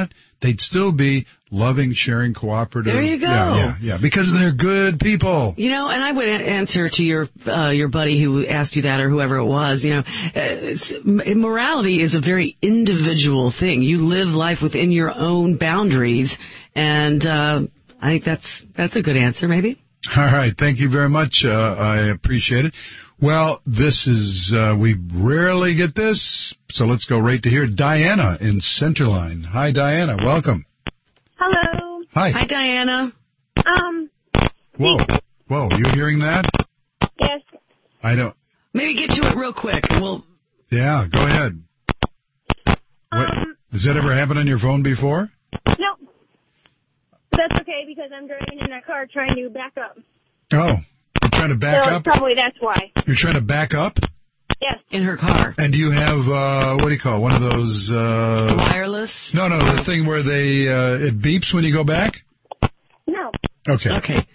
they'd still be loving, sharing, cooperative. There you go. Yeah, yeah, yeah, because they're good people. You know, and I would answer to your uh, your buddy who asked you that, or whoever it was. You know, it's, morality is a very individual thing. You live life within your own boundaries, and uh, I think that's that's a good answer, maybe. All right, thank you very much. Uh, I appreciate it. Well, this is, uh, we rarely get this, so let's go right to here. Diana in Centerline. Hi, Diana. Welcome. Hello. Hi. Hi, Diana. Um. Whoa. Whoa, you hearing that? Yes. I don't. Maybe get to it real quick, and we'll... Yeah, go ahead. Um. What, does that ever happen on your phone before? No. That's okay, because I'm driving in that car trying to back up. Oh. You're trying to back so up? Probably that's why. You're trying to back up? Yes. In her car. And do you have, uh, what do you call it, one of those... Uh, wireless? No, no, the thing where they uh, it beeps when you go back? No. Okay. Okay.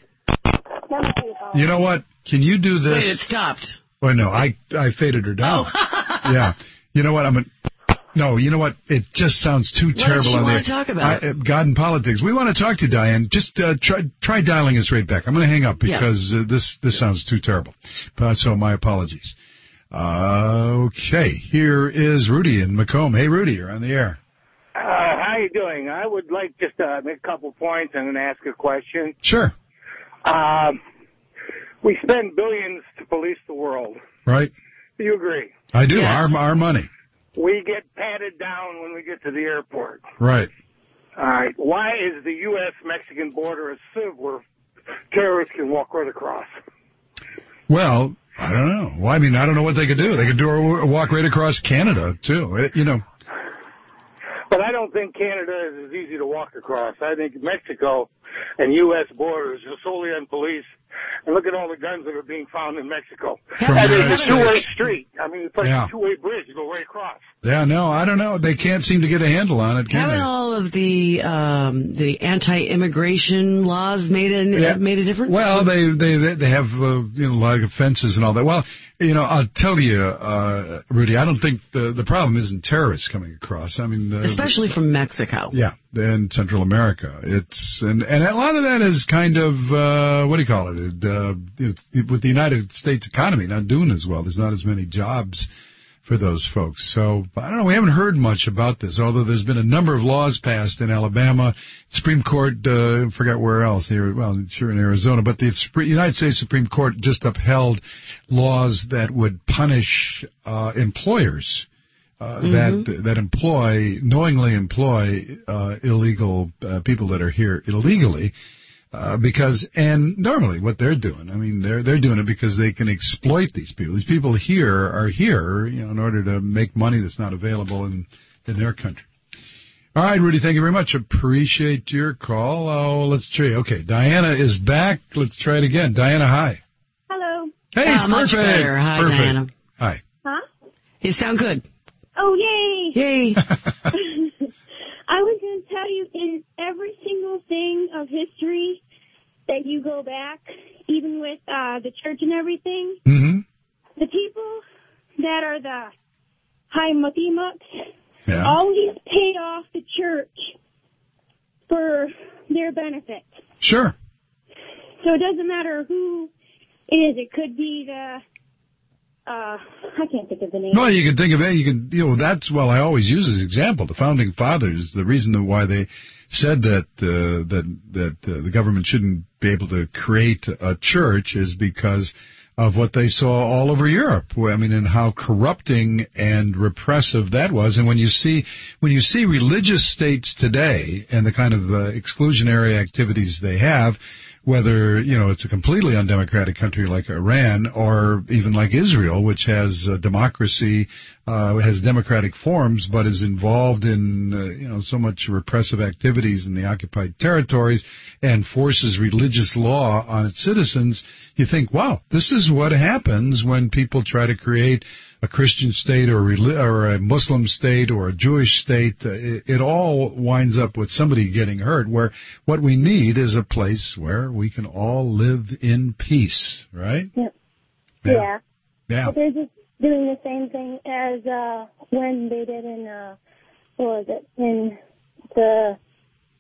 You know what? Can you do this? Wait, it stopped. Well, no, I I faded her down. Oh. Yeah. You know what? I'm a... No, you know what? It just sounds too what terrible on there. there. What did you want to talk about? I, uh, God and politics. We want to talk to you, Diane. Just uh, try try dialing us right back. I'm going to hang up because yeah. uh, this this sounds too terrible. But, so my apologies. Uh, okay, here is Rudy in Macomb. Hey, Rudy, you're on the air. Uh, how you doing? I would like just to make a couple points and then ask a question. Sure. Um, we spend billions to police the world. Right. Do you agree? I do. Yes. Our our money. We get patted down when we get to the airport. Right. All right. Why is the U S Mexican border a sieve where terrorists can walk right across? Well, I don't know. Well, I mean, I don't know what they could do. They could do a walk right across Canada, too. It, you know. But I don't think Canada is as easy to walk across. I think Mexico and U S borders are solely unpoliced. And look at all the guns that are being found in Mexico. From I mean, the it's a two-way street. I mean, it's like Yeah. a two-way bridge. You go right across. Yeah, no, I don't know. They can't seem to get a handle on it, can Haven't they? all of the um, the anti-immigration laws made a Yeah. made a difference? Well, they they they have uh, you know a lot of offenses and all that. Well, you know, I'll tell you, uh, Rudy, I don't think the the problem isn't terrorists coming across. I mean, the, especially from Mexico. Yeah, and Central America. It's and and a lot of that is kind of uh, what do you call it? It, uh, it's, it? With the United States economy not doing as well, there's not as many jobs for those folks. So I don't know. We haven't heard much about this, although there's been a number of laws passed in Alabama, Supreme Court. Uh, I forgot where else here. Well, sure in Arizona, but the United States Supreme Court just upheld laws that would punish uh, employers. Uh, Mm-hmm. that that employ knowingly employ uh, illegal uh, people that are here illegally, uh, because and normally what they're doing, I mean they're they're doing it because they can exploit these people. These people here are here, you know, in order to make money that's not available in in their country. All right, Rudy, thank you very much. Appreciate your call. Oh, let's try. Okay, Diana is back. Let's try it again. Diana, hi. Hello. Hey, Oh, it's much perfect. better. It's Hi, perfect. Diana. Hi. Huh? You sound good. Oh, yay. Yay. I was going to tell you, in every single thing of history that you go back, even with uh, the church and everything, mm-hmm. the people that are the high mucky-mucks Yeah. always paid off the church for their benefit. Sure. So it doesn't matter who it is. It could be the... Uh, I can't think of the name. Well, you can think of it. You can, you know, that's well. I always use as an example the founding fathers. The reason why they said that uh, that that uh, the government shouldn't be able to create a church is because of what they saw all over Europe. I mean, and how corrupting and repressive that was. And when you see when you see religious states today and the kind of uh, exclusionary activities they have, whether, you know, it's a completely undemocratic country like Iran or even like Israel, which has uh, democracy, uh, has democratic forms, but is involved in, uh, you know, so much repressive activities in the occupied territories and forces religious law on its citizens, you think, wow, this is what happens when people try to create a Christian state or a, or a Muslim state or a Jewish state. Uh, it, it all winds up with somebody getting hurt, where what we need is a place where we can all live in peace, right? Yep. Yeah. Yeah. Yeah. But they're just doing the same thing as uh, when they did in, uh, what was it, in the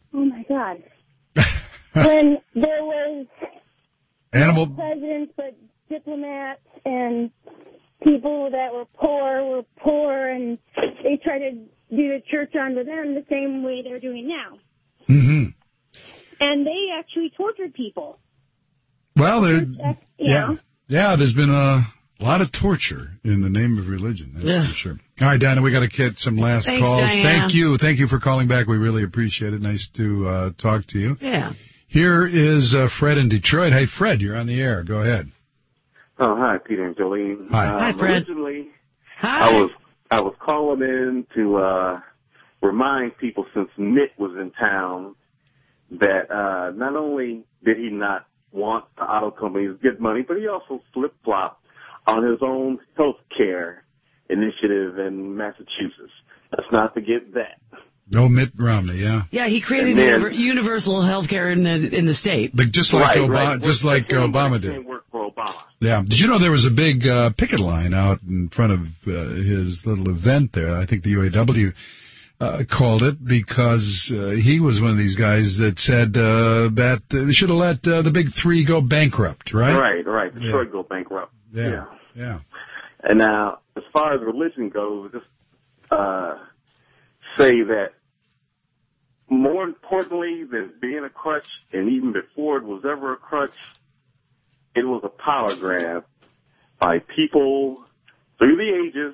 oh my God, when there was Animal not presidents but diplomats and people that were poor were poor, and they tried to do the church onto them the same way they're doing now. Mm-hmm. And they actually tortured people. Well, there, You yeah, know? yeah. There's been a lot of torture in the name of religion. That's Yeah. for sure. All right, Diana, we got to get some last Thanks, calls. Diana. Thank you, thank you for calling back. We really appreciate it. Nice to uh, talk to you. Yeah. Here is uh, Fred in Detroit. Hey, Fred, you're on the air. Go ahead. Oh, hi, Peter and Jolene. Hi. Um, Hi, Fred. Originally, Hi. I was I was calling in to uh, remind people, since Mitt was in town, that uh, not only did he not want the auto companies to get money, but he also flip-flopped on his own health care initiative in Massachusetts. Let's not forget that. No Mitt Romney, yeah. Yeah, he created And then- univer- universal health care in the in the state. Like just like Right, Obama, right. just Well, like the same Obama way did. it work for Obama. Yeah. Did you know there was a big uh, picket line out in front of uh, his little event there? I think the U A W uh, called it because uh, he was one of these guys that said uh, that uh, they should have let uh, the big three go bankrupt, right? Right, right. Yeah. Sure, go bankrupt. Yeah. Yeah. And now, as far as religion goes, just uh, say that more importantly than being a crutch, and even before it was ever a crutch, it was a power grab by people through the ages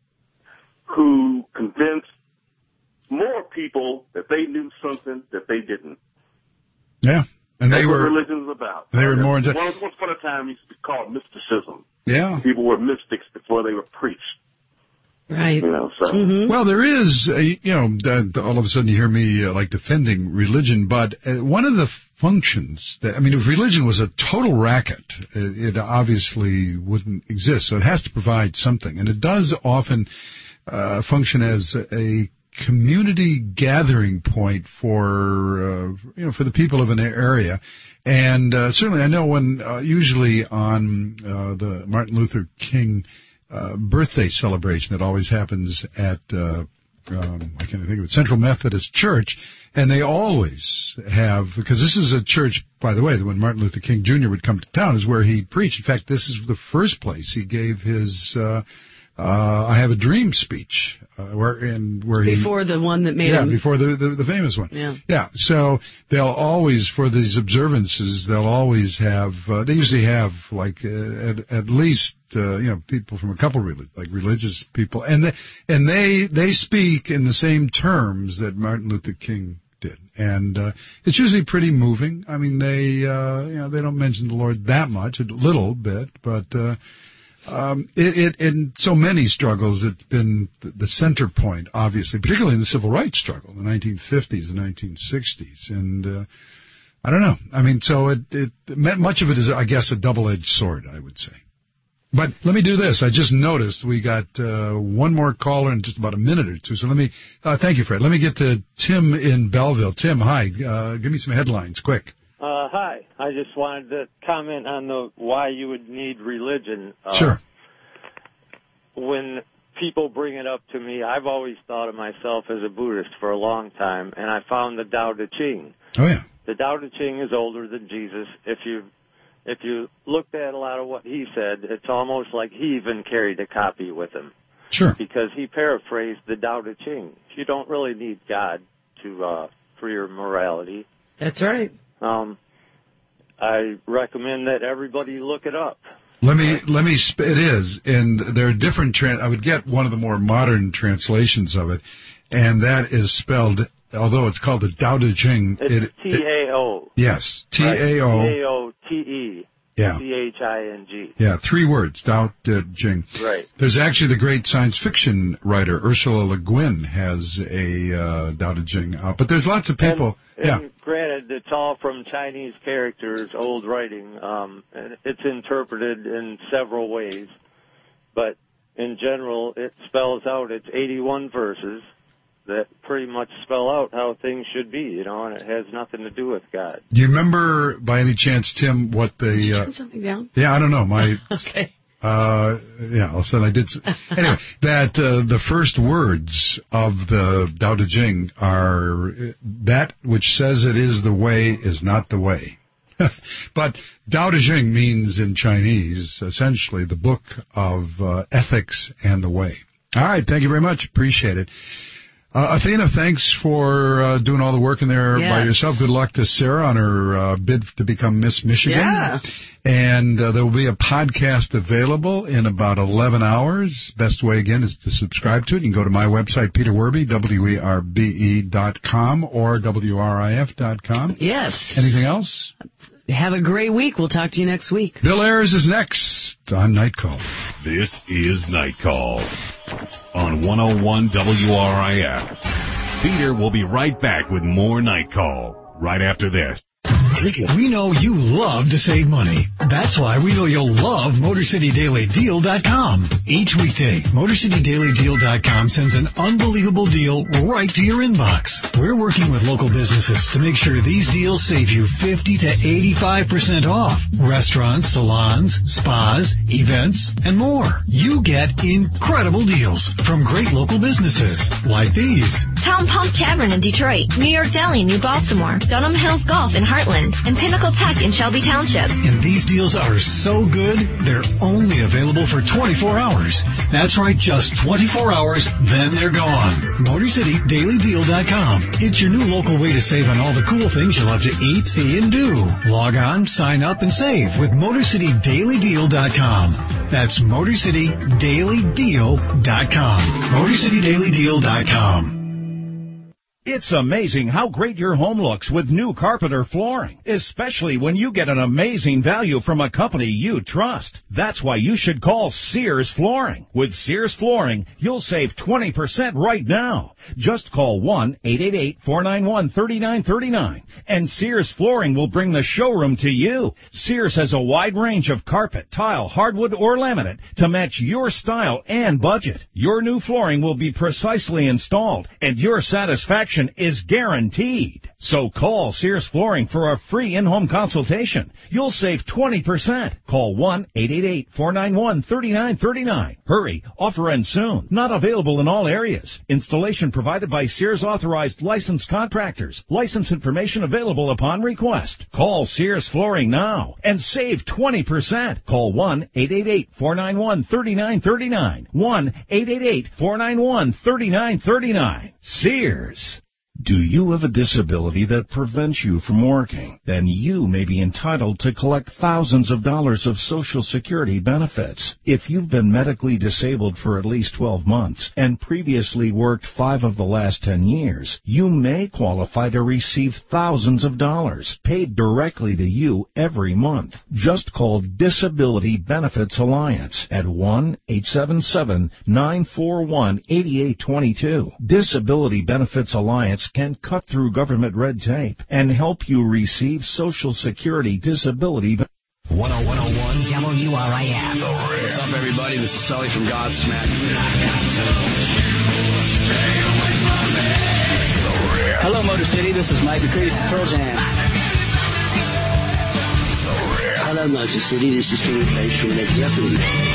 who convinced more people that they knew something that they didn't. Yeah. And That's they what were religion's about. they were more into- Once, once upon a time, it used to be called mysticism. Yeah. People were mystics before they were preached. Right. You know, so. Mm-hmm. Well, there is, uh, you know, uh, all of a sudden you hear me uh, like defending religion, but uh, one of the functions that, I mean, if religion was a total racket, it, it obviously wouldn't exist. So it has to provide something, and it does often uh, function as a community gathering point for, uh, you know, for the people of an area. And uh, certainly I know when, uh, usually on uh, the Martin Luther King Uh, birthday celebration that always happens at uh, um, I can't think of it, Central Methodist Church, and they always have, because this is a church, by the way, that when Martin Luther King Junior would come to town is where he preached. In fact, this is the first place he gave his uh, uh, I Have a Dream speech, uh, where and where he Before the one that made yeah him. before the, the the famous one. Yeah. Yeah, so they'll always, for these observances, they'll always have, uh, they usually have, like, uh, at, at least, uh, you know, people from a couple, relig- like, religious people, and they, and they, they speak in the same terms that Martin Luther King did. And, uh, it's usually pretty moving. I mean, they, uh, you know, they don't mention the Lord that much, a little bit, but, uh, Um, it, it, in so many struggles, it's been the, the center point, obviously, particularly in the civil rights struggle in the nineteen fifties and nineteen sixties. And, uh, I don't know. I mean, so it, it, much of it is, I guess, a double-edged sword, I would say. But let me do this. I just noticed we got, uh, one more caller in just about a minute or two. So let me, uh, thank you, Fred. Let me get to Tim in Belleville. Tim, hi. Uh, give me some headlines, quick. Uh, hi. I just wanted to comment on the why you would need religion. Uh, Sure. When people bring it up to me, I've always thought of myself as a Buddhist for a long time, and I found the Tao Te Ching. Oh, yeah. The Tao Te Ching is older than Jesus. If you if you looked at a lot of what he said, it's almost like he even carried a copy with him. Sure. Because he paraphrased the Tao Te Ching. You don't really need God to uh, for your morality. That's right. Um, I recommend that everybody look it up. Let me, let me, sp- it is, and there are different, tran- I would get one of the more modern translations of it, and that is spelled, although it's called the Tao Te Ching. It's it, T A O. it, yes, T A O. T A O T E. Yeah. C H I N G. Yeah, three words, Tao Te Ching. Right. There's actually the great science fiction writer, Ursula Le Guin, has a uh, Tao Te Ching out, but there's lots of people, And, yeah. and granted, it's all from Chinese characters, old writing, um, and it's interpreted in several ways, but in general, it spells out, it's eighty-one verses that pretty much spell out how things should be, you know, and it has nothing to do with God. Do you remember, by any chance, Tim, what the... Did you Uh, put something down? yeah, I don't know, my... Okay. Uh, yeah, all of a sudden I did. Anyway, that uh, the first words of the Tao Te Ching are that which says it is the way is not the way. But Tao Te Ching means in Chinese essentially the book of uh, ethics and the way. All right, thank you very much. Appreciate it. Uh, Athena, thanks for uh, doing all the work in there yes. by yourself. Good luck to Sarah on her uh, bid to become Miss Michigan. Yeah. And uh, there will be a podcast available in about eleven hours. Best way, again, is to subscribe to it. You can go to my website, Peter Werbe, W E R B E dot com or W R I F dot com. Yes. Anything else? Have a great week. We'll talk to you next week. Bill Ayers is next on Night Call. This is Night Call on one oh one W R I F. Peter will be right back with more Night Call right after this. We know you love to save money. That's why we know you'll love Motor City Daily Deal dot com. Each weekday, Motor City Daily Deal dot com sends an unbelievable deal right to your inbox. We're working with local businesses to make sure these deals save you fifty to eighty-five percent off. Restaurants, salons, spas, events, and more. You get incredible deals from great local businesses like these. Town Pump Tavern in Detroit, New York Deli, New Baltimore, Dunham Hills Golf in Heartland, and Pinnacle Tech in Shelby Township. And these deals are so good, they're only available for twenty-four hours. That's right, just twenty-four hours, then they're gone. Motor City Daily Deal dot com. It's your new local way to save on all the cool things you love to eat, see, and do. Log on, sign up, and save with Motor City Daily Deal dot com. That's Motor City Daily Deal dot com. Motor City Daily Deal dot com. It's amazing how great your home looks with new carpet or flooring, especially when you get an amazing value from a company you trust. That's why you should call Sears Flooring. With Sears Flooring, you'll save twenty percent right now. Just call one eight eight eight, four nine one, three nine three nine, and Sears Flooring will bring the showroom to you. Sears has a wide range of carpet, tile, hardwood, or laminate to match your style and budget. Your new flooring will be precisely installed, and your satisfaction is guaranteed. So call Sears Flooring for a free in-home consultation. You'll save twenty percent. Call one eight eight eight, four nine one, three nine three nine. Hurry, offer ends soon. Not available in all areas. Installation provided by Sears authorized licensed contractors. License information available upon request. Call Sears Flooring now and save twenty percent. Call one eight eight eight, four nine one, three nine three nine. one eight eight eight, four nine one, three nine three nine. Sears. Do you have a disability that prevents you from working? Then you may be entitled to collect thousands of dollars of Social Security benefits. If you've been medically disabled for at least twelve months and previously worked five of the last ten years, you may qualify to receive thousands of dollars paid directly to you every month. Just call Disability Benefits Alliance at one eight seven seven, nine four one, eight eight two two. Disability Benefits Alliance can cut through government red tape and help you receive Social Security disability benefits. one oh one oh one W R I F. What's up, everybody? This is Sully from Godsmack. Hello, Motor City. This is Mike McCready from Pearl Jam. Hello, Motor City. This is Jimmy Page from Led Zeppelin.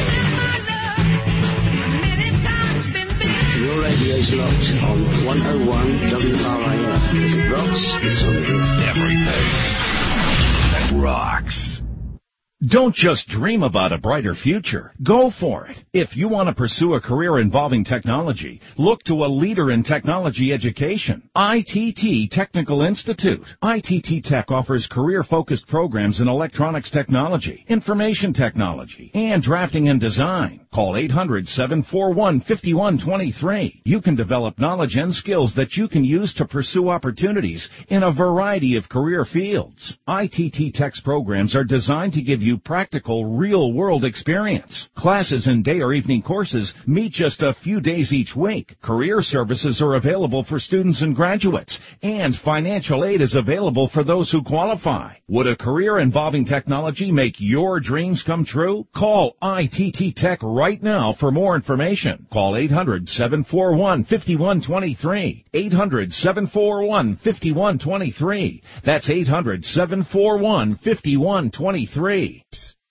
Your radio's locked on one oh one W R I F. If it rocks, it's on the roof. Everything that rocks. Don't just dream about a brighter future. Go for it. If you want to pursue a career involving technology, look to a leader in technology education. I T T Technical Institute. I T T Tech offers career-focused programs in electronics technology, information technology, and drafting and design. Call eight hundred, seven four one, five one two three. You can develop knowledge and skills that you can use to pursue opportunities in a variety of career fields. I T T Tech's programs are designed to give you practical, real-world experience. Classes in day or evening courses meet just a few days each week. Career services are available for students and graduates, and financial aid is available for those who qualify. Would a career involving technology make your dreams come true? Call I T T Tech right now for more information. Call eight hundred, seven four one, five one two three. eight hundred, seven four one, five one two three. That's eight hundred, seven four one, five one two three.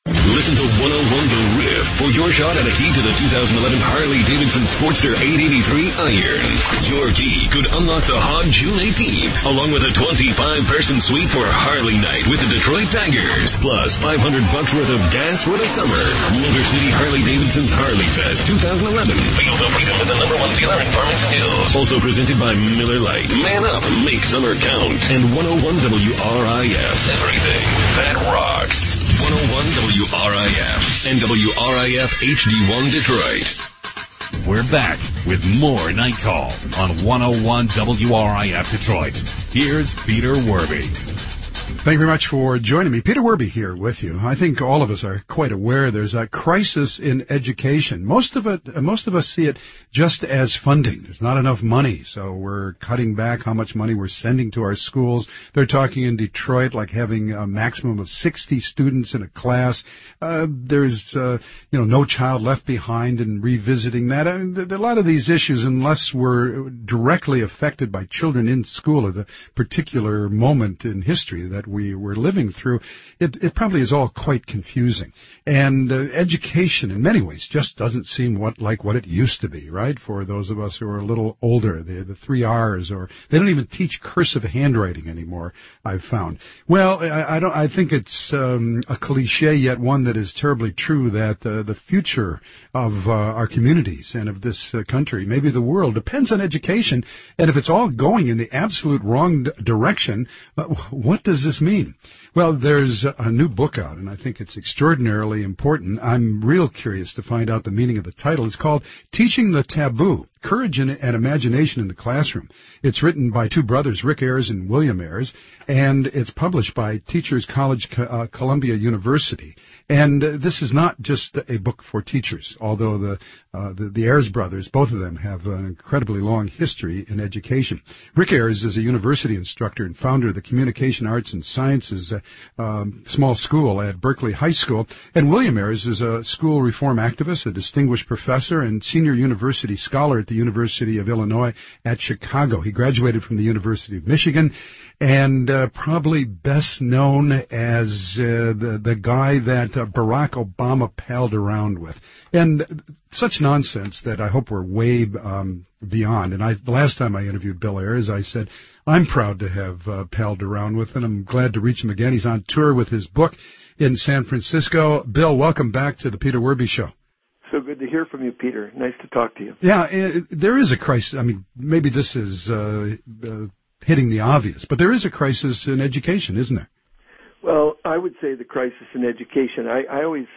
Listen to one oh one The Riff for your shot at a key to the two thousand eleven Harley-Davidson Sportster eight eighty-three Iron. Your key could unlock the hot June eighteenth, along with a twenty-five person suite for Harley Night with the Detroit Tigers, plus five hundred bucks worth of gas for the summer. Motor City Harley-Davidson's Harley Fest twenty eleven. Field of Freedom with the number one dealer in Farmington Hills. Also presented by Miller Lite. Man up, make summer count. And one oh one W R I F. Everything that rocks. one oh one W R I F and W R I F H D one Detroit. We're back with more Night Call on one oh one W R I F Detroit. Here's Peter Werby. Thank you very much for joining me. Peter Werby here with you. I think all of us are quite aware there's a crisis in education. Most of it, most of us see it just as funding. There's not enough money, so we're cutting back how much money we're sending to our schools. They're talking in Detroit like having a maximum of sixty students in a class. Uh, there's, uh, you know, no child left behind, and revisiting that. I mean, a lot of these issues, unless we're directly affected by children in school at a particular moment in history that we were living through, it, it probably is all quite confusing. And uh, education, in many ways, just doesn't seem what like what it used to be, right? For those of us who are a little older, the, the three R's, or they don't even teach cursive handwriting anymore, I've found. Well, I, I don't. I think it's um, a cliche, yet one that is terribly true, that uh, the future of uh, our communities and of this uh, country, maybe the world, depends on education. And if it's all going in the absolute wrong d- direction, uh, what does this mean? Well, there's a new book out, and I think it's extraordinarily important. I'm real curious to find out the meaning of the title. It's called Teaching the Taboo, Courage and, and Imagination in the Classroom. It's written by two brothers, Rick Ayers and William Ayers, and it's published by Teachers College, uh, Columbia University. And uh, this is not just a book for teachers, although the, uh, the the Ayers brothers, both of them, have an incredibly long history in education. Rick Ayers is a university instructor and founder of the Communication Arts and Sciences uh, um, small school at Berkeley High School. And William Ayers is a school reform activist, a distinguished professor, and senior university scholar at the University of Illinois at Chicago. He graduated from the University of Michigan, and uh, probably best known as uh, the the guy that uh, Barack Obama palled around with, and such nonsense that I hope we're way um, beyond. And I, the last time I interviewed Bill Ayers, I said I'm proud to have uh, palled around with, and I'm glad to reach him again. He's on tour with his book in San Francisco. Bill, welcome back to the Peter Werby Show. So good to hear from you, Peter. Nice to talk to you. Yeah, it, there is a crisis. I mean, maybe this is uh, uh, hitting the obvious, but there is a crisis in education, isn't there? Well, I would say the crisis in education. I, I always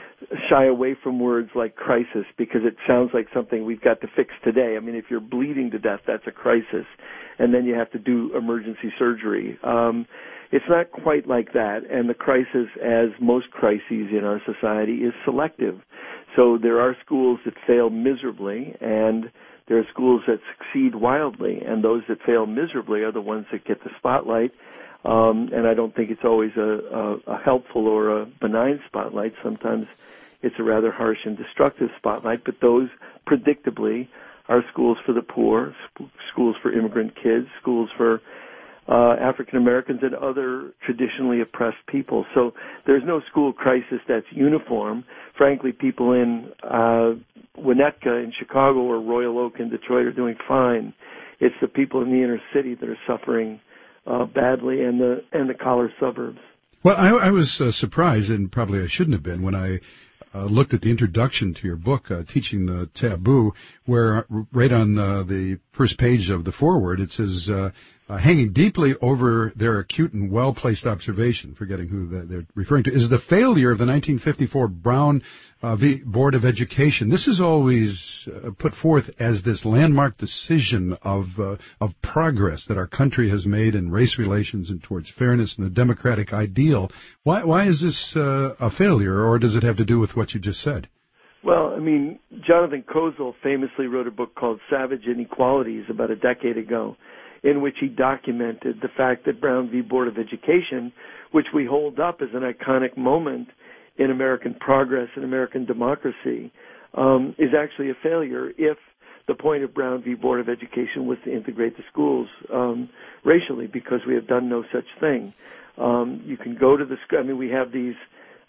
shy away from words like crisis because it sounds like something we've got to fix today. I mean, if you're bleeding to death, that's a crisis, and then you have to do emergency surgery. Um, it's not quite like that, and the crisis, as most crises in our society, is selective. So there are schools that fail miserably, and there are schools that succeed wildly, and those that fail miserably are the ones that get the spotlight. Um, and I don't think it's always a, a, a helpful or a benign spotlight. Sometimes it's a rather harsh and destructive spotlight, but those predictably are schools for the poor, sp- schools for immigrant kids, schools for uh, African Americans and other traditionally oppressed people. So there's no school crisis that's uniform. Frankly, people in uh, Winnetka in Chicago or Royal Oak in Detroit are doing fine. It's the people in the inner city that are suffering uh, badly, and the and the collar suburbs. Well, I, I was uh, surprised, and probably I shouldn't have been, when I uh, looked at the introduction to your book, uh, Teaching the Taboo, where right on the, the first page of the foreword it says, uh, uh, hanging deeply over their acute and well-placed observation, forgetting who the, they're referring to, is the failure of the nineteen fifty-four Brown uh, v. Board of Education. This is always uh, put forth as this landmark decision of uh, of progress that our country has made in race relations and towards fairness and the democratic ideal. Why, why is this uh, a failure, or does it have to do with what you just said? Well, I mean, Jonathan Kozol famously wrote a book called Savage Inequalities about a decade ago, in which he documented the fact that Brown v. Board of Education, which we hold up as an iconic moment in American progress and American democracy, um, is actually a failure if the point of Brown v. Board of Education was to integrate the schools um, racially, because we have done no such thing. Um, you can go to the school. I mean, we have these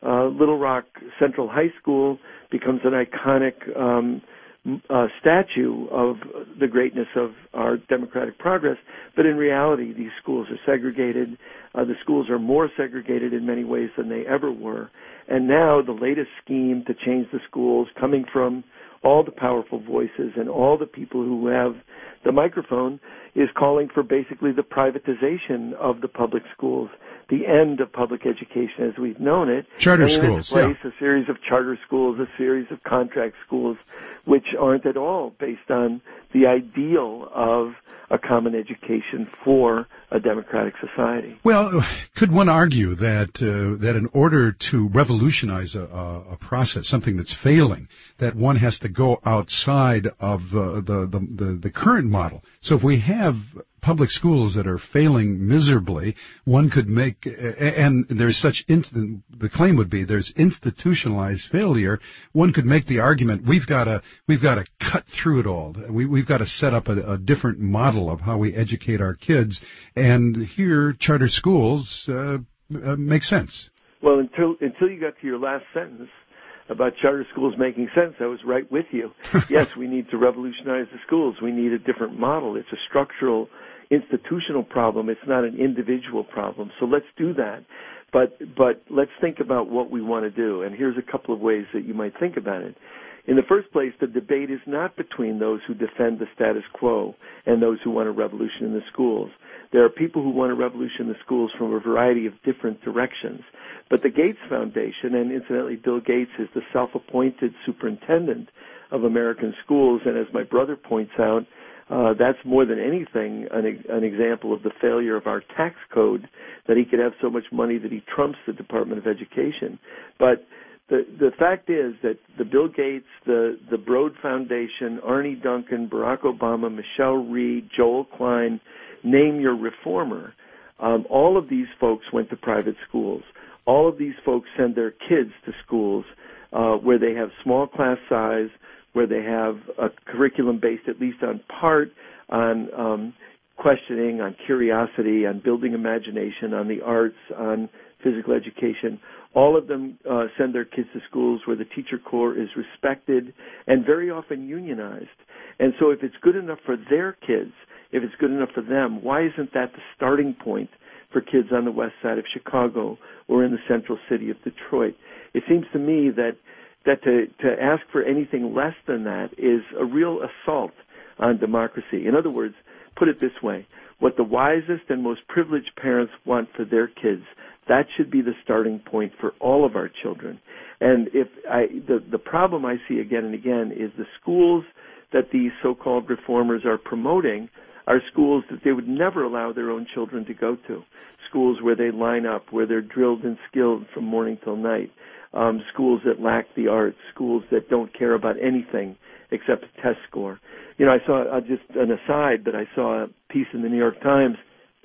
uh, Little Rock Central High School becomes an iconic um, uh, statue of the greatness of our democratic progress. But in reality, these schools are segregated. Uh, the schools are more segregated in many ways than they ever were. And now the latest scheme to change the schools, coming from all the powerful voices and all the people who have the microphone, is calling for basically the privatization of the public schools, the end of public education as we've known it. Charter and in schools, its place, yeah. a series of charter schools, a series of contract schools, which aren't at all based on the ideal of a common education for a democratic society. Well, could one argue that uh, that in order to revolutionize a, a process, something that's failing, that one has to go outside of uh, the, the, the the current model? So if we have public schools that are failing miserably, one could make, and there's such, the claim would be there's institutionalized failure, one could make the argument we've got to, we've got to cut through it all. We, we've got to set up a, a different model of how we educate our kids, and here charter schools uh, uh, make sense. Well, until until you got to your last sentence about charter schools making sense, I was right with you. Yes, we need to revolutionize the schools. We need a different model. It's a structural, institutional problem. It's not an individual problem. So let's do that. But but let's think about what we want to do. And here's a couple of ways that you might think about it. In the first place, the debate is not between those who defend the status quo and those who want a revolution in the schools. There are people who want a revolution in the schools from a variety of different directions. But the Gates Foundation, and incidentally Bill Gates is the self-appointed superintendent of American schools, and as my brother points out, uh, that's more than anything an, an example of the failure of our tax code, that he could have so much money that he trumps the Department of Education. But the the fact is that the Bill Gates, the, the Broad Foundation, Arne Duncan, Barack Obama, Michelle Reed, Joel Klein, name your reformer, um, all of these folks went to private schools. All of these folks send their kids to schools uh, where they have small class size, where they have a curriculum based at least on part on um, questioning, on curiosity, on building imagination, on the arts, on physical education. All of them uh, send their kids to schools where the teacher corps is respected and very often unionized. And so if it's good enough for their kids, if it's good enough for them, why isn't that the starting point for kids on the west side of Chicago or in the central city of Detroit? It seems to me that that to, to ask for anything less than that is a real assault on democracy. In other words, put it this way, what the wisest and most privileged parents want for their kids, that should be the starting point for all of our children. And if I, the, the problem I see again and again is the schools that these so-called reformers are promoting are schools that they would never allow their own children to go to, schools where they line up, where they're drilled and skilled from morning till night, um, schools that lack the arts, schools that don't care about anything except a test score. You know, I saw, uh, just an aside, but I saw a piece in the New York Times,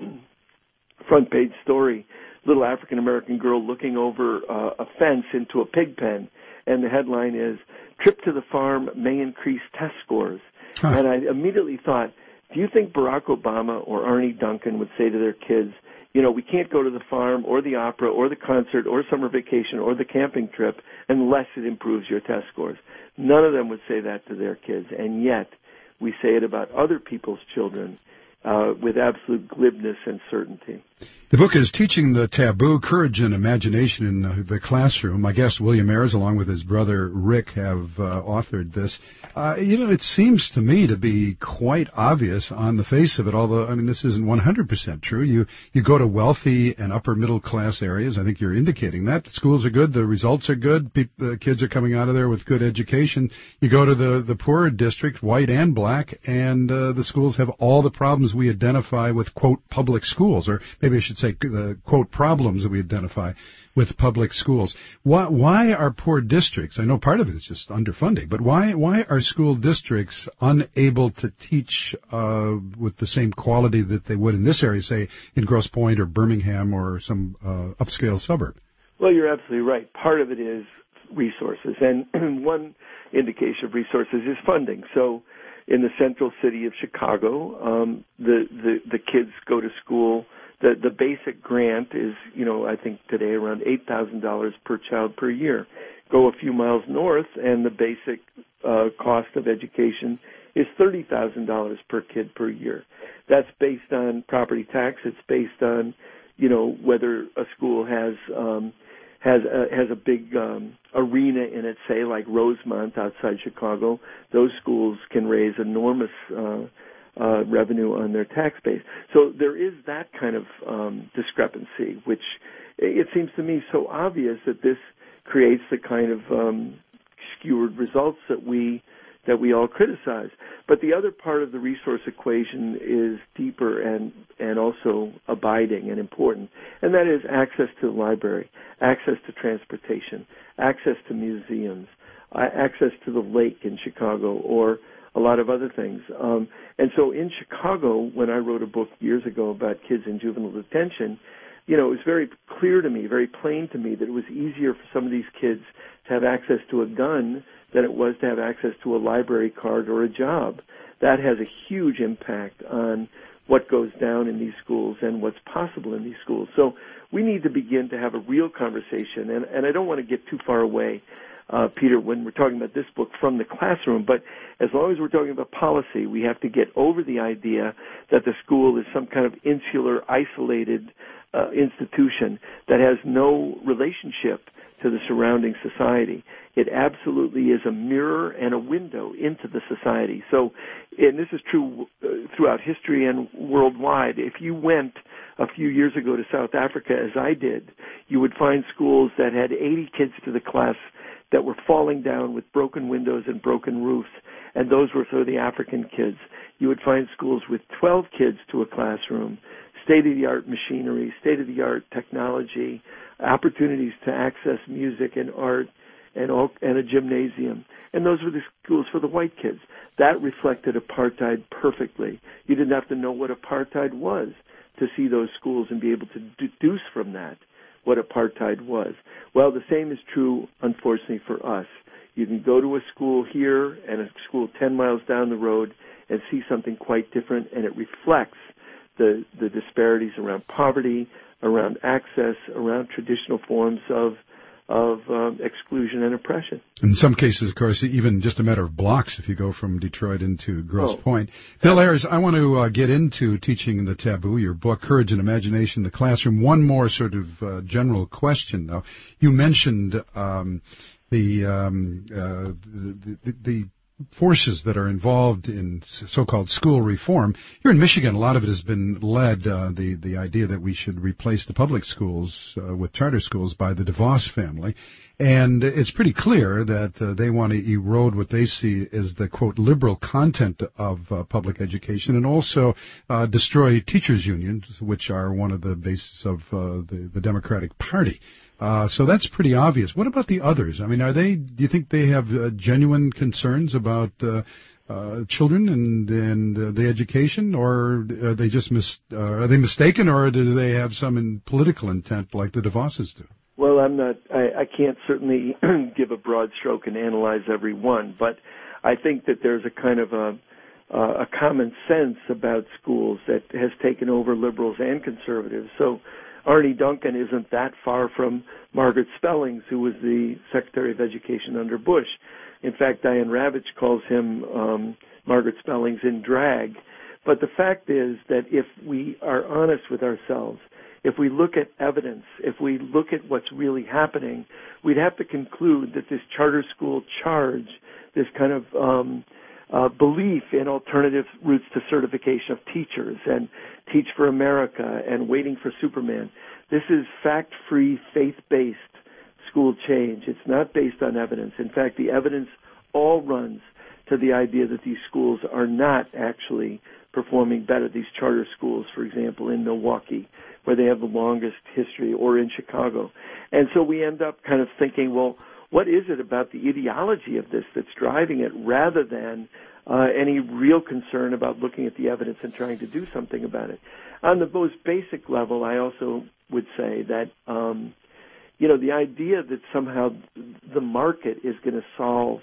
front page story, little African-American girl looking over uh, a fence into a pig pen, and the headline is, "Trip to the farm may increase test scores." Huh. And I immediately thought, do you think Barack Obama or Arne Duncan would say to their kids, you know, we can't go to the farm or the opera or the concert or summer vacation or the camping trip unless it improves your test scores? None of them would say that to their kids, and yet we say it about other people's children uh, with absolute glibness and certainty. The book is Teaching the Taboo, Courage and Imagination in the, the Classroom. My guest, William Ayers, along with his brother Rick, have uh, authored this. Uh, you know, it seems to me to be quite obvious on the face of it, although, I mean, this isn't one hundred percent true. You you go to wealthy and upper middle class areas. I think you're indicating that. The schools are good. The results are good. Pe- the kids are coming out of there with good education. You go to the, the poorer district, white and black, and uh, the schools have all the problems we identify with, quote, public schools, or maybe I should say the, quote, problems that we identify with public schools. Why, why are poor districts, I know part of it is just underfunding, but why why are school districts unable to teach uh, with the same quality that they would in this area, say in Grosse Pointe or Birmingham or some uh, upscale suburb? Well, you're absolutely right. Part of it is resources, and one indication of resources is funding. So in the central city of Chicago, um, the, the, the kids go to school The the basic grant is, you know, I think today around eight thousand dollars per child per year. Go a few miles north, and the basic uh, cost of education is thirty thousand dollars per kid per year. That's based on property tax. It's based on, you know, whether a school has um, has a, has a big um, arena in it, say like Rosemont outside Chicago. Those schools can raise enormous uh, uh, revenue on their tax base. So there is that kind of um, discrepancy, which it seems to me so obvious that this creates the kind of um, skewered results that we that we all criticize. But the other part of the resource equation is deeper and and also abiding and important, and that is access to the library, access to transportation, access to museums, uh, access to the lake in Chicago, or a lot of other things. Um, and so in Chicago, when I wrote a book years ago about kids in juvenile detention, you know, it was very clear to me, very plain to me, that it was easier for some of these kids to have access to a gun than it was to have access to a library card or a job. That has a huge impact on what goes down in these schools and what's possible in these schools. So we need to begin to have a real conversation, and, and I don't want to get too far away, uh, Peter, when we're talking about this book from the classroom, but as long as we're talking about policy, we have to get over the idea that the school is some kind of insular, isolated uh, institution that has no relationship to the surrounding society. It absolutely is a mirror and a window into the society. So, and this is true uh, throughout history and worldwide. If you went a few years ago to South Africa, as I did, you would find schools that had eighty kids to the class that were falling down with broken windows and broken roofs, and those were for the African kids. You would find schools with twelve kids to a classroom, state-of-the-art machinery, state-of-the-art technology, opportunities to access music and art, and, all, and a gymnasium. And those were the schools for the white kids. That reflected apartheid perfectly. You didn't have to know what apartheid was to see those schools and be able to deduce from that what apartheid was. Well, the same is true, unfortunately, for us. You can go to a school here and a school ten miles down the road and see something quite different, and it reflects the, the disparities around poverty, around access, around traditional forms of of um, exclusion and oppression. In some cases, of course, even just a matter of blocks if you go from Detroit into Grosse oh. Pointe. Bill Ayers, I want to uh, get into Teaching the Taboo, your book, Courage and Imagination in the Classroom. One more sort of uh, general question, though. You mentioned um, the, um, uh, the, the, the forces that are involved in so-called school reform. Here in Michigan, a lot of it has been led, uh, the, the idea that we should replace the public schools uh, with charter schools by the DeVos family. And it's pretty clear that uh, they want to erode what they see as the, quote, liberal content of uh, public education, and also uh, destroy teachers' unions, which are one of the bases of uh, the, the Democratic Party. Uh, so that's pretty obvious. What about the others? I mean, are they, do you think they have uh, genuine concerns about uh, uh, children and, and uh, the education, or are they just mis- uh, are they mistaken, or do they have some in political intent like the DeVosses do? Well, I'm not, I, I can't certainly give a broad stroke and analyze every one, but I think that there's a kind of a, uh, a common sense about schools that has taken over liberals and conservatives. So Arne Duncan isn't that far from Margaret Spellings, who was the Secretary of Education under Bush. In fact, Diane Ravitch calls him um, Margaret Spellings in drag. But the fact is that if we are honest with ourselves, if we look at evidence, if we look at what's really happening, we'd have to conclude that this charter school charge, this kind of um, uh, belief in alternative routes to certification of teachers and Teach for America and Waiting for Superman, this is fact-free, faith-based school change. It's not based on evidence. In fact, the evidence all runs to the idea that these schools are not actually performing better. These charter schools, for example, in Milwaukee, where they have the longest history, or in Chicago. And so we end up kind of thinking, well, what is it about the ideology of this that's driving it, rather than uh, any real concern about looking at the evidence and trying to do something about it? On the most basic level, I also would say that, um, you know, the idea that somehow the market is going to solve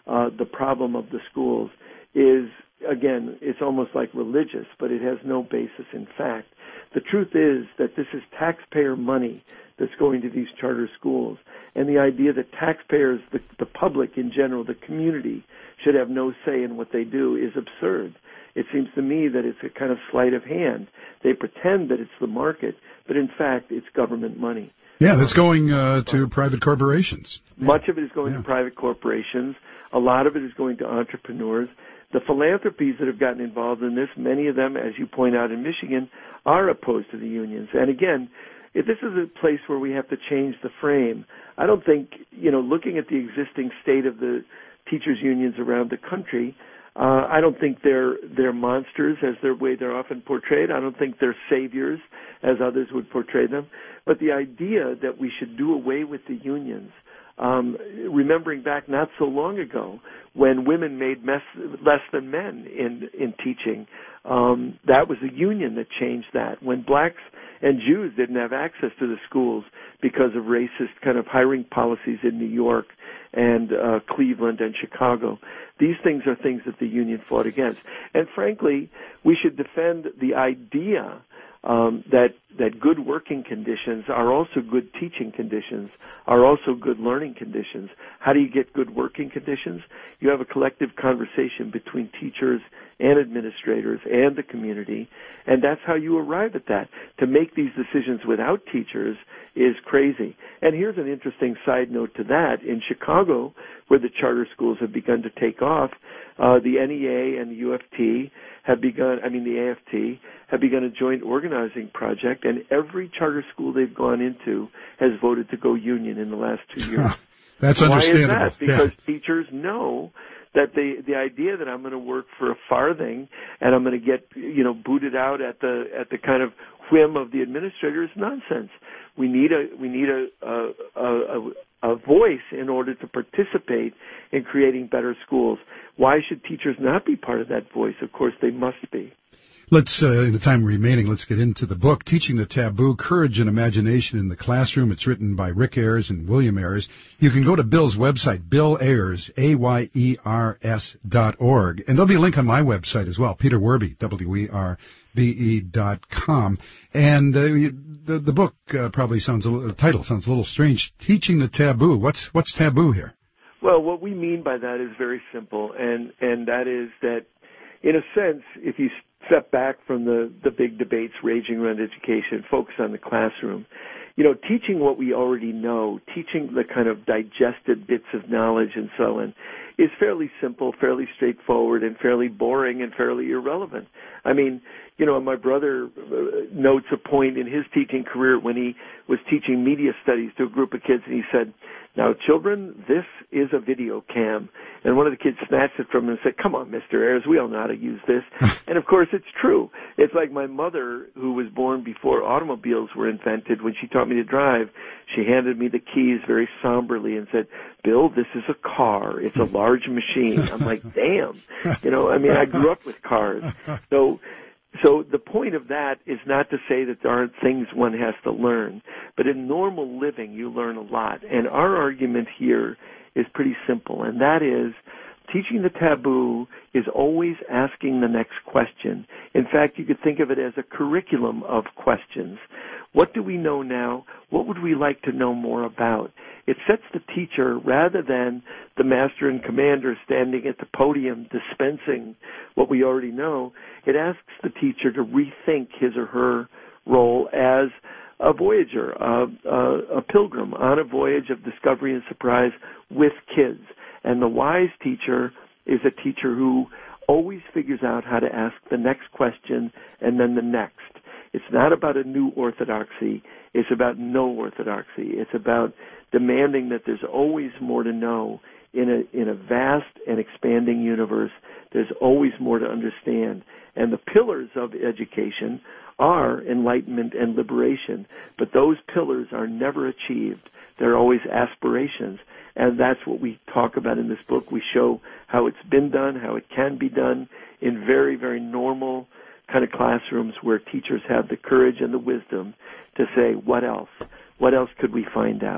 uh, the problem of the schools is, again, it's almost like religious, but it has no basis in fact. The truth is that this is taxpayer money that's going to these charter schools, and the idea that taxpayers, the, the public in general, the community, should have no say in what they do is absurd. It seems to me that it's a kind of sleight of hand. They pretend that it's the market, but in fact it's government money. Yeah, that's going uh, to private corporations. Much of it is going yeah. to private corporations. A lot of it is going to entrepreneurs. The philanthropies that have gotten involved in this, many of them, as you point out in Michigan, are opposed to the unions. And again, if this is a place where we have to change the frame. I don't think, you know, looking at the existing state of the teachers' unions around the country, uh, I don't think they're they're monsters as their way they're often portrayed. I don't think they're saviors as others would portray them. But the idea that we should do away with the unions, um, remembering back not so long ago when women made mess, less than men in in teaching, um, that was the union that changed that. When blacks and Jews didn't have access to the schools because of racist kind of hiring policies in New York and uh, Cleveland and Chicago. These things are things that the union fought against. And frankly, we should defend the idea um, that that good working conditions are also good teaching conditions, are also good learning conditions. How do you get good working conditions? You have a collective conversation between teachers and administrators and the community, and that's how you arrive at that. To make these decisions without teachers is crazy. And here's an interesting side note to that. In Chicago, where the charter schools have begun to take off, uh, the N E A and the U F T have begun, I mean the A F T, have begun a joint organizing project, and every charter school they've gone into has voted to go union in the last two years. That's Why understandable. Why is that? Because yeah. teachers know that the the idea that I'm going to work for a farthing and I'm going to get, you know, booted out at the at the kind of whim of the administrator is nonsense. We need a we need a a, a, a voice in order to participate in creating better schools. Why should teachers not be part of that voice? Of course, they must be. Let's, uh, in the time remaining, let's get into the book, Teaching the Taboo, Courage and Imagination in the Classroom. It's written by Rick Ayers and William Ayers. You can go to Bill's website, Bill Ayers, A Y E R S dot org. And there'll be a link on my website as well, Peter Werby, W E R B E dot com. And uh, the, the book uh, probably sounds, a little, the title sounds a little strange, Teaching the Taboo. What's, what's taboo here? Well, what we mean by that is very simple, and, and that is that, in a sense, if you step back from the, the big debates raging around education, focus on the classroom, you know, teaching what we already know, teaching the kind of digested bits of knowledge and so on, is fairly simple, fairly straightforward, and fairly boring and fairly irrelevant. I mean, you know, my brother notes a point in his teaching career when he was teaching media studies to a group of kids, and he said, "Now, children, this is a video cam." And one of the kids snatched it from him and said, "Come on, Mister Ayers, we all know how to use this." And, of course, it's true. It's like my mother, who was born before automobiles were invented. When she taught me to drive, she handed me the keys very somberly and said, "Bill, this is a car. It's a large machine." I'm like, damn. You know, I mean, I grew up with cars. So So the point of that is not to say that there aren't things one has to learn, but in normal living you learn a lot. And our argument here is pretty simple, and that is teaching the taboo is always asking the next question. In fact, you could think of it as a curriculum of questions. What do we know now? What would we like to know more about? It sets the teacher, rather than the master and commander standing at the podium dispensing what we already know, it asks the teacher to rethink his or her role as a voyager, a, a, a pilgrim on a voyage of discovery and surprise with kids. And the wise teacher is a teacher who always figures out how to ask the next question and then the next. It's not about a new orthodoxy. It's about no orthodoxy. It's about demanding that there's always more to know in a in a vast and expanding universe. There's always more to understand. And the pillars of education are enlightenment and liberation, but those pillars are never achieved. They're always aspirations, and that's what we talk about in this book. We show how it's been done, how it can be done in very, very normal kind of classrooms where teachers have the courage and the wisdom to say, what else? What else could we find out?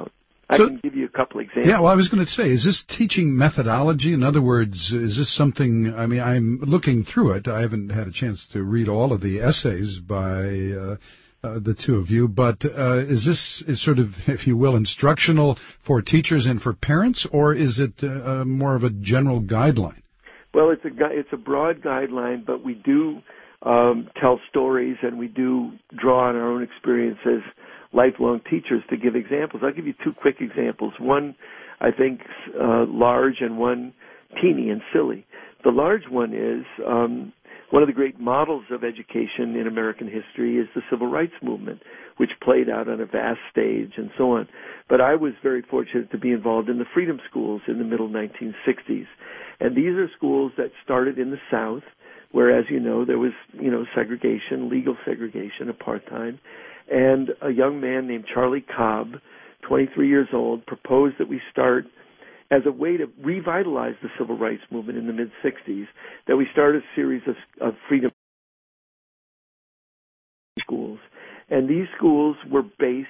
I So- can give you a couple examples. Yeah, well, I was going to say, is this teaching methodology? In other words, is this something, I mean, I'm looking through it. I haven't had a chance to read all of the essays by uh, uh, the two of you, but uh, is this is sort of, if you will, instructional for teachers and for parents, or is it uh, uh, more of a general guideline? Well, it's a gui- it's a broad guideline, but we do um, tell stories and we do draw on our own experiences, lifelong teachers, to give examples. I'll give you two quick examples. One, I think, uh, large, and one teeny and silly. The large one is um, one of the great models of education in American history is the Civil Rights Movement, which played out on a vast stage and so on. But I was very fortunate to be involved in the Freedom Schools in the middle nineteen sixties. And these are schools that started in the South, where, as you know, there was, you know, segregation, legal segregation, apartheid. And a young man named Charlie Cobb, twenty-three years old, proposed that we start, as a way to revitalize the civil rights movement in the mid-sixties, that we start a series of, of freedom schools. And these schools were based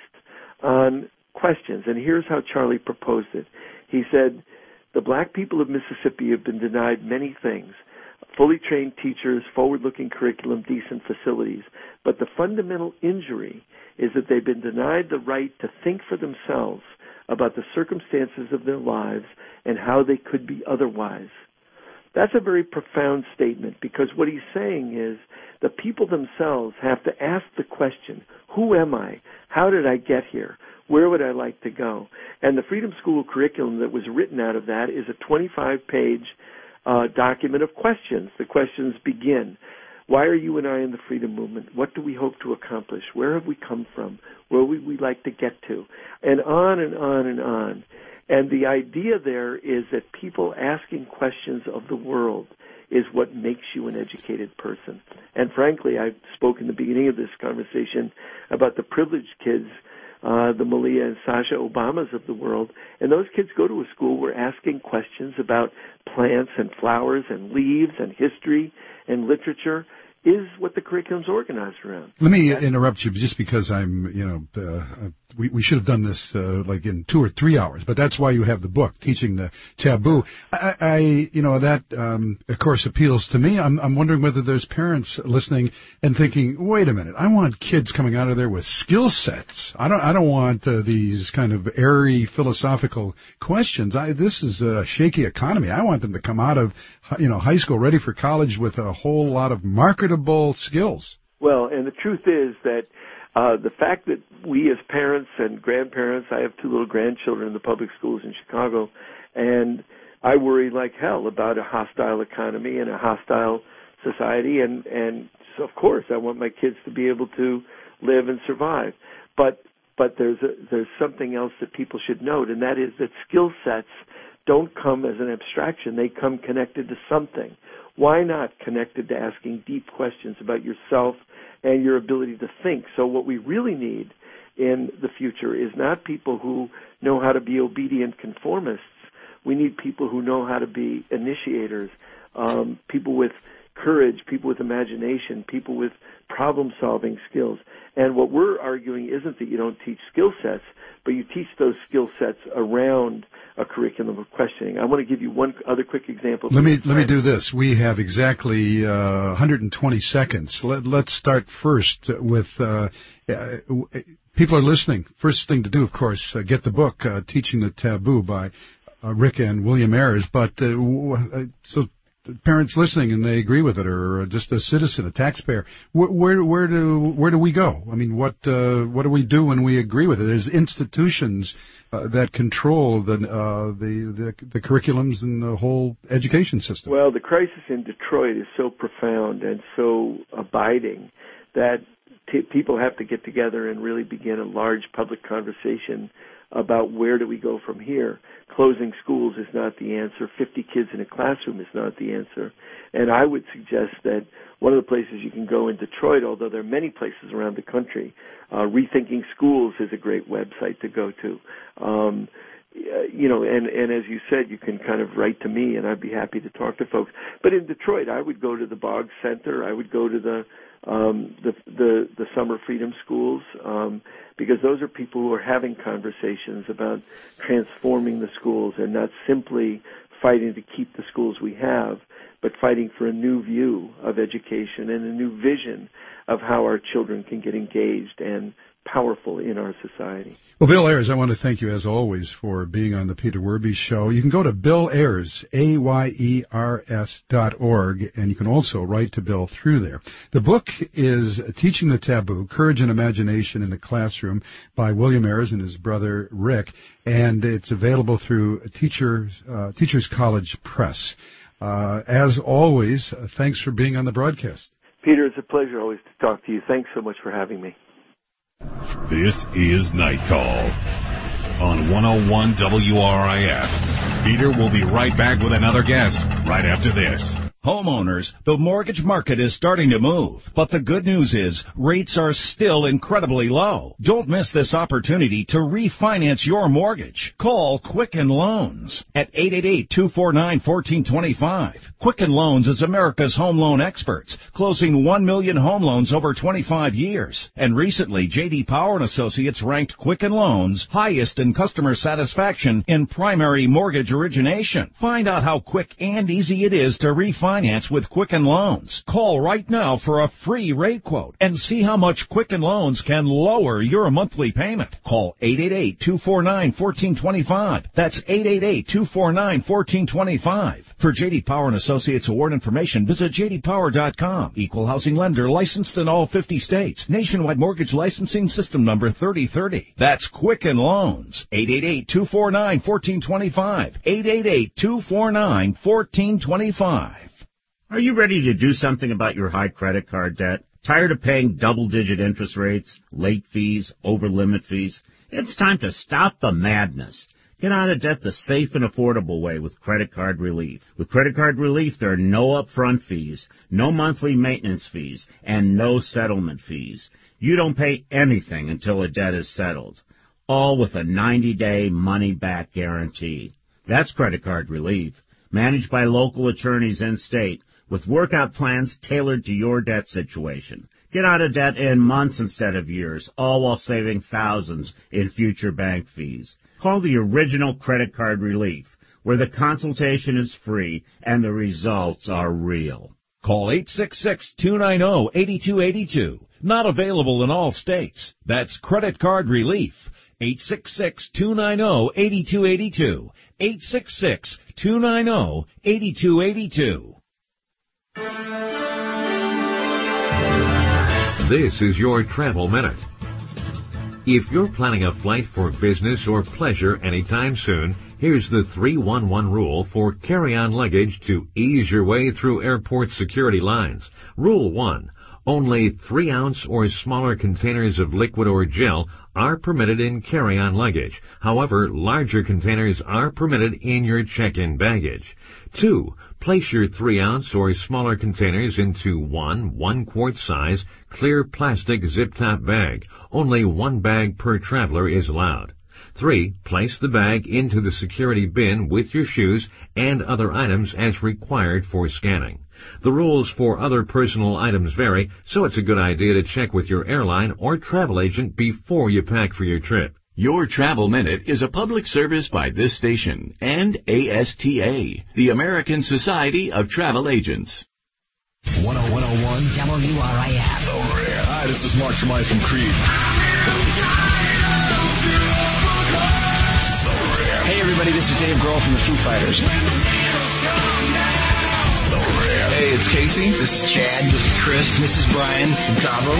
on questions. And here's how Charlie proposed it. He said, the black people of Mississippi have been denied many things: fully trained teachers, forward-looking curriculum, decent facilities. But the fundamental injury is that they've been denied the right to think for themselves about the circumstances of their lives and how they could be otherwise. That's a very profound statement, because what he's saying is the people themselves have to ask the question, who am I? How did I get here? Where would I like to go? And the Freedom School curriculum that was written out of that is a twenty-five page uh, document of questions. The questions begin: why are you and I in the freedom movement? What do we hope to accomplish? Where have we come from? Where would we like to get to? And on and on and on. And the idea there is that people asking questions of the world is what makes you an educated person. And frankly, I spoke in the beginning of this conversation about the privileged kids, uh, the Malia and Sasha Obamas of the world. And those kids go to a school where asking questions about plants and flowers and leaves and history and literature is what the curriculum's organized around. Let me interrupt you just because I'm, you know, uh, we, we should have done this uh, like in two or three hours, but that's why you have the book, Teaching the Taboo. I, I you know, that, um, of course, appeals to me. I'm, I'm wondering whether there's parents listening and thinking, wait a minute, I want kids coming out of there with skill sets. I don't, I don't want uh, these kind of airy philosophical questions. I, this is a shaky economy. I want them to come out of, you know, high school ready for college with a whole lot of marketable skills. Well, and the truth is that uh, the fact that we as parents and grandparents, I have two little grandchildren in the public schools in Chicago, and I worry like hell about a hostile economy and a hostile society, and, and so of course I want my kids to be able to live and survive. But but there's a, there's something else that people should note, and that is that skill sets don't come as an abstraction. They come connected to something. Why not connected to asking deep questions about yourself and your ability to think? So what we really need in the future is not people who know how to be obedient conformists. We need people who know how to be initiators, um, people with courage, people with imagination, people with problem-solving skills. And what we're arguing isn't that you don't teach skill sets, but you teach those skill sets around a curriculum of questioning. I want to give you one other quick example. Let me let me do this. We have exactly uh, one hundred twenty seconds. Let, let's start first with uh, uh, people are listening. First thing to do, of course, uh, get the book uh, Teaching the Taboo by uh, Rick and William Ayers. But uh, w- so parents listening and they agree with it, or just a citizen, a taxpayer, where where, where do where do we go? I mean, what uh, what do we do when we agree with it? There's institutions uh, that control the, uh, the the the curriculums and the whole education system. Well, the crisis in Detroit is so profound and so abiding that t- people have to get together and really begin a large public conversation about where do we go from here. Closing schools is not the answer. fifty kids in a classroom is not the answer. And I would suggest that one of the places you can go in Detroit, although there are many places around the country, uh, Rethinking Schools is a great website to go to. Um, uh, you know, and, and as you said, you can kind of write to me, and I'd be happy to talk to folks. But in Detroit, I would go to the Boggs Center. I would go to the um, the, the the Summer Freedom Schools, um, because those are people who are having conversations about transforming the schools and not simply fighting to keep the schools we have, but fighting for a new view of education and a new vision of how our children can get engaged and powerful in our society. Well, Bill Ayers, I want to thank you, as always, for being on the Peter Werby Show. You can go to Bill Ayers, A Y E R S dot org, and you can also write to Bill through there. The book is Teaching the Taboo, Courage and Imagination in the Classroom by William Ayers and his brother Rick, and it's available through Teachers, uh, Teachers College Press. Uh, as always, uh, thanks for being on the broadcast. Peter, it's a pleasure always to talk to you. Thanks so much for having me. This is Night Call on one oh one W R I F. Peter will be right back with another guest right after this. Homeowners, the mortgage market is starting to move, but the good news is rates are still incredibly low. Don't miss this opportunity to refinance your mortgage. Call Quicken Loans at eight eight eight, two four nine, one four two five. Quicken Loans is America's home loan experts, closing one million home loans over twenty-five years. And recently, J D Power and Associates ranked Quicken Loans highest in customer satisfaction in primary mortgage origination. Find out how quick and easy it is to refinance with Quicken Loans. Call right now for a free rate quote and see how much Quicken Loans can lower your monthly payment. Call eight eight eight, two four nine, one four two five. That's eight eight eight, two four nine, one four two five. For J D Power and Associates award information, visit j d power dot com. Equal housing lender licensed in all fifty states. Nationwide mortgage licensing system number thirty thirty. That's Quicken Loans. eight eight eight, two four nine, one four two five. eight eight eight, two four nine, one four two five. Are you ready to do something about your high credit card debt? Tired of paying double-digit interest rates, late fees, over-limit fees? It's time to stop the madness. Get out of debt the safe and affordable way with Credit Card Relief. With Credit Card Relief, there are no upfront fees, no monthly maintenance fees, and no settlement fees. You don't pay anything until a debt is settled, all with a ninety-day money-back guarantee. That's Credit Card Relief, managed by local attorneys in-state, with workout plans tailored to your debt situation. Get out of debt in months instead of years, all while saving thousands in future bank fees. Call the original Credit Card Relief, where the consultation is free and the results are real. Call eight six six, two nine zero, eight two eight two. Not available in all states. That's Credit Card Relief. eight six six, two nine zero, eight two eight two. eight six six, two nine zero, eight two eight two. This is your Travel Minute. If you're planning a flight for business or pleasure anytime soon, here's the three one one rule for carry-on luggage to ease your way through airport security lines. Rule one. Only three ounce or smaller containers of liquid or gel are permitted in carry-on luggage. However, larger containers are permitted in your check-in baggage. Two, place your three ounce or smaller containers into one one-quart size clear plastic zip-top bag. Only one bag per traveler is allowed. Three, place the bag into the security bin with your shoes and other items as required for scanning. The rules for other personal items vary, so it's a good idea to check with your airline or travel agent before you pack for your trip. Your Travel Minute is a public service by this station and A S T A, the American Society of Travel Agents. one oh one W R I F. Hi, this is Mark Tremai from Creed. Hey everybody, this is Dave Grohl from the Foo Fighters. Hey, it's Casey. This is Chad. This is Chris. This is Brian from Cabo.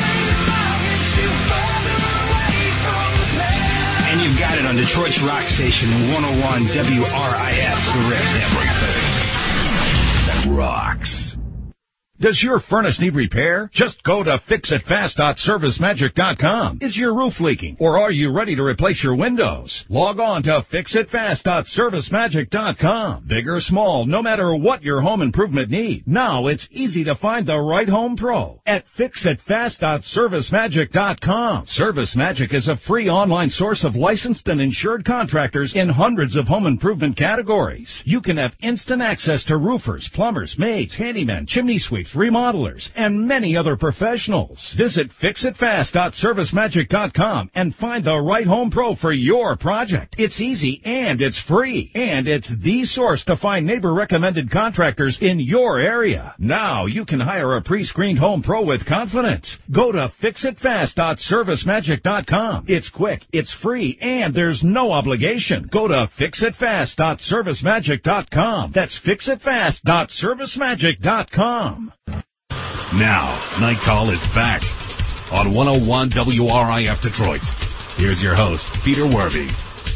And you've got it on Detroit's rock station, one oh one W R I F, the Riff. Everything that rocks. Does your furnace need repair? Just go to fix it fast dot service magic dot com. Is your roof leaking, or are you ready to replace your windows? Log on to fix it fast dot service magic dot com. Big or small, no matter what your home improvement need, now it's easy to find the right home pro at fix it fast dot service magic dot com. ServiceMagic is a free online source of licensed and insured contractors in hundreds of home improvement categories. You can have instant access to roofers, plumbers, maids, handymen, chimney sweeps, remodelers, and many other professionals. Visit fix it fast dot service magic dot com and find the right home pro for your project. It's easy and it's free, and it's the source to find neighbor-recommended contractors in your area. Now you can hire a pre-screened home pro with confidence. Go to fix it fast dot service magic dot com. It's quick, it's free, and there's no obligation. Go to fix it fast dot service magic dot com. That's fix it fast dot service magic dot com. Now, Night Call is back on one oh one W R I F Detroit. Here's your host, Peter Werby.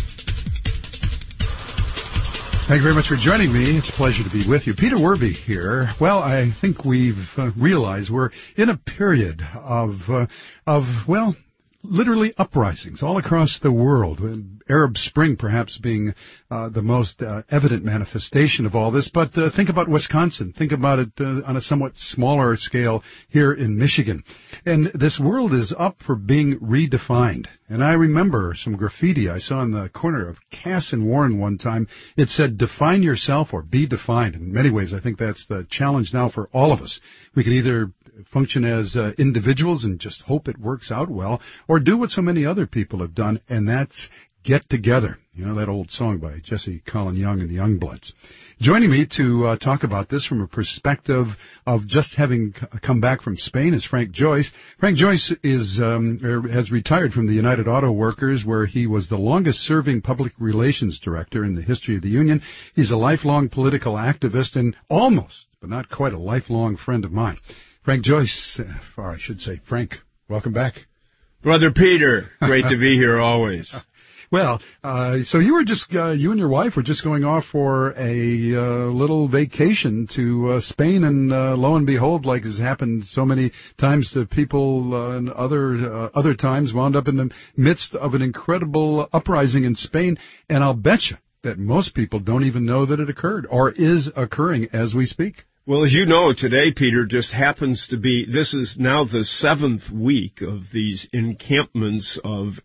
Thank you very much for joining me. It's a pleasure to be with you. Peter Werby here. Well, I think we've uh, realized we're in a period of, uh, of well, literally uprisings all across the world. Arab Spring perhaps being uh, the most uh, evident manifestation of all this. But uh, think about Wisconsin. Think about it uh, on a somewhat smaller scale here in Michigan. And this world is up for being redefined. And I remember some graffiti I saw in the corner of Cass and Warren one time. It said, define yourself or be defined. In many ways, I think that's the challenge now for all of us. We can either function as uh, individuals and just hope it works out well, or do what so many other people have done, and that's get together. You know, that old song by Jesse Colin Young and the Youngbloods. Joining me to uh, talk about this from a perspective of just having c- come back from Spain is Frank Joyce. Frank Joyce is um, er, has retired from the United Auto Workers, where he was the longest-serving public relations director in the history of the union. He's a lifelong political activist and almost, but not quite, a lifelong friend of mine. Frank Joyce, uh, or I should say Frank, welcome back. Brother Peter, great to be here always. Well, uh, so you were just, uh, you and your wife were just going off for a uh, little vacation to uh, Spain, and uh, lo and behold, like has happened so many times to people uh, and other uh, other times, wound up in the midst of an incredible uprising in Spain, and I'll bet you that most people don't even know that it occurred or is occurring as we speak. Well, as you know, today, Peter, just happens to be, this is now the seventh week of these encampments of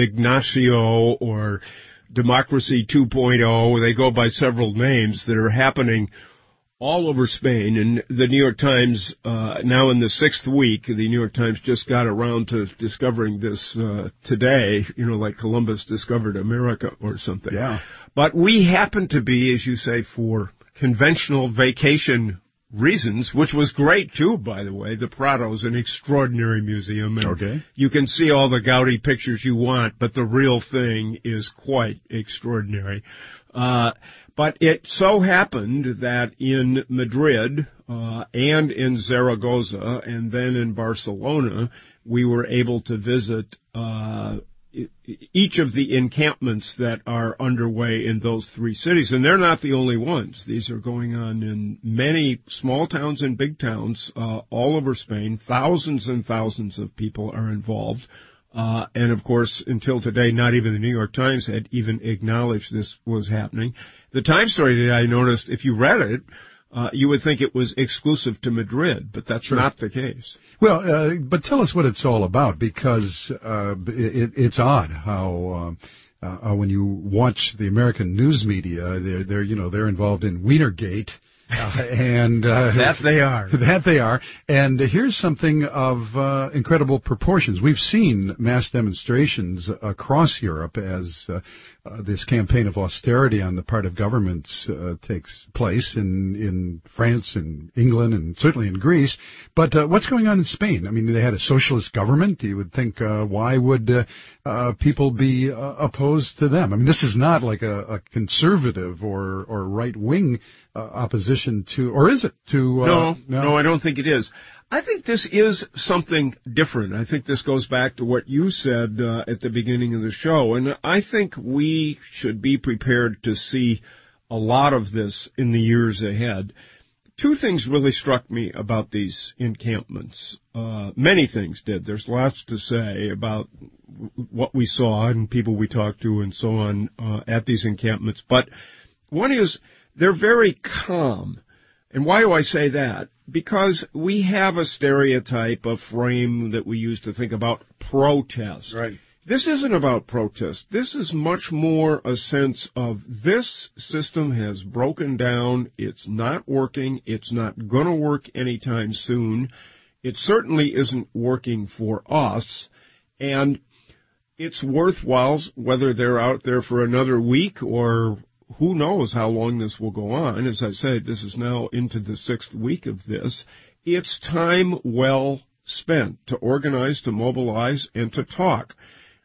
Indignatio or Democracy two point oh. They go by several names that are happening all over Spain. And the New York Times, uh, now in the sixth week, the New York Times just got around to discovering this uh, today, you know, like Columbus discovered America or something. Yeah. But we happen to be, as you say, for conventional vacation reasons, which was great too, by the way. The Prado's an extraordinary museum, and okay. You can see all the Gaudi pictures you want, but the real thing is quite extraordinary. Uh, but it so happened that in Madrid uh, and in Zaragoza and then in Barcelona, we were able to visit uh each of the encampments that are underway in those three cities. And they're not the only ones. These are going on in many small towns and big towns uh, all over Spain. Thousands and thousands of people are involved. Uh, and, of course, until today, not even the New York Times had even acknowledged this was happening. The Times story that I noticed, if you read it, Uh, you would think it was exclusive to Madrid, but that's sure. not the case. Well, uh, but tell us what it's all about, because uh, it, it's odd how uh, uh, when you watch the American news media, they're, they're you know they're involved in Wienergate. Uh, and uh, that they are. That they are. And here's something of uh, incredible proportions. We've seen mass demonstrations across Europe as uh, uh, this campaign of austerity on the part of governments uh, takes place in in France and England and certainly in Greece. But uh, what's going on in Spain? I mean, they had a socialist government. You would think, uh, why would uh, uh, people be uh, opposed to them? I mean, this is not like a, a conservative or, or right-wing uh, opposition to, or is it to? Uh, no, no, no, I don't think it is. I think this is something different. I think this goes back to what you said uh, at the beginning of the show, and I think we should be prepared to see a lot of this in the years ahead. two things really struck me about these encampments. Uh, many things did. There's lots to say about what we saw and people we talked to and so on uh, at these encampments. But one is they're very calm. And why do I say that? Because we have a stereotype, a frame that we use to think about protest. Right. This isn't about protest. This is much more a sense of this system has broken down. It's not working. It's not going to work anytime soon. It certainly isn't working for us. And it's worthwhile, whether they're out there for another week or who knows how long this will go on. As I said, this is now into the sixth week of this. It's time well spent to organize, to mobilize, and to talk.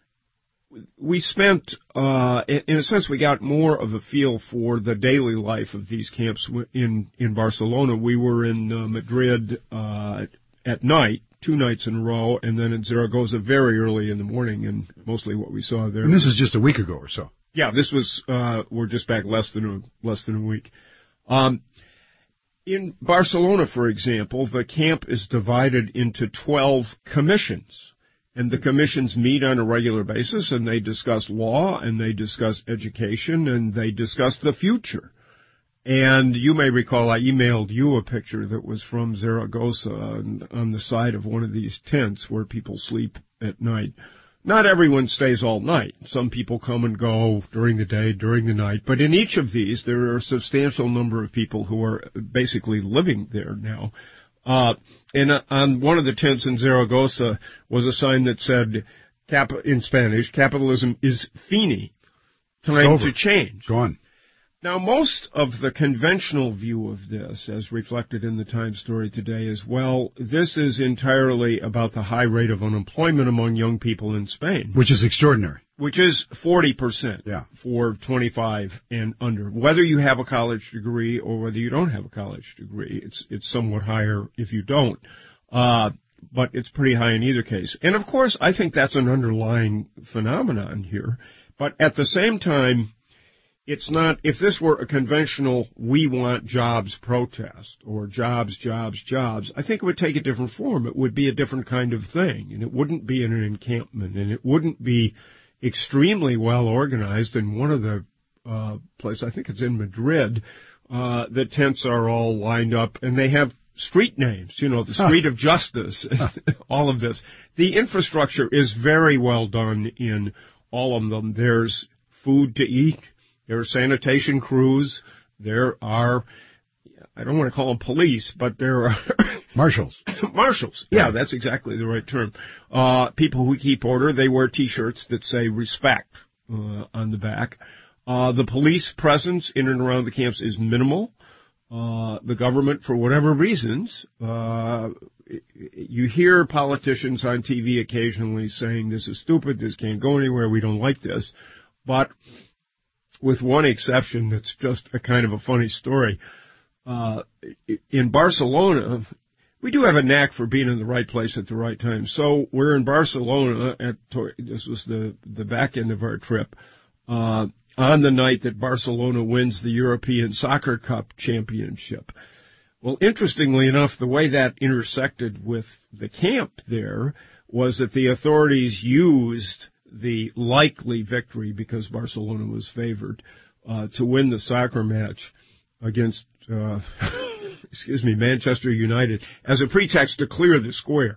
We spent, uh, in a sense, we got more of a feel for the daily life of these camps in, in Barcelona. We were in uh, Madrid uh, at night, two nights in a row, and then in Zaragoza very early in the morning, and mostly what we saw there. And this is just a week ago or so. Yeah, this was, uh, we're just back less than a, less than a week. Um, in Barcelona, for example, the camp is divided into twelve commissions. And the commissions meet on a regular basis, and they discuss law, and they discuss education, and they discuss the future. And you may recall I emailed you a picture that was from Zaragoza on, on the side of one of these tents where people sleep at night. Not everyone stays all night. Some people come and go during the day, during the night. But in each of these, there are a substantial number of people who are basically living there now. Uh, and on one of the tents in Zaragoza was a sign that said, cap- in Spanish, capitalism is fini. Time to change. Gone. Now, most of the conventional view of this, as reflected in the Times story today, is, well, this is entirely about the high rate of unemployment among young people in Spain. Which is extraordinary. Which is forty percent yeah. for twenty-five and under. Whether you have a college degree or whether you don't have a college degree, it's it's somewhat higher if you don't. Uh, but it's pretty high in either case. And, of course, I think that's an underlying phenomenon here. But at the same time, it's not, if this were a conventional we want jobs protest or jobs, jobs, jobs, I think it would take a different form. It would be a different kind of thing, and it wouldn't be in an encampment, and it wouldn't be extremely well organized. In one of the uh, places, I think it's in Madrid, uh, the tents are all lined up, and they have street names, you know, the Street of Justice, all of this. The infrastructure is very well done in all of them. There's food to eat. There are sanitation crews. There are, I don't want to call them police, but there are marshals. Marshals. Yeah, that's exactly the right term. Uh, people who keep order. They wear T-shirts that say respect uh, on the back. Uh, the police presence in and around the camps is minimal. Uh, the government, for whatever reasons, uh, you hear politicians on T V occasionally saying this is stupid, this can't go anywhere, we don't like this. But with one exception that's just a kind of a funny story. Uh, in Barcelona, we do have a knack for being in the right place at the right time. So we're in Barcelona at, this was the, the back end of our trip, uh, on the night that Barcelona wins the European Soccer Cup championship. Well, interestingly enough, the way that intersected with the camp there was that the authorities used the likely victory, because Barcelona was favored, uh, to win the soccer match against, uh, excuse me, Manchester United as a pretext to clear the square.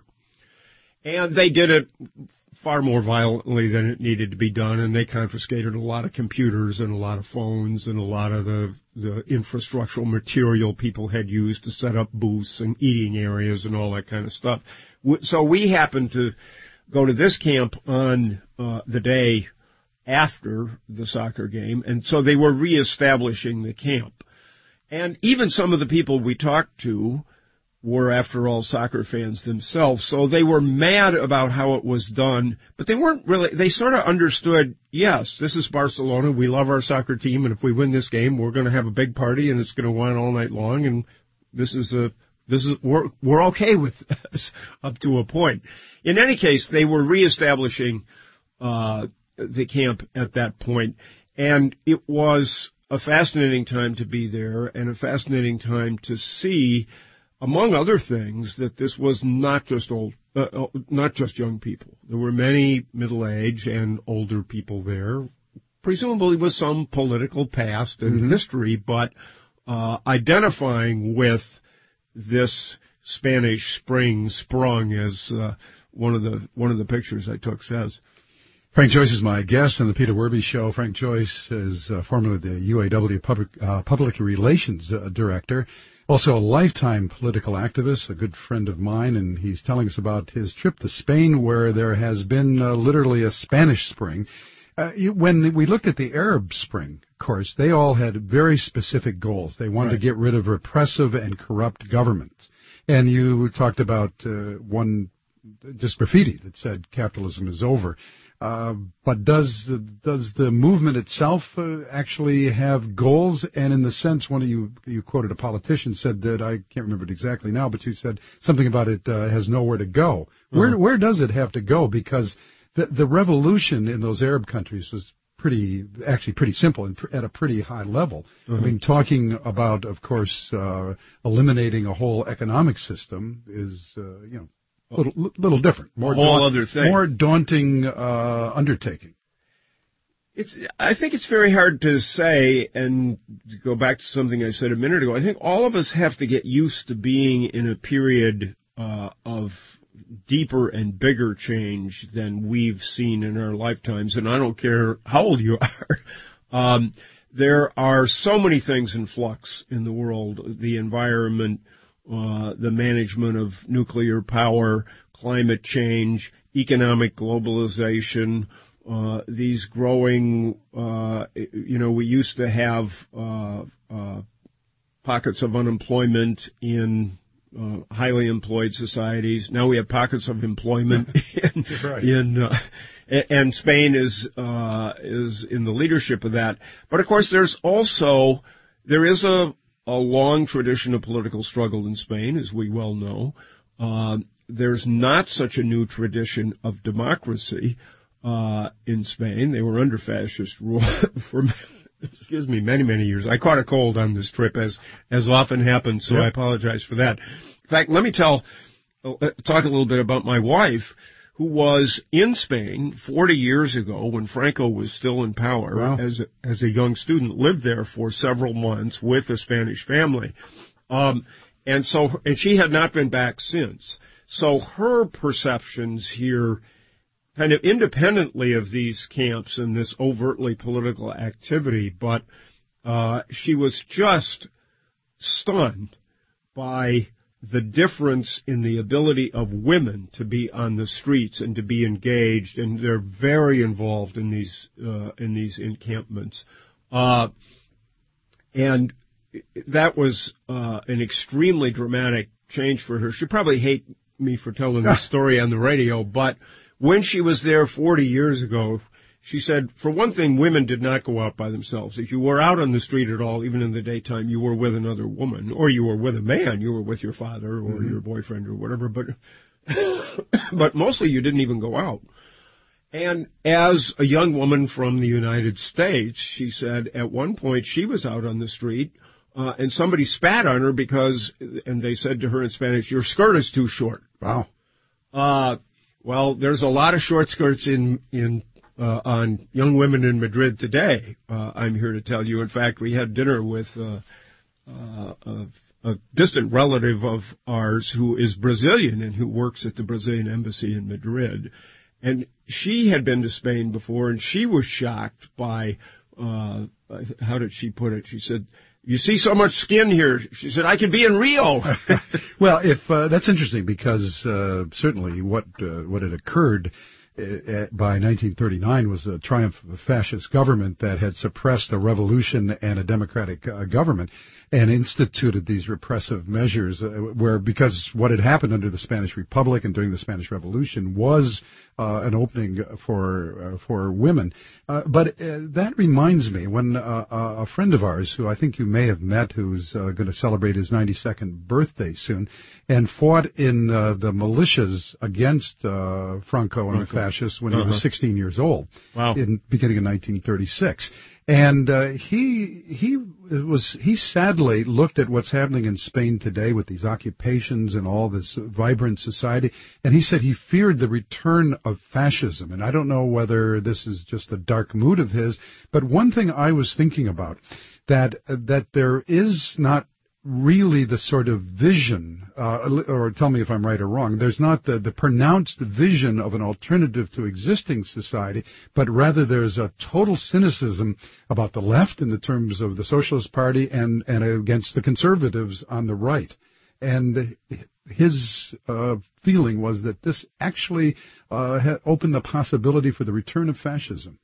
And they did it far more violently than it needed to be done, and they confiscated a lot of computers and a lot of phones and a lot of the, the infrastructural material people had used to set up booths and eating areas and all that kind of stuff. So we happened to go to this camp on uh, the day after the soccer game, and so they were reestablishing the camp. And even some of the people we talked to were, after all, soccer fans themselves, so they were mad about how it was done, but they weren't really, they sort of understood, yes, this is Barcelona, we love our soccer team, and if we win this game, we're going to have a big party, and it's going to go on all night long, and this is a This is we're we're okay with this up to a point. In any case, they were reestablishing uh, the camp at that point, and it was a fascinating time to be there and a fascinating time to see, among other things, that this was not just old, uh, not just young people. There were many middle-aged and older people there, presumably with some political past and mm-hmm. history, but uh, identifying with this Spanish Spring sprung, as uh, one of the one of the pictures I took says. Frank Joyce is my guest on the Peter Werby Show. Frank Joyce is uh, formerly the U A W Public, uh, Public Relations uh, Director, also a lifetime political activist, a good friend of mine, and he's telling us about his trip to Spain, where there has been uh, literally a Spanish Spring. Uh, you, when we looked at the Arab Spring, of course, they all had very specific goals. They wanted right. to get rid of repressive and corrupt governments. And you talked about uh, one, just graffiti that said capitalism is over. Uh, but does does the movement itself uh, actually have goals? And in the sense, one of you you quoted a politician said that, I can't remember it exactly now, but you said something about it uh, has nowhere to go. Uh-huh. Where where does it have to go? Because the the revolution in those Arab countries was pretty actually pretty simple and pr- at a pretty high level. Uh-huh. I mean, talking about, of course, uh, eliminating a whole economic system is uh, you know. A little, little different, more a whole daunt, other thing, more daunting uh, undertaking. It's. I think it's very hard to say, and to go back to something I said a minute ago. I think all of us have to get used to being in a period uh, of deeper and bigger change than we've seen in our lifetimes. And I don't care how old you are. um, there are so many things in flux in the world: the environment. Uh, the management of nuclear power, climate change, economic globalization, uh, these growing, uh, you know, we used to have uh, uh, pockets of unemployment in uh, highly employed societies. Now we have pockets of employment in, right. in uh, and Spain is uh, is in the leadership of that. But of course, there's also there is a a long tradition of political struggle in Spain, as we well know. Uh, there's not such a new tradition of democracy uh, in Spain. They were under fascist rule for, excuse me, many, many years. I caught a cold on this trip, as as often happens, so yep. I apologize for that. In fact, let me tell, uh, talk a little bit about my wife, who was in Spain forty years ago when Franco was still in power. Wow. as a, as a young student, lived there for several months with a Spanish family. Um, and so, and she had not been back since. So her perceptions here, kind of independently of these camps and this overtly political activity, but, uh, she was just stunned by the difference in the ability of women to be on the streets and to be engaged, and they're very involved in these uh, in these encampments, uh, and that was uh, an extremely dramatic change for her. She'd probably hate me for telling this story on the radio, but when she was there forty years ago, she said, for one thing, women did not go out by themselves. If you were out on the street at all, even in the daytime, you were with another woman, or you were with a man. You were with your father or mm-hmm. your boyfriend or whatever, but but mostly you didn't even go out. And as a young woman from the United States, she said at one point she was out on the street, uh, and somebody spat on her because, and they said to her in Spanish, your skirt is too short. Wow. Uh, well, there's a lot of short skirts in, in, Uh, on young women in Madrid today, uh, I'm here to tell you. In fact, we had dinner with uh, uh, a, a distant relative of ours who is Brazilian and who works at the Brazilian embassy in Madrid. And she had been to Spain before, and she was shocked by, uh, how did she put it? She said, you see so much skin here. She said, I could be in Rio. Well, if uh, that's interesting because uh, certainly what uh, what had occurred by nineteen thirty-nine was a triumph of a fascist government that had suppressed a revolution and a democratic uh, government and instituted these repressive measures uh, where, because what had happened under the Spanish Republic and during the Spanish Revolution was uh, an opening for uh, for women. Uh, but uh, that reminds me, when uh, a friend of ours, who I think you may have met, who's uh, going to celebrate his ninety-second birthday soon, and fought in uh, the militias against uh, Franco and the fascists when uh-huh. he was sixteen years old, wow. in beginning of nineteen thirty-six. And uh, he he was he sadly looked at what's happening in Spain today with these occupations and all this vibrant society, and he said he feared the return of fascism. And I don't know whether this is just a dark mood of his, but one thing I was thinking about, that uh, that there is not really the sort of vision, uh, or tell me if I'm right or wrong, there's not the, the pronounced vision of an alternative to existing society, but rather there's a total cynicism about the left in the terms of the Socialist Party and, and against the conservatives on the right. And his uh, feeling was that this actually uh, had opened the possibility for the return of fascism.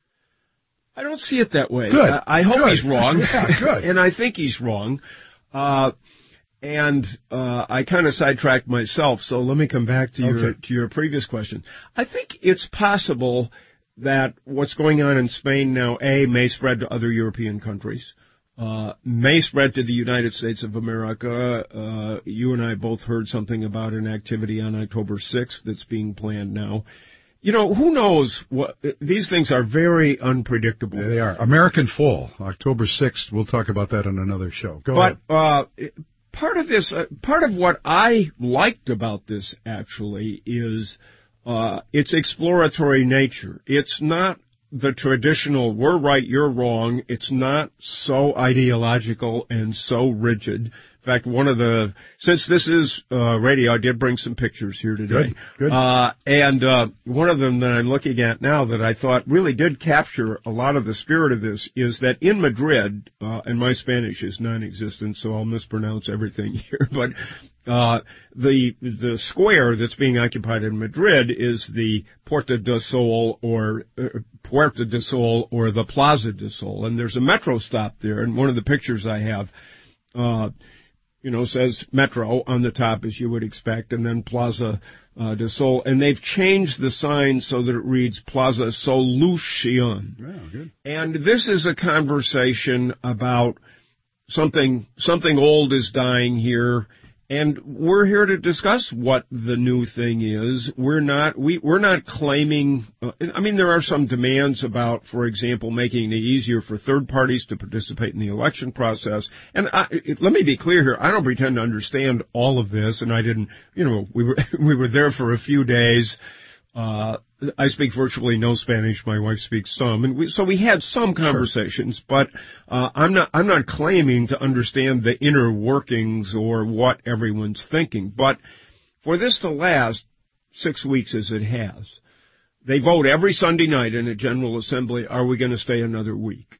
I don't see it that way. Good. I, I hope Good. he's wrong. Yeah, good. And I think he's wrong. Uh, and, uh, I kind of sidetracked myself, so let me come back to your, okay. to your previous question. I think it's possible that what's going on in Spain now, A, may spread to other European countries, uh, may spread to the United States of America. Uh, you and I both heard something about an activity on October sixth that's being planned now. You know, who knows what, these things are very unpredictable. They are. American Fall, October sixth. We'll talk about that on another show. Go but, ahead. uh, part of this, uh, part of what I liked about this actually is, uh, its exploratory nature. It's not the traditional, we're right, you're wrong. It's not so ideological and so rigid. In fact, one of the, since this is uh, radio, I did bring some pictures here today. Good, good. Uh, and uh, one of them that I'm looking at now that I thought really did capture a lot of the spirit of this is that in Madrid, uh, and my Spanish is non-existent, so I'll mispronounce everything here, but uh, the the square that's being occupied in Madrid is the Puerta del Sol or uh, Puerta del Sol or the Plaza del Sol, and there's a metro stop there, and one of the pictures I have, uh, you know, says Metro on the top, as you would expect, and then Plaza uh, del Sol. And they've changed the sign so that it reads Plaza Solution. Wow, good. And this is a conversation about something, something old is dying here. And we're here to discuss what the new thing is. We're not, we, we're not claiming, uh, I mean, there are some demands about, for example, making it easier for third parties to participate in the election process. And I, it, let me be clear here. I don't pretend to understand all of this, and I didn't, you know, we were, we were there for a few days. Uh, I speak virtually no Spanish. My wife speaks some, and we, so we had some conversations. Sure. But uh, I'm not I'm not claiming to understand the inner workings or what everyone's thinking. But for this to last six weeks as it has, they vote every Sunday night in a General Assembly. Are we going to stay another week?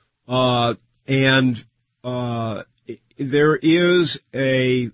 Uh, and uh, there is a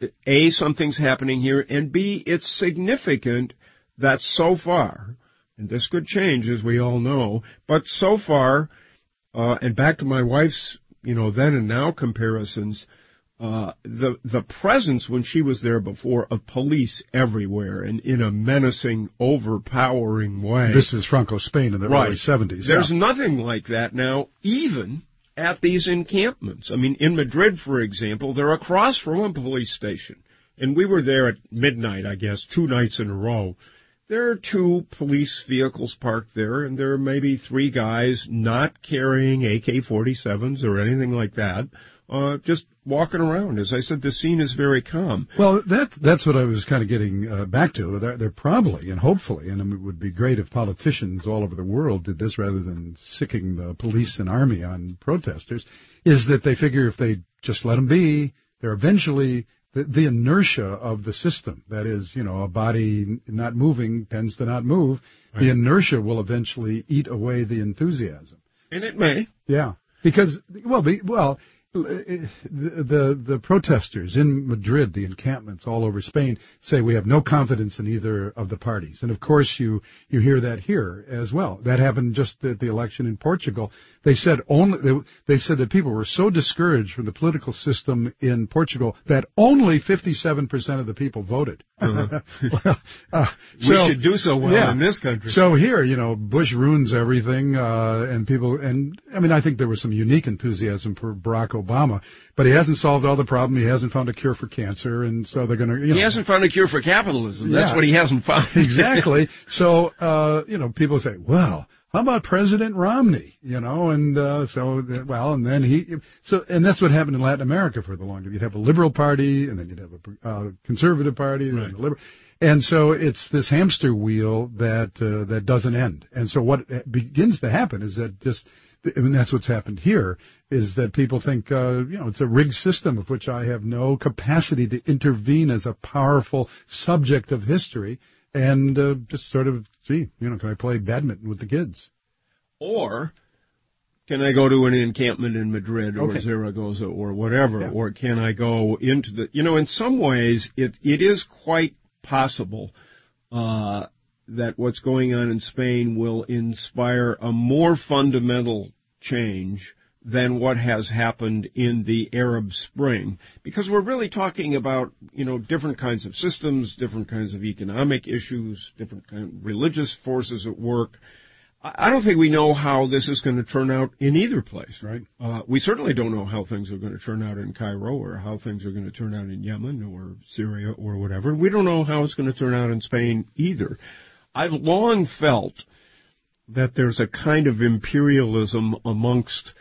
a something's happening here, and B, it's significant that so far, and this could change as we all know, but so far, uh, and back to my wife's, you know, then and now comparisons, uh, the, the presence when she was there before of police everywhere and in a menacing, overpowering way. This is Franco Spain in the right. early seventies. There's yeah. nothing like that now, even at these encampments. I mean, in Madrid, for example, they're across from a police station. And we were there at midnight, I guess, two nights in a row. There are two police vehicles parked there, and there are maybe three guys not carrying A K forty-sevens or anything like that, uh, just walking around. As I said, the scene is very calm. Well, that, that's what I was kind of getting uh, back to. They're, they're probably, and hopefully, and it would be great if politicians all over the world did this rather than sicking the police and army on protesters, is that they figure if they just let them be, they're eventually... The, the inertia of the system, that is, you know, a body not moving tends to not move. Right. The inertia will eventually eat away the enthusiasm. And it may. Yeah. Because, well, be, well, the, the, the protesters in Madrid, the encampments all over Spain, say we have no confidence in either of the parties. And of course you, you hear that here as well. That happened just at the election in Portugal. They said only, they, they said that people were so discouraged from the political system in Portugal that only fifty-seven percent of the people voted. Uh-huh. well, uh, we so, should do so well yeah. in this country. So here, you know, Bush ruins everything, uh, and people, and I mean, I think there was some unique enthusiasm for Barack Obama, but he hasn't solved all the problem. He hasn't found a cure for cancer, and so they're going to, you know. He hasn't found a cure for capitalism. That's yeah, what he hasn't found. Exactly. So, uh, you know, people say, well, how about President Romney? You know, and uh, so, well, and then he, so, and that's what happened in Latin America for the longest. You'd have a liberal party, and then you'd have a uh, conservative party, and right. then a liberal. And so it's this hamster wheel that uh, that doesn't end. And so what begins to happen is that just, I mean, that's what's happened here, is that people think, uh, you know, it's a rigged system of which I have no capacity to intervene as a powerful subject of history, and uh, just sort of, gee, you know, can I play badminton with the kids? Or can I go to an encampment in Madrid or Okay. Zaragoza or whatever? Yeah. Or can I go into the, you know, in some ways it it is quite possible uh, that what's going on in Spain will inspire a more fundamental change than what has happened in the Arab Spring, because we're really talking about, you know, different kinds of systems, different kinds of economic issues, different kind of religious forces at work. I don't think we know how this is going to turn out in either place. Right. Uh, we certainly don't know how things are going to turn out in Cairo or how things are going to turn out in Yemen or Syria or whatever. We don't know how it's going to turn out in Spain either. I've long felt that there's a kind of imperialism amongst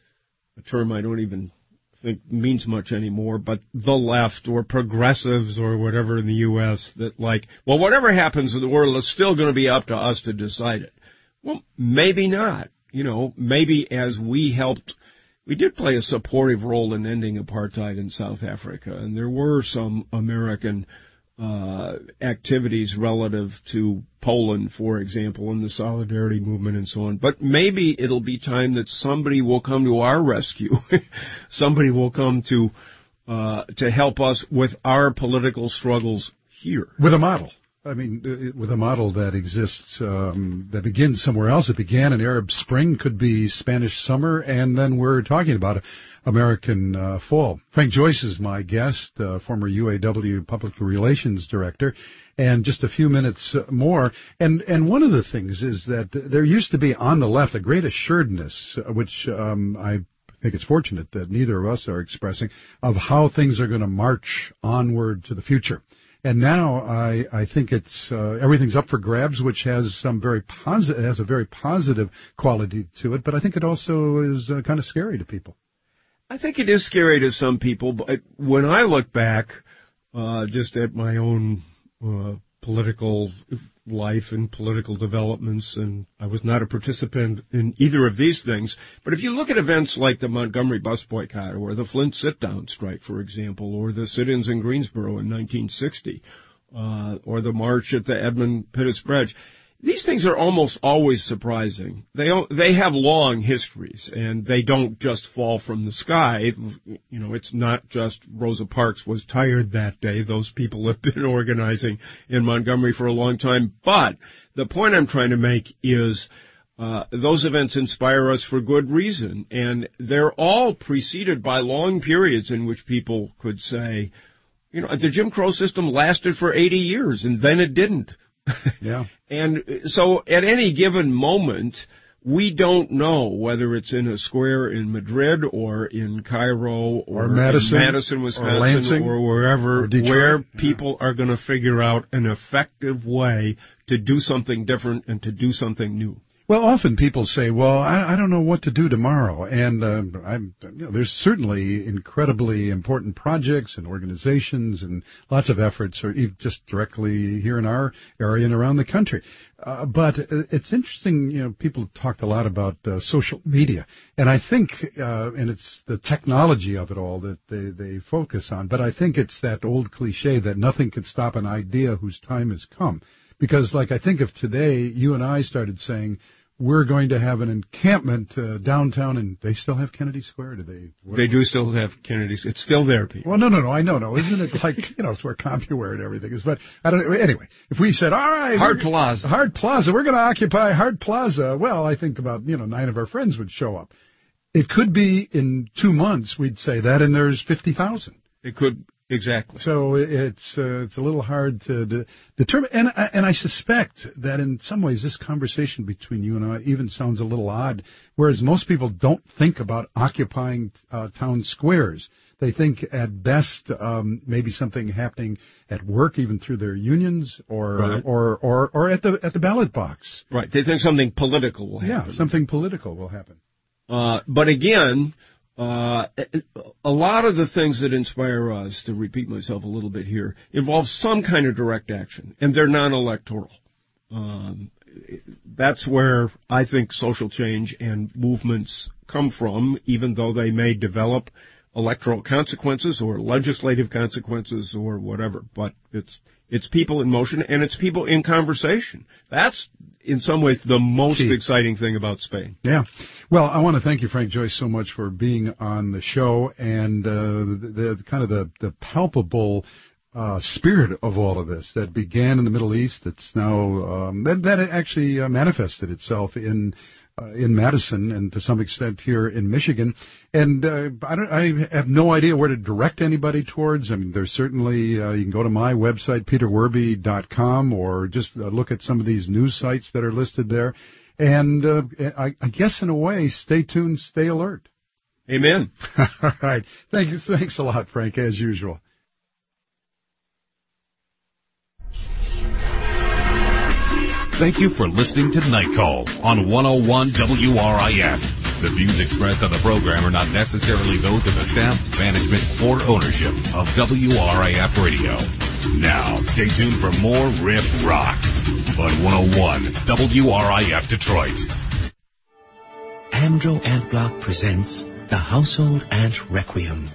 a term I don't even think means much anymore, but the left or progressives or whatever in the U S that like, well, whatever happens in the world is still going to be up to us to decide it. Well, maybe not. You know, maybe as we helped, we did play a supportive role in ending apartheid in South Africa, and there were some American uh activities relative to Poland, for example, and the solidarity movement and so on. But maybe it'll be time that somebody will come to our rescue. Somebody will come to uh to help us with our political struggles here. With a model. I mean, with a model that exists, um, that begins somewhere else. It began in Arab Spring, could be Spanish Summer, and then we're talking about American uh, Fall. Frank Joyce is my guest, uh, former U A W Public Relations Director, and just a few minutes more. And, and one of the things is that there used to be on the left a great assuredness, which um, I I think it's fortunate that neither of us are expressing, of how things are going to march onward to the future. And now I, I think it's uh, everything's up for grabs, which has some very positive, has a very positive quality to it. But I think it also is uh, kind of scary to people. I think it is scary to some people, but when I look back, uh, just at my own uh, political life and political developments, and I was not a participant in either of these things, but if you look at events like the Montgomery bus boycott or the Flint sit-down strike, for example, or the sit-ins in Greensboro in nineteen sixty, uh, or the march at the Edmund Pettus Bridge, these things are almost always surprising. They they have long histories, and they don't just fall from the sky. You know, it's not just Rosa Parks was tired that day. Those people have been organizing in Montgomery for a long time. But the point I'm trying to make is uh, those events inspire us for good reason, and they're all preceded by long periods in which people could say, you know, the Jim Crow system lasted for eighty years, and then it didn't. Yeah. And so at any given moment, we don't know whether it's in a square in Madrid or in Cairo or, or Madison, in Madison, Wisconsin, or, Lansing, or wherever, or Detroit, where yeah. people are going to figure out an effective way to do something different and to do something new. Well, often people say, well, I, I don't know what to do tomorrow. And uh, I'm, you know, there's certainly incredibly important projects and organizations and lots of efforts, or even just directly here in our area and around the country. Uh, but it's interesting, you know, people have talked a lot about uh, social media. And I think, uh, and it's the technology of it all that they, they focus on. But I think it's that old cliche that nothing could stop an idea whose time has come. Because, like, I think of today, you and I started saying, we're going to have an encampment uh, downtown, and they still have Kennedy Square, do they? What, they do still have Kennedy's. It's still there, people. Well, no, no, no, I know, no. Isn't it like, you know, it's where CompuWare and everything is. But, I don't know. Anyway, if we said, all right. Hart Plaza. Hart Plaza, we're going to occupy Hart Plaza. Well, I think about, you know, nine of our friends would show up. It could be in two months we'd say that, and there's fifty thousand. It could. Exactly. So it's uh, it's a little hard to de- determine, and I, and I suspect that in some ways this conversation between you and I even sounds a little odd. Whereas most people don't think about occupying uh, town squares; They think at best um, maybe something happening at work, even through their unions, or Right. or, or or at the at the ballot box. Right. They think something political will happen. Yeah, something political will happen. Uh, but again, uh, a lot of the things that inspire us, to repeat myself a little bit here, involve some kind of direct action, and they're non-electoral. Um, that's where I think social change and movements come from, even though they may develop electoral consequences or legislative consequences or whatever. But it's it's people in motion, and it's people in conversation. That's, in some ways, the most Gee. exciting thing about Spain. Yeah. Well, I want to thank you, Frank Joyce, so much for being on the show, and uh, the, the kind of the, the palpable Uh, spirit of all of this that began in the Middle East. That's now um, that, that actually uh, manifested itself in uh, in Madison and to some extent here in Michigan. And uh, I don't, I have no idea where to direct anybody towards. I mean, there's certainly uh, you can go to my website peter werby dot com or just uh, look at some of these news sites that are listed there. And uh, I, I guess in a way, stay tuned, stay alert. Amen. All right. Thank you. Thanks a lot, Frank, as usual. Thank you for listening to Night Call on one oh one W R I F. The views expressed on the program are not necessarily those of the staff, management, or ownership of W R I F Radio. Now, stay tuned for more Riff Rock on one oh one W R I F Detroit. Amdro Ant Block presents the Household Ant Requiem.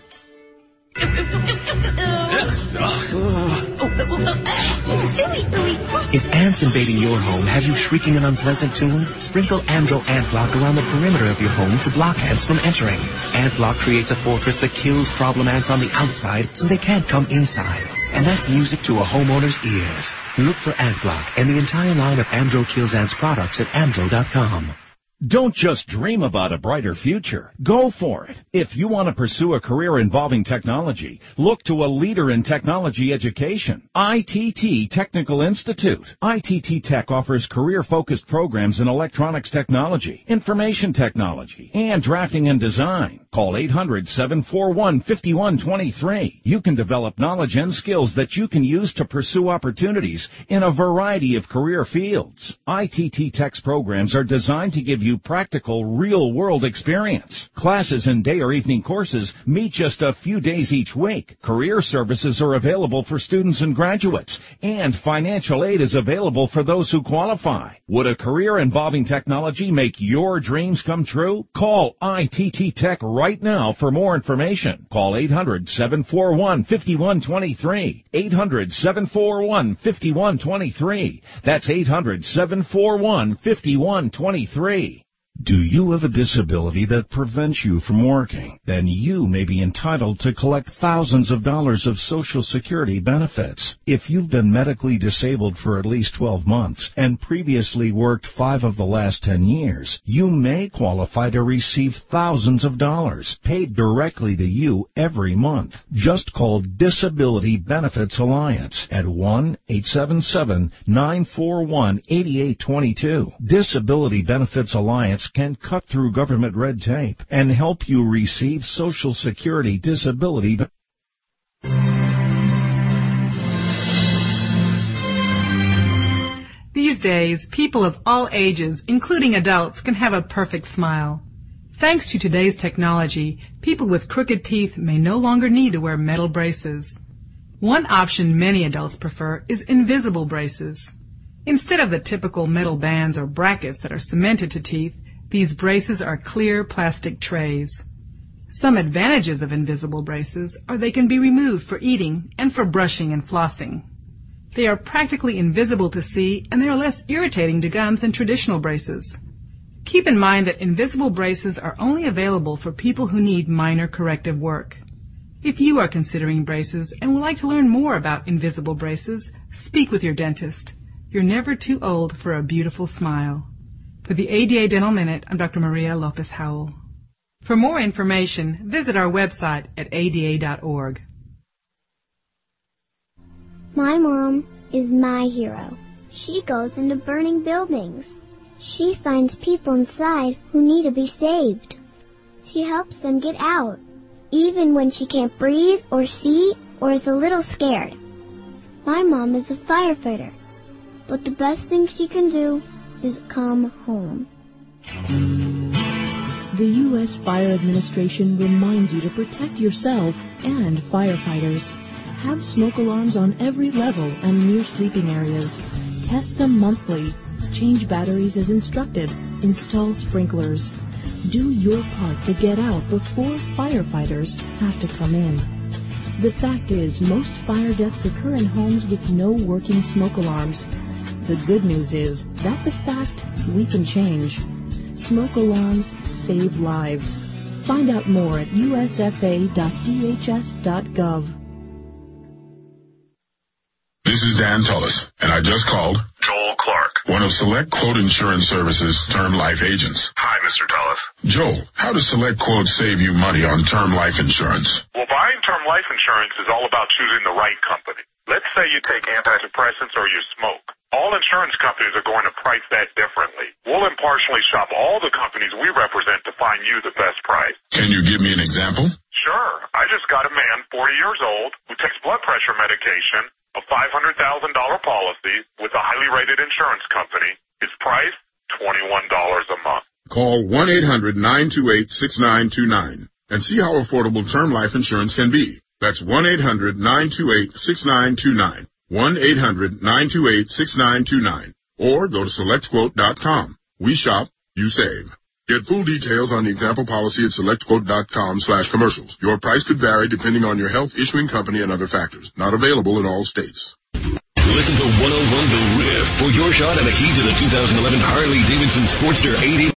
If ants invading your home have you shrieking an unpleasant tune, sprinkle Amdro Ant Block around the perimeter of your home to block ants from entering. Ant Block creates a fortress that kills problem ants on the outside so they can't come inside. And that's music to a homeowner's ears. Look for Ant Block and the entire line of Amdro Kills Ants products at amdro dot com. Don't just dream about a brighter future. Go for it. If you want to pursue a career involving technology, look to a leader in technology education. I T T Technical Institute. I T T Tech offers career-focused programs in electronics technology, information technology, and drafting and design. Call eight hundred, seven four one, five one two three. You can develop knowledge and skills that you can use to pursue opportunities in a variety of career fields. I T T Tech's programs are designed to give you practical, real-world experience. Classes and day or evening courses meet just a few days each week. Career services are available for students and graduates, and financial aid is available for those who qualify. Would a career involving technology make your dreams come true? Call I T T Tech right now for more information. Call eight hundred, seven four one, five one two three. eight hundred, seven four one, five one two three. That's eight hundred, seven four one, five one two three. Do you have a disability that prevents you from working? Then you may be entitled to collect thousands of dollars of Social Security benefits. If you've been medically disabled for at least twelve months and previously worked five of the last ten years, you may qualify to receive thousands of dollars paid directly to you every month. Just call Disability Benefits Alliance at one eight seven seven, nine four one, eight eight two two. Disability Benefits Alliance can cut through government red tape and help you receive Social Security disability. These days, people of all ages, including adults, can have a perfect smile. Thanks to today's technology, people with crooked teeth may no longer need to wear metal braces. One option many adults prefer is invisible braces. Instead of the typical metal bands or brackets that are cemented to teeth, these braces are clear plastic trays. Some advantages of invisible braces are they can be removed for eating and for brushing and flossing. They are practically invisible to see, and they are less irritating to gums than traditional braces. Keep in mind that invisible braces are only available for people who need minor corrective work. If you are considering braces and would like to learn more about invisible braces, speak with your dentist. You're never too old for a beautiful smile. For the A D A Dental Minute, I'm Doctor Maria Lopez-Howell. For more information, visit our website at A D A dot org. My mom is my hero. She goes into burning buildings. She finds people inside who need to be saved. She helps them get out. even when she can't breathe or see or is a little scared. My mom is a firefighter, but the best thing she can do is come home. The U S Fire Administration reminds you to protect yourself and firefighters. Have smoke alarms on every level and near sleeping areas. Test them monthly. Change batteries as instructed. Install sprinklers. Do your part to get out before firefighters have to come in. The fact is, most fire deaths occur in homes with no working smoke alarms. The good news is, that's a fact we can change. Smoke alarms save lives. Find out more at U S F A dot D H S dot gov. This is Dan Tullis, and I just called Joel Clark, one of Select Quote Insurance Services' term life agents. Hi, Mister Tullis. Joel, how does Select Quote save you money on term life insurance? Well, buying term life insurance is all about choosing the right company. Let's say you take antidepressants or you smoke. All insurance companies are going to price that differently. We'll impartially shop all the companies we represent to find you the best price. Can you give me an example? Sure. I just got a man, forty years old, who takes blood pressure medication, a five hundred thousand dollars policy with a highly rated insurance company. His price, twenty-one dollars a month. Call one eight hundred nine two eight six nine two nine and see how affordable term life insurance can be. That's one eight hundred nine two eight six nine two nine. one eight hundred nine two eight six nine two nine. Or go to select quote dot com. We shop, you save. Get full details on the example policy at select quote dot com slash commercials. Your price could vary depending on your health, issuing company, and other factors. Not available in all states. Listen to one oh one The Riff for your shot at a key to the two thousand eleven Harley-Davidson Sportster eight eighty.